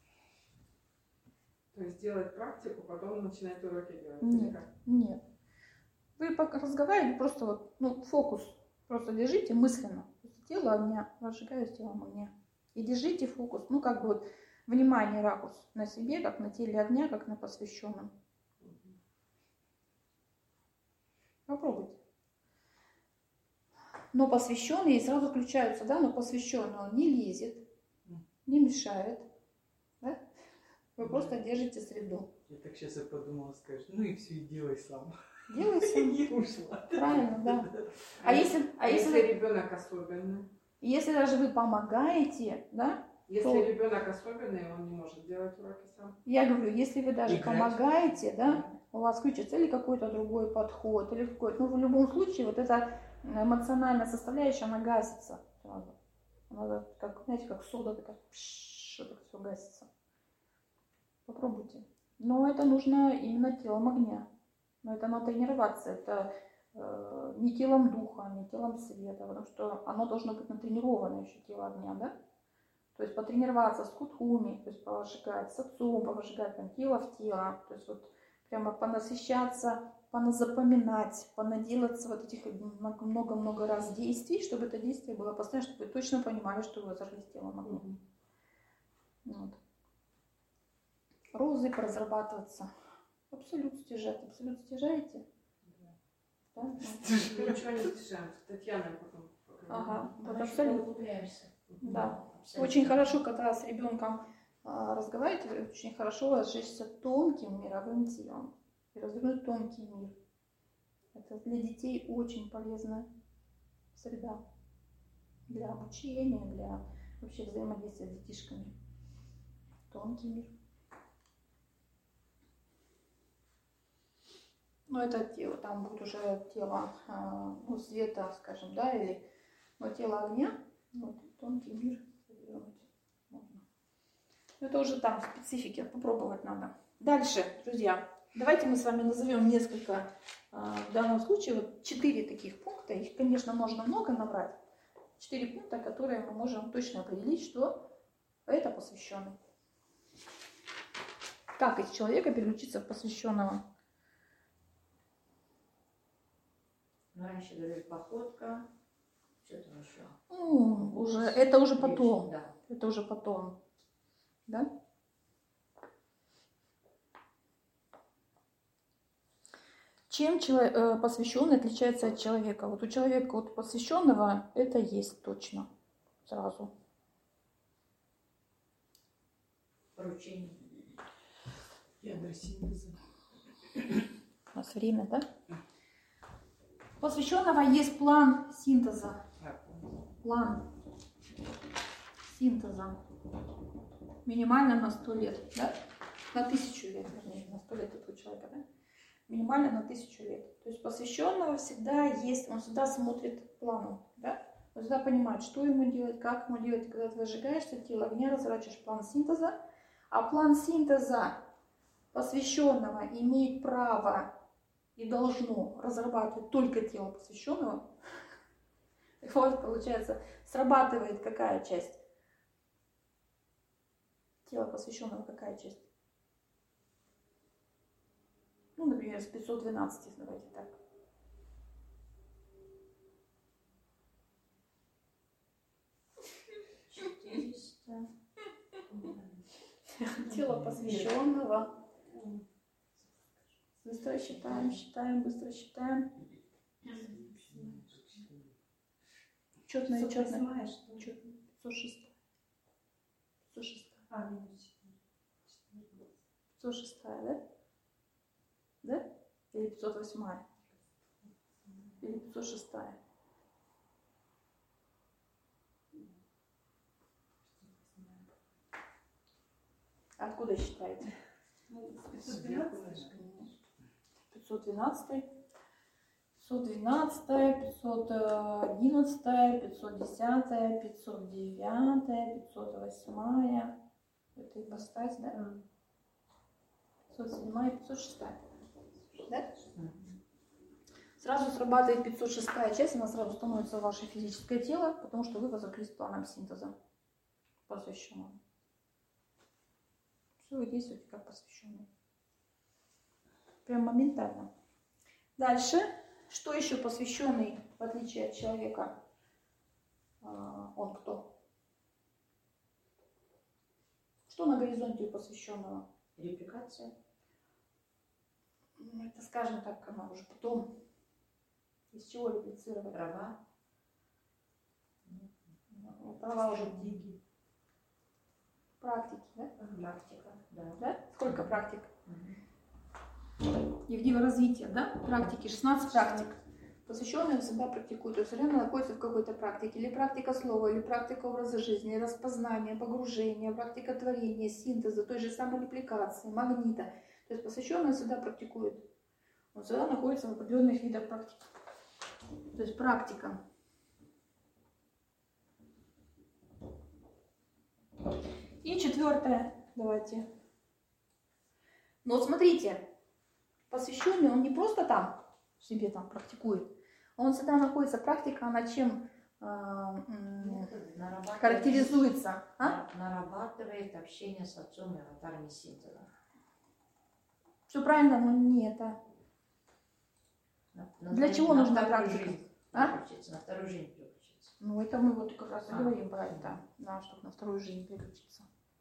[SPEAKER 5] То есть делать практику, потом начинать уроки делать?
[SPEAKER 1] Нет.
[SPEAKER 5] Или как?
[SPEAKER 1] Нет. Вы пока разговариваете, просто вот, ну, фокус просто держите мысленно. Тело огня, разжигаю с телом огня. И держите фокус, ну, как бы вот внимание, ракурс на себе, как на теле огня, как на посвященном. Попробуйте. Но посвященный сразу включаются, да, но посвященный он не лезет, не мешает, да? Вы просто держите среду.
[SPEAKER 3] Я так сейчас и подумала, скажешь, ну и все, и делай сам.
[SPEAKER 1] Делай сам.
[SPEAKER 3] И ушла.
[SPEAKER 1] Правильно, да. А если
[SPEAKER 5] ребенок особенный?
[SPEAKER 1] Если даже вы помогаете, да,
[SPEAKER 5] Если
[SPEAKER 1] то-
[SPEAKER 5] ребенок особенный, он не может делать уроки сам.
[SPEAKER 1] я говорю, если вы даже
[SPEAKER 3] Играть.
[SPEAKER 1] помогаете, да, у вас включится или какой-то другой подход, или какой-то, ну, в любом случае, вот эта эмоциональная составляющая, она гасится сразу. Она, как, знаете, как сода, такая, что-то все гасится. Попробуйте. Но это нужно именно телом огня. Но это надо тренироваться. Это не телом духа, не телом света, потому что оно должно быть натренировано еще, тело огня, да? То есть потренироваться с кутхуми, то есть повыжигать, с отцом повыжигать там тело в тело, то есть вот прямо понасыщаться, поназапоминать, понаделаться вот этих много-много раз действий, чтобы это действие было постоянно, чтобы вы точно понимали, что вы зажглись телом огня. Вот. Розы разрабатываться. Абсолют стяжать. Абсолют стяжаете? Да?
[SPEAKER 5] Мы ничего не решаем. Татьяна потом покажет.
[SPEAKER 1] Ага, вот
[SPEAKER 2] Мы еще
[SPEAKER 1] абсолютно.
[SPEAKER 2] углубляемся.
[SPEAKER 1] Да.
[SPEAKER 2] Абсолютно.
[SPEAKER 1] Очень хорошо, когда с ребенком разговариваете, очень хорошо разжечься тонким мировым телом и развернуть тонкий мир. Это для детей очень полезная среда для обучения, для вообще взаимодействия с детишками. Тонкий мир. Но это тело, там будет уже тело ну, света, скажем, да, или но тело огня, вот, тонкий мир развернуть можно. Это уже там специфики, попробовать надо. Дальше, друзья, давайте мы с вами назовем несколько, в данном случае, вот 4 таких пункта. Их, конечно, можно много набрать. 4 пункта, которые мы можем точно определить, что это посвященный. Как из человека переключиться в посвященного?
[SPEAKER 2] Ну, раньше говорили походка, что там еще?
[SPEAKER 1] Уже, это уже потом.
[SPEAKER 2] Да.
[SPEAKER 1] Это уже потом. Да? Чем посвященный отличается от человека? Вот у человека от посвященного это есть точно. Сразу.
[SPEAKER 2] Поручение.
[SPEAKER 3] Ядра синтеза.
[SPEAKER 1] У нас время, да? У посвященного есть план синтеза. План синтеза. Минимально на 100 лет, да? На 1000 лет, вернее, на 100 лет этого человека, да? Минимально на 1000 лет. То есть посвященного всегда есть, он всегда смотрит планом, да? Он всегда понимает, что ему делать, как ему делать. Когда ты выжигаешься, тело огня, разворачиваешь план синтеза, а план синтеза посвященного имеет право и должно разрабатывать только тело посвященного. Вот, получается, срабатывает какая часть? Тело посвященного какая часть? Ну, например, с 512, давайте так. Тело посвященного. Быстро считаем, считаем, быстро считаем. Четная, четная. 506. 506. 506, да? Да? Или 508? Или 506? Откуда считаете? 512, 512, 511, 510, 509, 508. Это ипостась, да? 507 и 506. Да? Сразу срабатывает 506 часть, она сразу становится ваше физическое тело, потому что вы возросли с планом синтеза посвященного. Все, вы действуете как посвященный. Прям моментально. Дальше. Что еще посвященный, в отличие от человека? Он кто? Что на горизонте у посвященного?
[SPEAKER 2] Репликация.
[SPEAKER 1] Это, скажем так, она уже потом. Из чего реплицировать?
[SPEAKER 2] Права.
[SPEAKER 1] Права уже деньги. Практики, да?
[SPEAKER 2] Практика. Да.
[SPEAKER 1] Да? Сколько практик?
[SPEAKER 2] Мгм.
[SPEAKER 1] Евдива развития, да? Практики, 16 практик. Посвященные всегда практикуют. То есть реально находится в какой-то практике. Или практика слова, или практика образа жизни, распознания, погружения, практика творения, синтеза, той же самой репликации, магнита. То есть посвященные всегда практикуют. Он всегда находится в определенных видах практики. То есть практика. И четвертое. Давайте. Но вот смотрите. Посвященный, он не просто там себе там практикует. Он всегда находится, практика, она чем характеризуется?
[SPEAKER 2] Нарабатывает общение с отцом и аватарами синтеза.
[SPEAKER 1] Все правильно, но не это. Для чего нужна практика?
[SPEAKER 2] На вторую жизнь переключиться.
[SPEAKER 1] Ну, это мы вот как раз и говорим про это. Да, чтобы на вторую жизнь переключиться.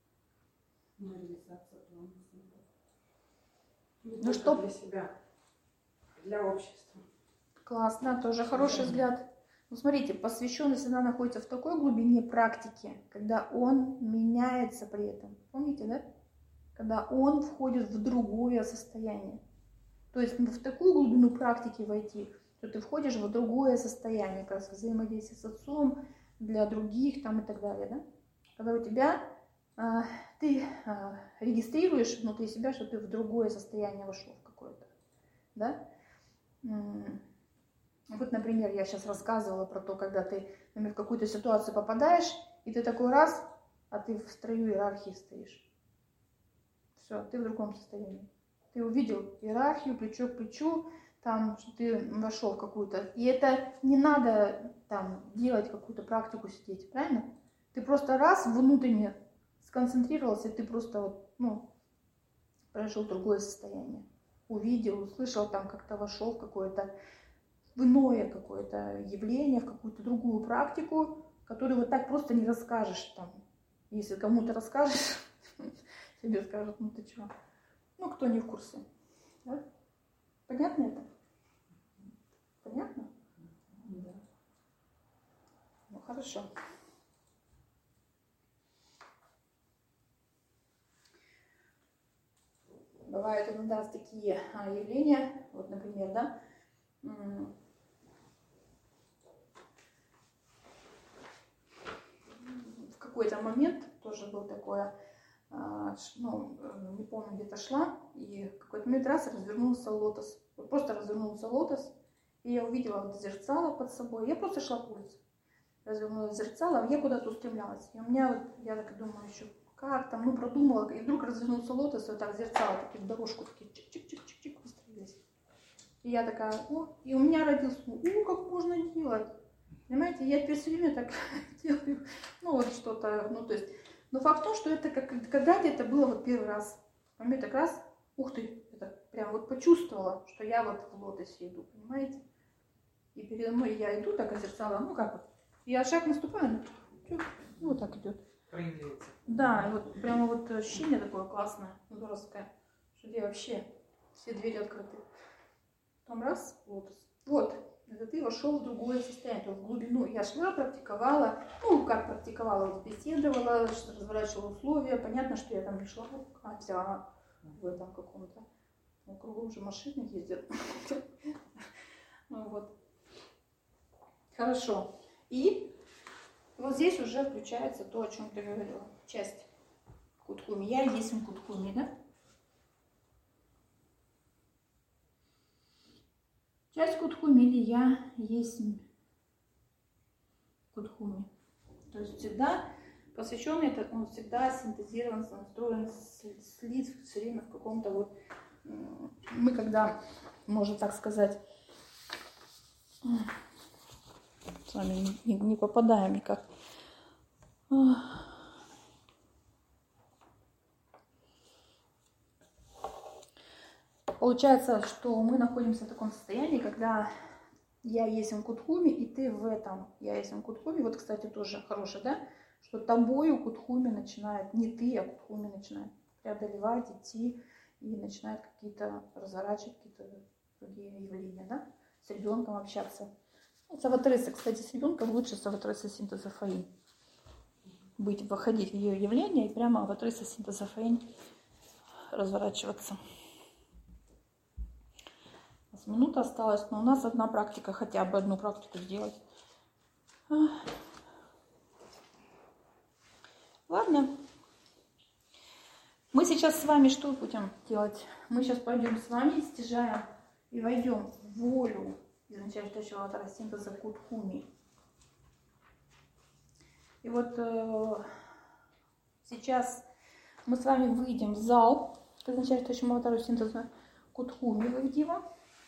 [SPEAKER 3] Ну
[SPEAKER 1] что?
[SPEAKER 3] Для себя, для общества.
[SPEAKER 1] Классно, тоже хороший взгляд. Ну, смотрите, посвященный всегда находится в такой глубине практики, когда он меняется при этом. Помните, да? Когда он входит в другое состояние. То есть в такую глубину практики войти, что ты входишь в другое состояние, как раз взаимодействие с отцом, для других там и так далее, да? Когда у тебя, ты регистрируешь внутри себя, что ты в другое состояние вошел какое-то, да? Вот, например, я сейчас рассказывала про то, когда ты, например, в какую-то ситуацию попадаешь, и ты такой раз, а ты в строю иерархии стоишь. Все, ты в другом состоянии. Ты увидел иерархию, плечо к плечу, там, что ты вошел в какую-то. И это не надо там делать какую-то практику, сидеть, правильно? Ты просто раз внутренне сконцентрировался, и ты просто вот, ну, прожил другое состояние. Увидел, услышал, там как-то вошел в какое-то, в иное какое-то явление, в какую-то другую практику, которую вот так просто не расскажешь там. Если кому-то расскажешь, тебе скажут, ну ты чё? Ну, кто не в курсе. Да? Понятно это? Понятно? Да. Ну, хорошо. Бывают иногда такие явления, вот, например, да, в какой-то момент тоже был такое, ну, не помню, где-то шла, и в какой-то момент раз развернулся лотос. Вот просто развернулся лотос, и я увидела зеркало под собой. Я просто шла по улице. Развернула зеркало, а я куда-то устремлялась. И у меня вот, я так думаю, еще как там, ну, продумала, и вдруг развернулся лотос, и вот так зеркало, такие в дорожку, такие чик-чик-чик-чик выстроились. И я такая, о, и у меня родился, как можно делать? Понимаете, я теперь все время так делаю, ну, вот что-то, ну, то есть, но факт в том, что это когда-то это было вот первый раз. А мне так раз, ух ты, это прям вот почувствовала, что я вот в лотосе иду, понимаете? И передо мной я иду, так озерцала, ну как вот, я шаг наступаю, ну вот так идет.
[SPEAKER 3] Проявляется.
[SPEAKER 1] Да, вот прямо вот ощущение такое классное, здоровское, что я вообще, все двери открыты. Потом раз, лотос. Вот, это ты вошел в другое состояние, в глубину. Я шла, практиковала, ну как практиковала, вот беседовала, разворачивала условия. Понятно, что я там не шла, хотя в этом каком-то, ну, кругом уже машины ездят. Вот. Хорошо. И вот здесь уже включается то, о чем ты говорила. Часть кутхуми. Я есть кутхуми, да? Часть кутхуми или я есть кутхуми. То есть всегда посвященный, это он всегда синтезирован, настроен, слит все время в каком-то вот... Мы когда, можно так сказать, с вами не попадаем никак. Получается, что мы находимся в таком состоянии, когда я есть кутхуми, и ты в этом я есть кутхуми. Вот, кстати, тоже хорошее, да? Что тобою кутхуми начинает, не ты, а кутхуми начинает преодолевать, идти и начинает какие-то разворачивать какие-то другие явления, да? С ребенком общаться. Саватреса, кстати, с ребенком лучше саватреса синтеза фаин. Выходить в ее явление и прямо аватреса синтеза фаин разворачиваться. У нас минута осталась, но у нас одна практика, хотя бы одну практику сделать. Ладно. Мы сейчас с вами что будем делать? Мы сейчас пойдем с вами, стяжаем и войдем в волю изначального аватара синтеза кутхуми. И вот сейчас мы с вами выйдем в зал к изначальному аватару синтеза кутхуми в Ивдива.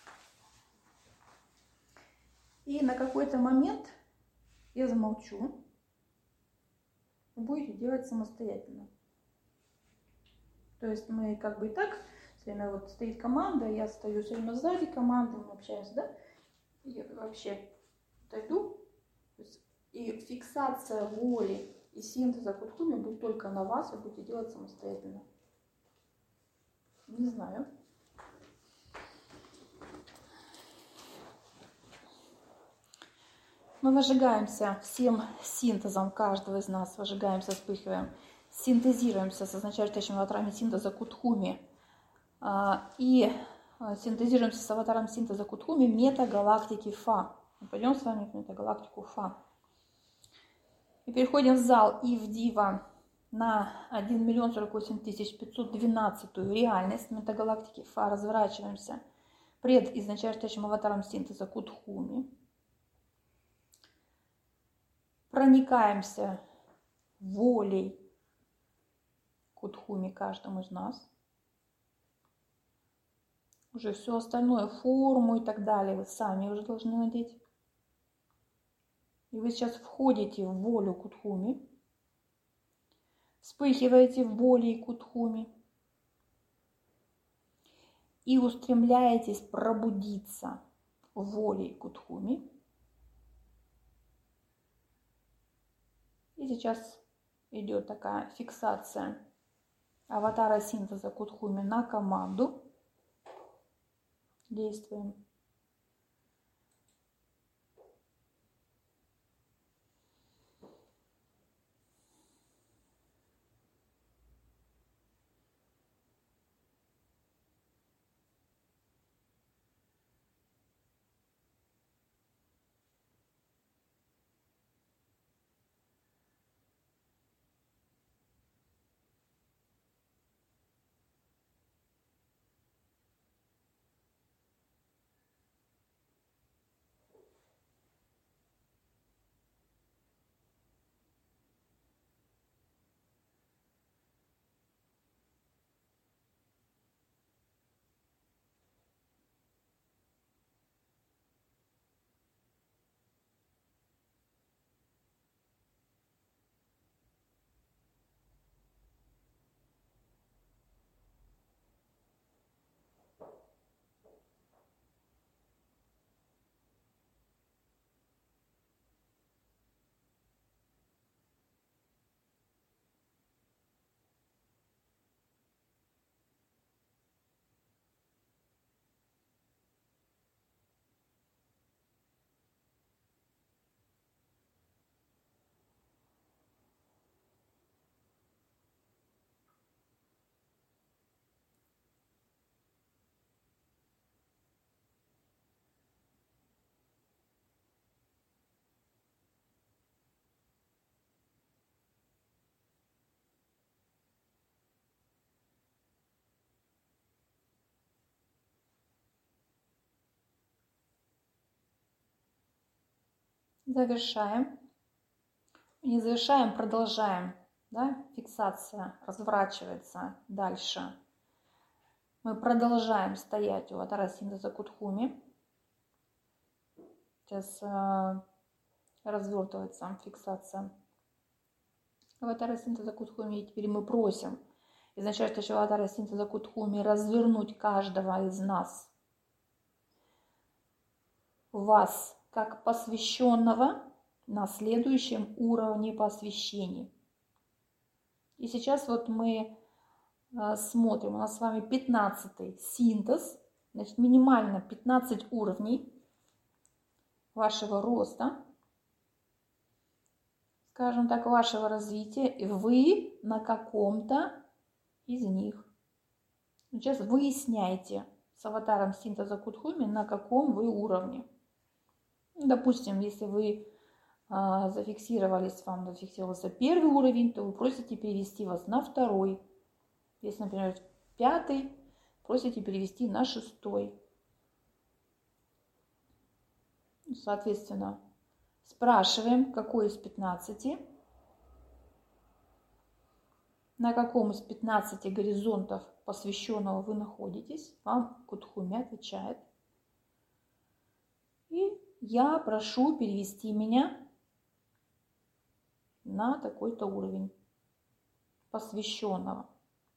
[SPEAKER 1] И на какой-то момент я замолчу. Вы будете делать самостоятельно. То есть мы как бы и так, все время вот стоит команда, я стою все время сзади команды, мы общаемся, да? И вообще отойду. И фиксация воли и синтеза кутхуми будет только на вас, вы будете делать самостоятельно. Не знаю. Мы выжигаемся всем синтезом каждого из нас, выжигаемся, вспыхиваем, синтезируемся с означающими аватарами синтеза Кутхуми и синтезируемся с аватаром синтеза Кутхуми метагалактики Фа. Мы пойдем с вами в метагалактику Фа. И переходим в зал Ивдива на 1 048 512 реальность метагалактики Фа. Разворачиваемся пред изначающим аватаром синтеза Кутхуми. Проникаемся волей Кутхуми каждому из нас. Уже все остальное, форму и так далее, вы сами уже должны надеть. И вы сейчас входите в волю Кутхуми, вспыхиваете в воле Кутхуми и устремляетесь пробудиться в воле Кутхуми. И сейчас идет такая фиксация аватара синтеза Кутхуми на команду. Действуем. Завершаем. Не завершаем, продолжаем. Да? Фиксация разворачивается дальше. Мы продолжаем стоять у аватара синтеза Кутхуми. Сейчас развертывается фиксация аватара синтеза Кутхуми. И теперь мы просим изначающего аватара синтеза Кутхуми развернуть каждого из нас, вас, как посвященного на следующем уровне посвящений. И сейчас вот мы смотрим, у нас с вами 15-й синтез, значит минимально 15 уровней вашего роста, скажем так, вашего развития, и вы на каком-то из них. Сейчас выясняйте с аватаром синтеза Кутхуми, на каком вы уровне. Допустим, если вы зафиксировались, вам зафиксировался 1-й уровень, то вы просите перевести вас на 2-й. Если, например, 5-й, просите перевести на 6-й. Соответственно, спрашиваем, какой из 15, на каком из 15 горизонтов посвященного вы находитесь. Вам Кутхуми отвечает. И я прошу перевести меня на такой-то уровень посвященного.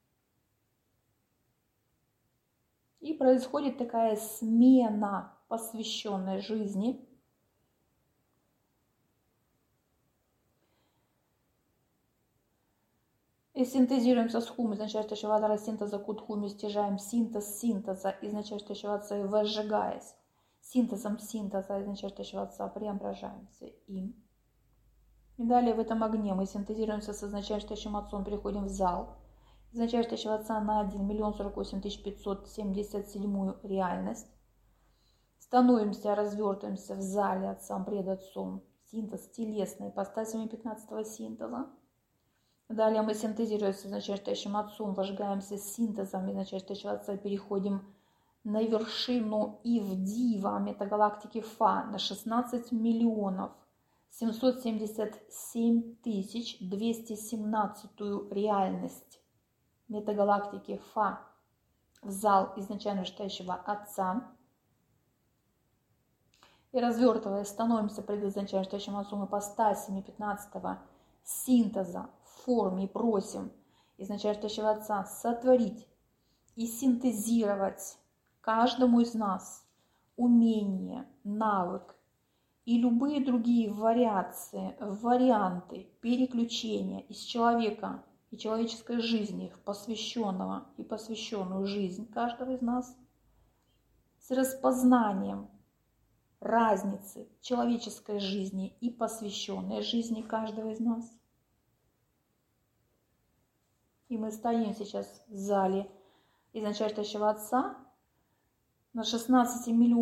[SPEAKER 1] И происходит такая смена посвященной жизни. И синтезируемся с хум, изначающего аватара синтеза Кутхуми, стяжаем синтез синтеза, изначающего аватара выжигаясь. синтезом синтеза, изначальствующего Отца, преображаемся им. И далее в этом огне мы синтезируемся с изначальствующим Отцом, переходим в зал изначальствующего Отца на 1 048 577 реальность. Становимся, развертываемся в зале Отцом, пред Отцом. Синтез телесной ипостасями 15-го синтеза. Далее мы синтезируемся с изначальствующим Отцом, вожгаемся с синтезом изначальствующего Отца, переходим на вершину Ивдива метагалактики Фа на 16 777 217 реальность метагалактики Фа в зал изначально вышестоящего Отца. И развертываясь, становимся пред изначально вышестоящим Отцом ипостасями 15-го синтеза в форме и просим изначально вышестоящего Отца сотворить и синтезировать каждому из нас умение, навык и любые другие вариации, варианты переключения из человека и человеческой жизни в посвященного и посвященную жизнь каждого из нас с распознанием разницы человеческой жизни и посвященной жизни каждого из нас. И мы стоим сейчас в зале изначальствующего Отца на 16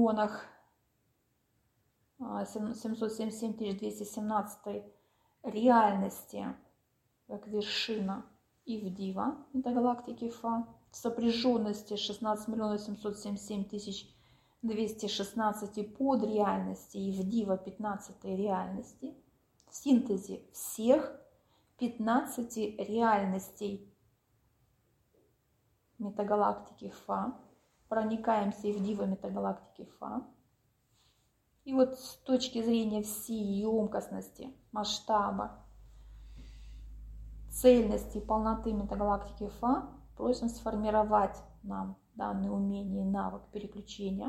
[SPEAKER 1] 777 217 реальности, как вершина Ивдива метагалактики Фа, в сопряженности 16 777 216 подреальности Ивдива 15 реальности, в синтезе всех 15 реальностей метагалактики Фа, проникаемся в дивы метагалактики Фа. И вот с точки зрения всей емкостности, масштаба, цельности и полноты метагалактики Фа просим сформировать нам данное умение и навык переключения.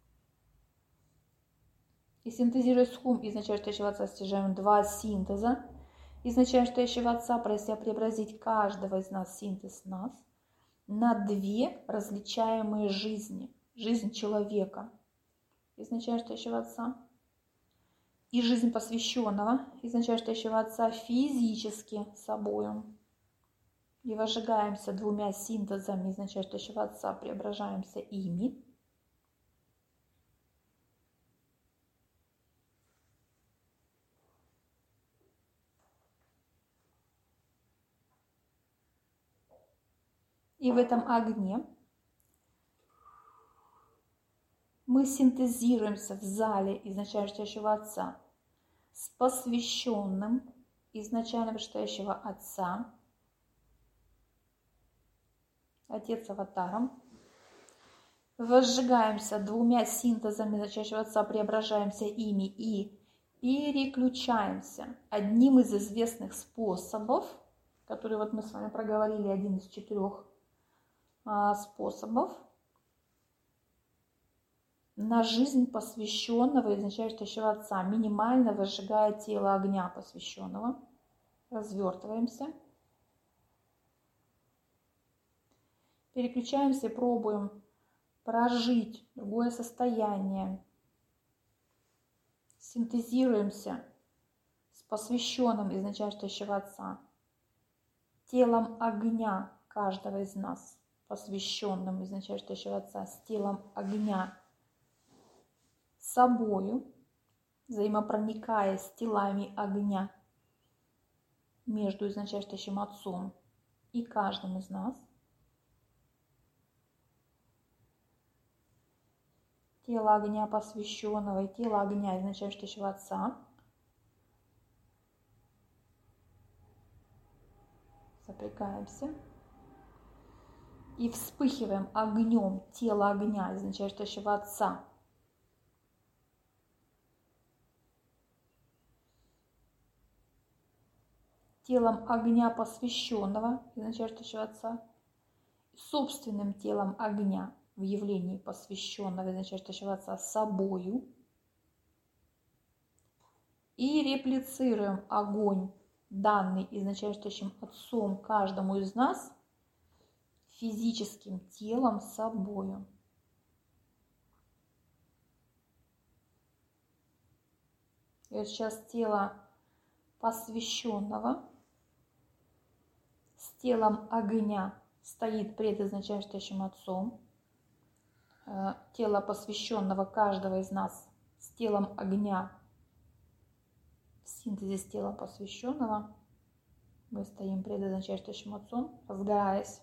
[SPEAKER 1] И синтезируя схум изначальствующего Отца, стяжаем 2 синтеза изначальствующего Отца, прося преобразить каждого из нас, синтез нас, на 2 различаемые жизни. Жизнь человека изначальствующего Отца и жизнь посвященного изначальствующего Отца физически собою. И возжигаемся 2 синтезами изначальствующего Отца, преображаемся ими. И в этом огне мы синтезируемся в зале изначальствующего Отца с посвященным изначально вышестоящего Отца, Отец Аватаром. Возжигаемся 2 синтезами изначальствующего Отца, преображаемся ими и переключаемся одним из известных способов, который вот мы с вами проговорили, один из 4 способов, на жизнь посвященного изначальствующего Отца, минимально возжигая тело огня посвященного. Развертываемся. Переключаемся, пробуем прожить другое состояние. Синтезируемся с посвященным изначальствующего Отца, телом огня каждого из нас, посвященным изначальствующего Отца, с телом огня собою, взаимопроникая с телами огня между изначальствующим Отцом и каждым из нас. Тело огня посвященного и тело огня изначальствующего Отца. Сопрягаемся. И вспыхиваем огнем тело огня изначальствующего Отца. Телом огня посвященного изначальствующего Отца. Собственным телом огня в явлении посвященного изначальствующего Отца собою. И реплицируем огонь, данный изначальствующим Отцом каждому из нас, физическим телом собою. И вот сейчас тело посвященного с телом огня стоит предназначающим Отцом. Тело посвященного каждого из нас с телом огня, в синтезе с телом посвященного, мы стоим предназначающим Отцом, разгораясь.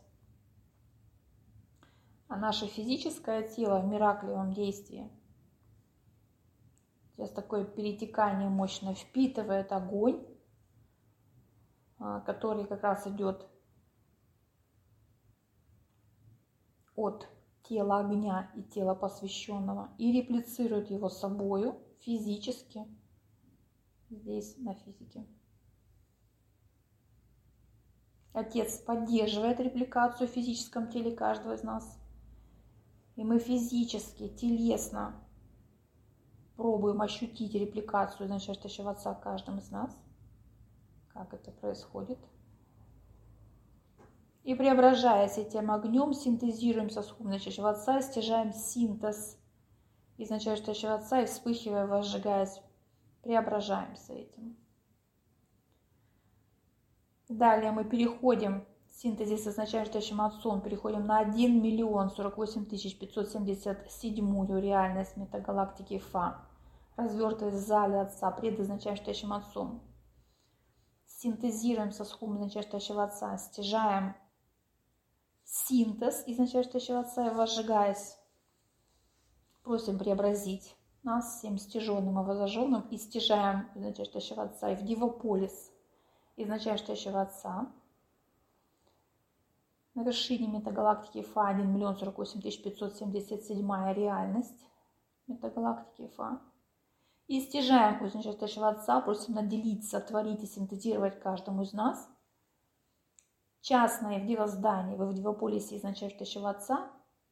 [SPEAKER 1] А наше физическое тело в мираклевом действии сейчас такое перетекание мощное впитывает огонь, который как раз идет от тела огня и тела посвященного и реплицирует его собою физически здесь на физике. Отец поддерживает репликацию в физическом теле каждого из нас. И мы физически, телесно пробуем ощутить репликацию изначального Отца каждым из нас. Как это происходит. И преображаясь этим огнем, синтезируем сосуд изначального Отца, стяжаем синтез изначального Отца и, вспыхивая, возжигаясь, преображаемся этим. Далее мы переходим в синтезе с изначальным Отцом, переходим на 1 048 577 реальность метагалактики Фа, развертываясь в зале Отца, предназначающим Отцом. Синтезируем со схумом изначального Отца, стяжаем синтез изначального Отца и, возжигаясь, просим преобразить нас всем стяженным и возожженным и стяжаем изначального Отца и в Дивополис изначального Отца на вершине метагалактики Фа 1 048 577 реальность метагалактики Фа. И стяжаем у изначального Отца, просим наделить, сотворить и синтезировать каждому из нас частное в дивоздании, в Дивополисе изначального Отца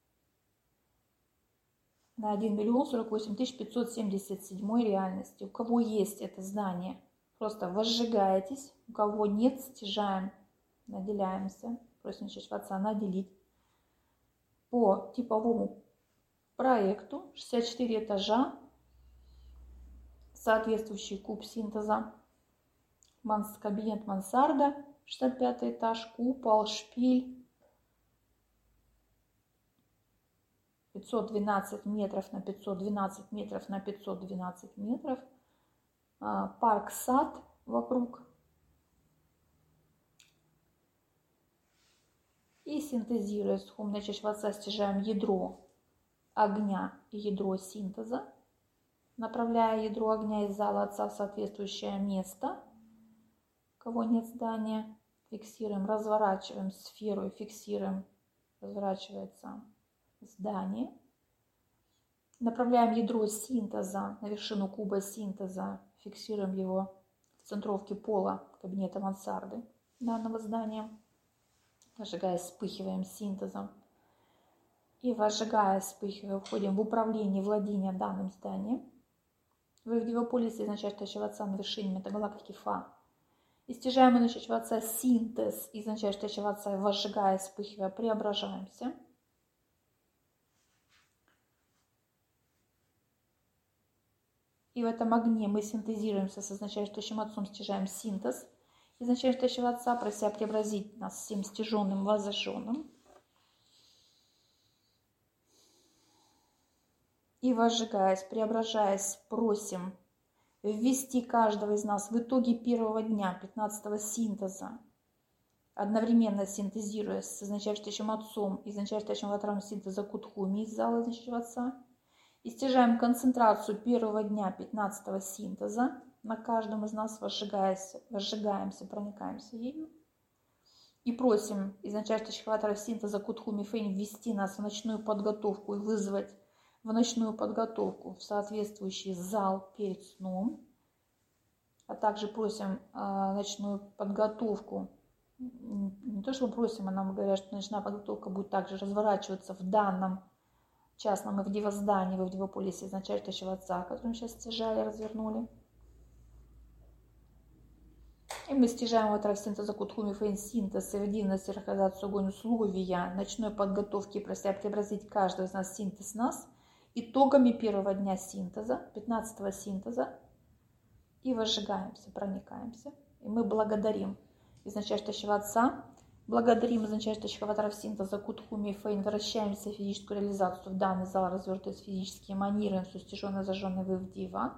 [SPEAKER 1] на 1 048 577 реальности. У кого есть это здание, просто возжигаетесь, у кого нет, стяжаем, наделяемся, просим Отца наделить по типовому проекту 64 этажа, соответствующий куб синтеза, кабинет мансарда, 65 этаж, купол, шпиль, 512 метров на 512 метров на 512 метров, парк-сад вокруг. И синтезируя с схумом изначального Отца, стяжаем ядро огня и ядро синтеза, направляя ядро огня из зала Отца в соответствующее место. У кого нет здания, фиксируем, разворачиваем сферу и фиксируем, разворачивается здание. Направляем ядро синтеза на вершину куба синтеза, фиксируем его в центровке пола кабинета мансарды данного здания. Возжигаясь, вспыхиваем синтезом. И возжигая, вспыхивая, входим в управление владения данным зданием. В Дивополисе изначального Отца на вершине метагалактики Фа. И стяжаем изначального Отца синтез изначального Отца, и возжигая, вспыхивая, преображаемся. И в этом огне мы синтезируемся с изначальным Отцом, стяжаем синтез изначального Отца, прося преобразить нас всем стяженным, возжженным. И возжигаясь, преображаясь, просим ввести каждого из нас в итоге первого дня 15-го синтеза, одновременно синтезируя с изначальным Отцом и изначальным Отцом синтеза Кутхуми из зала изначального Отца. И стяжаем концентрацию первого дня 15-го синтеза на каждом из нас, возжигаемся, проникаемся ею. И просим изначального Отца синтеза Кутхуми Фэнь ввести нас в ночную подготовку и вызвать в ночную подготовку в соответствующий зал перед сном. А также просим ночную подготовку. Не то, что мы просим, а нам говорят, что ночная подготовка будет также разворачиваться в данном частном и в дивоздании, в Дивополисе изначального Отца, который мы сейчас стяжали, развернули. И мы стяжаем вот синтеза Кутхуми Фэнь синтез и в дивности организацию огонь условия ночной подготовки, прося преобразить каждого из нас синтез нас итогами первого дня синтеза, 15-го синтеза, и возжигаемся, проникаемся. И мы благодарим изначального Отца, благодарим изначального Таравсинта за Кутхуми и Фейн, возвращаемся в физическую реализацию. В данный зал развертываются физические маниры, сустяженные, зажженные в Ивдива.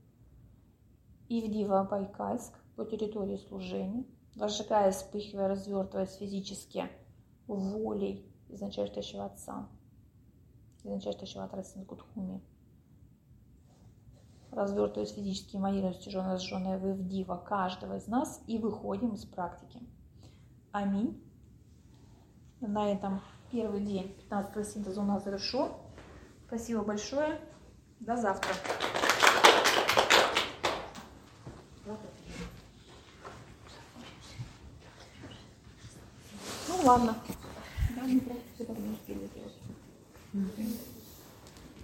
[SPEAKER 1] Ивдива Байкальск по территории служения. Возжигая, вспыхивая, развертываясь физически волей изначального Отца, изначального Таравсинта Кутхуми. Развертываясь физические маниры, сустяженные, зажженные в Ивдива каждого из нас, и выходим из практики. Аминь. На этом первый день 15-го синтеза у нас завершен. Спасибо большое. До завтра. Ну ладно. Да, мы просто все должны успели сделать.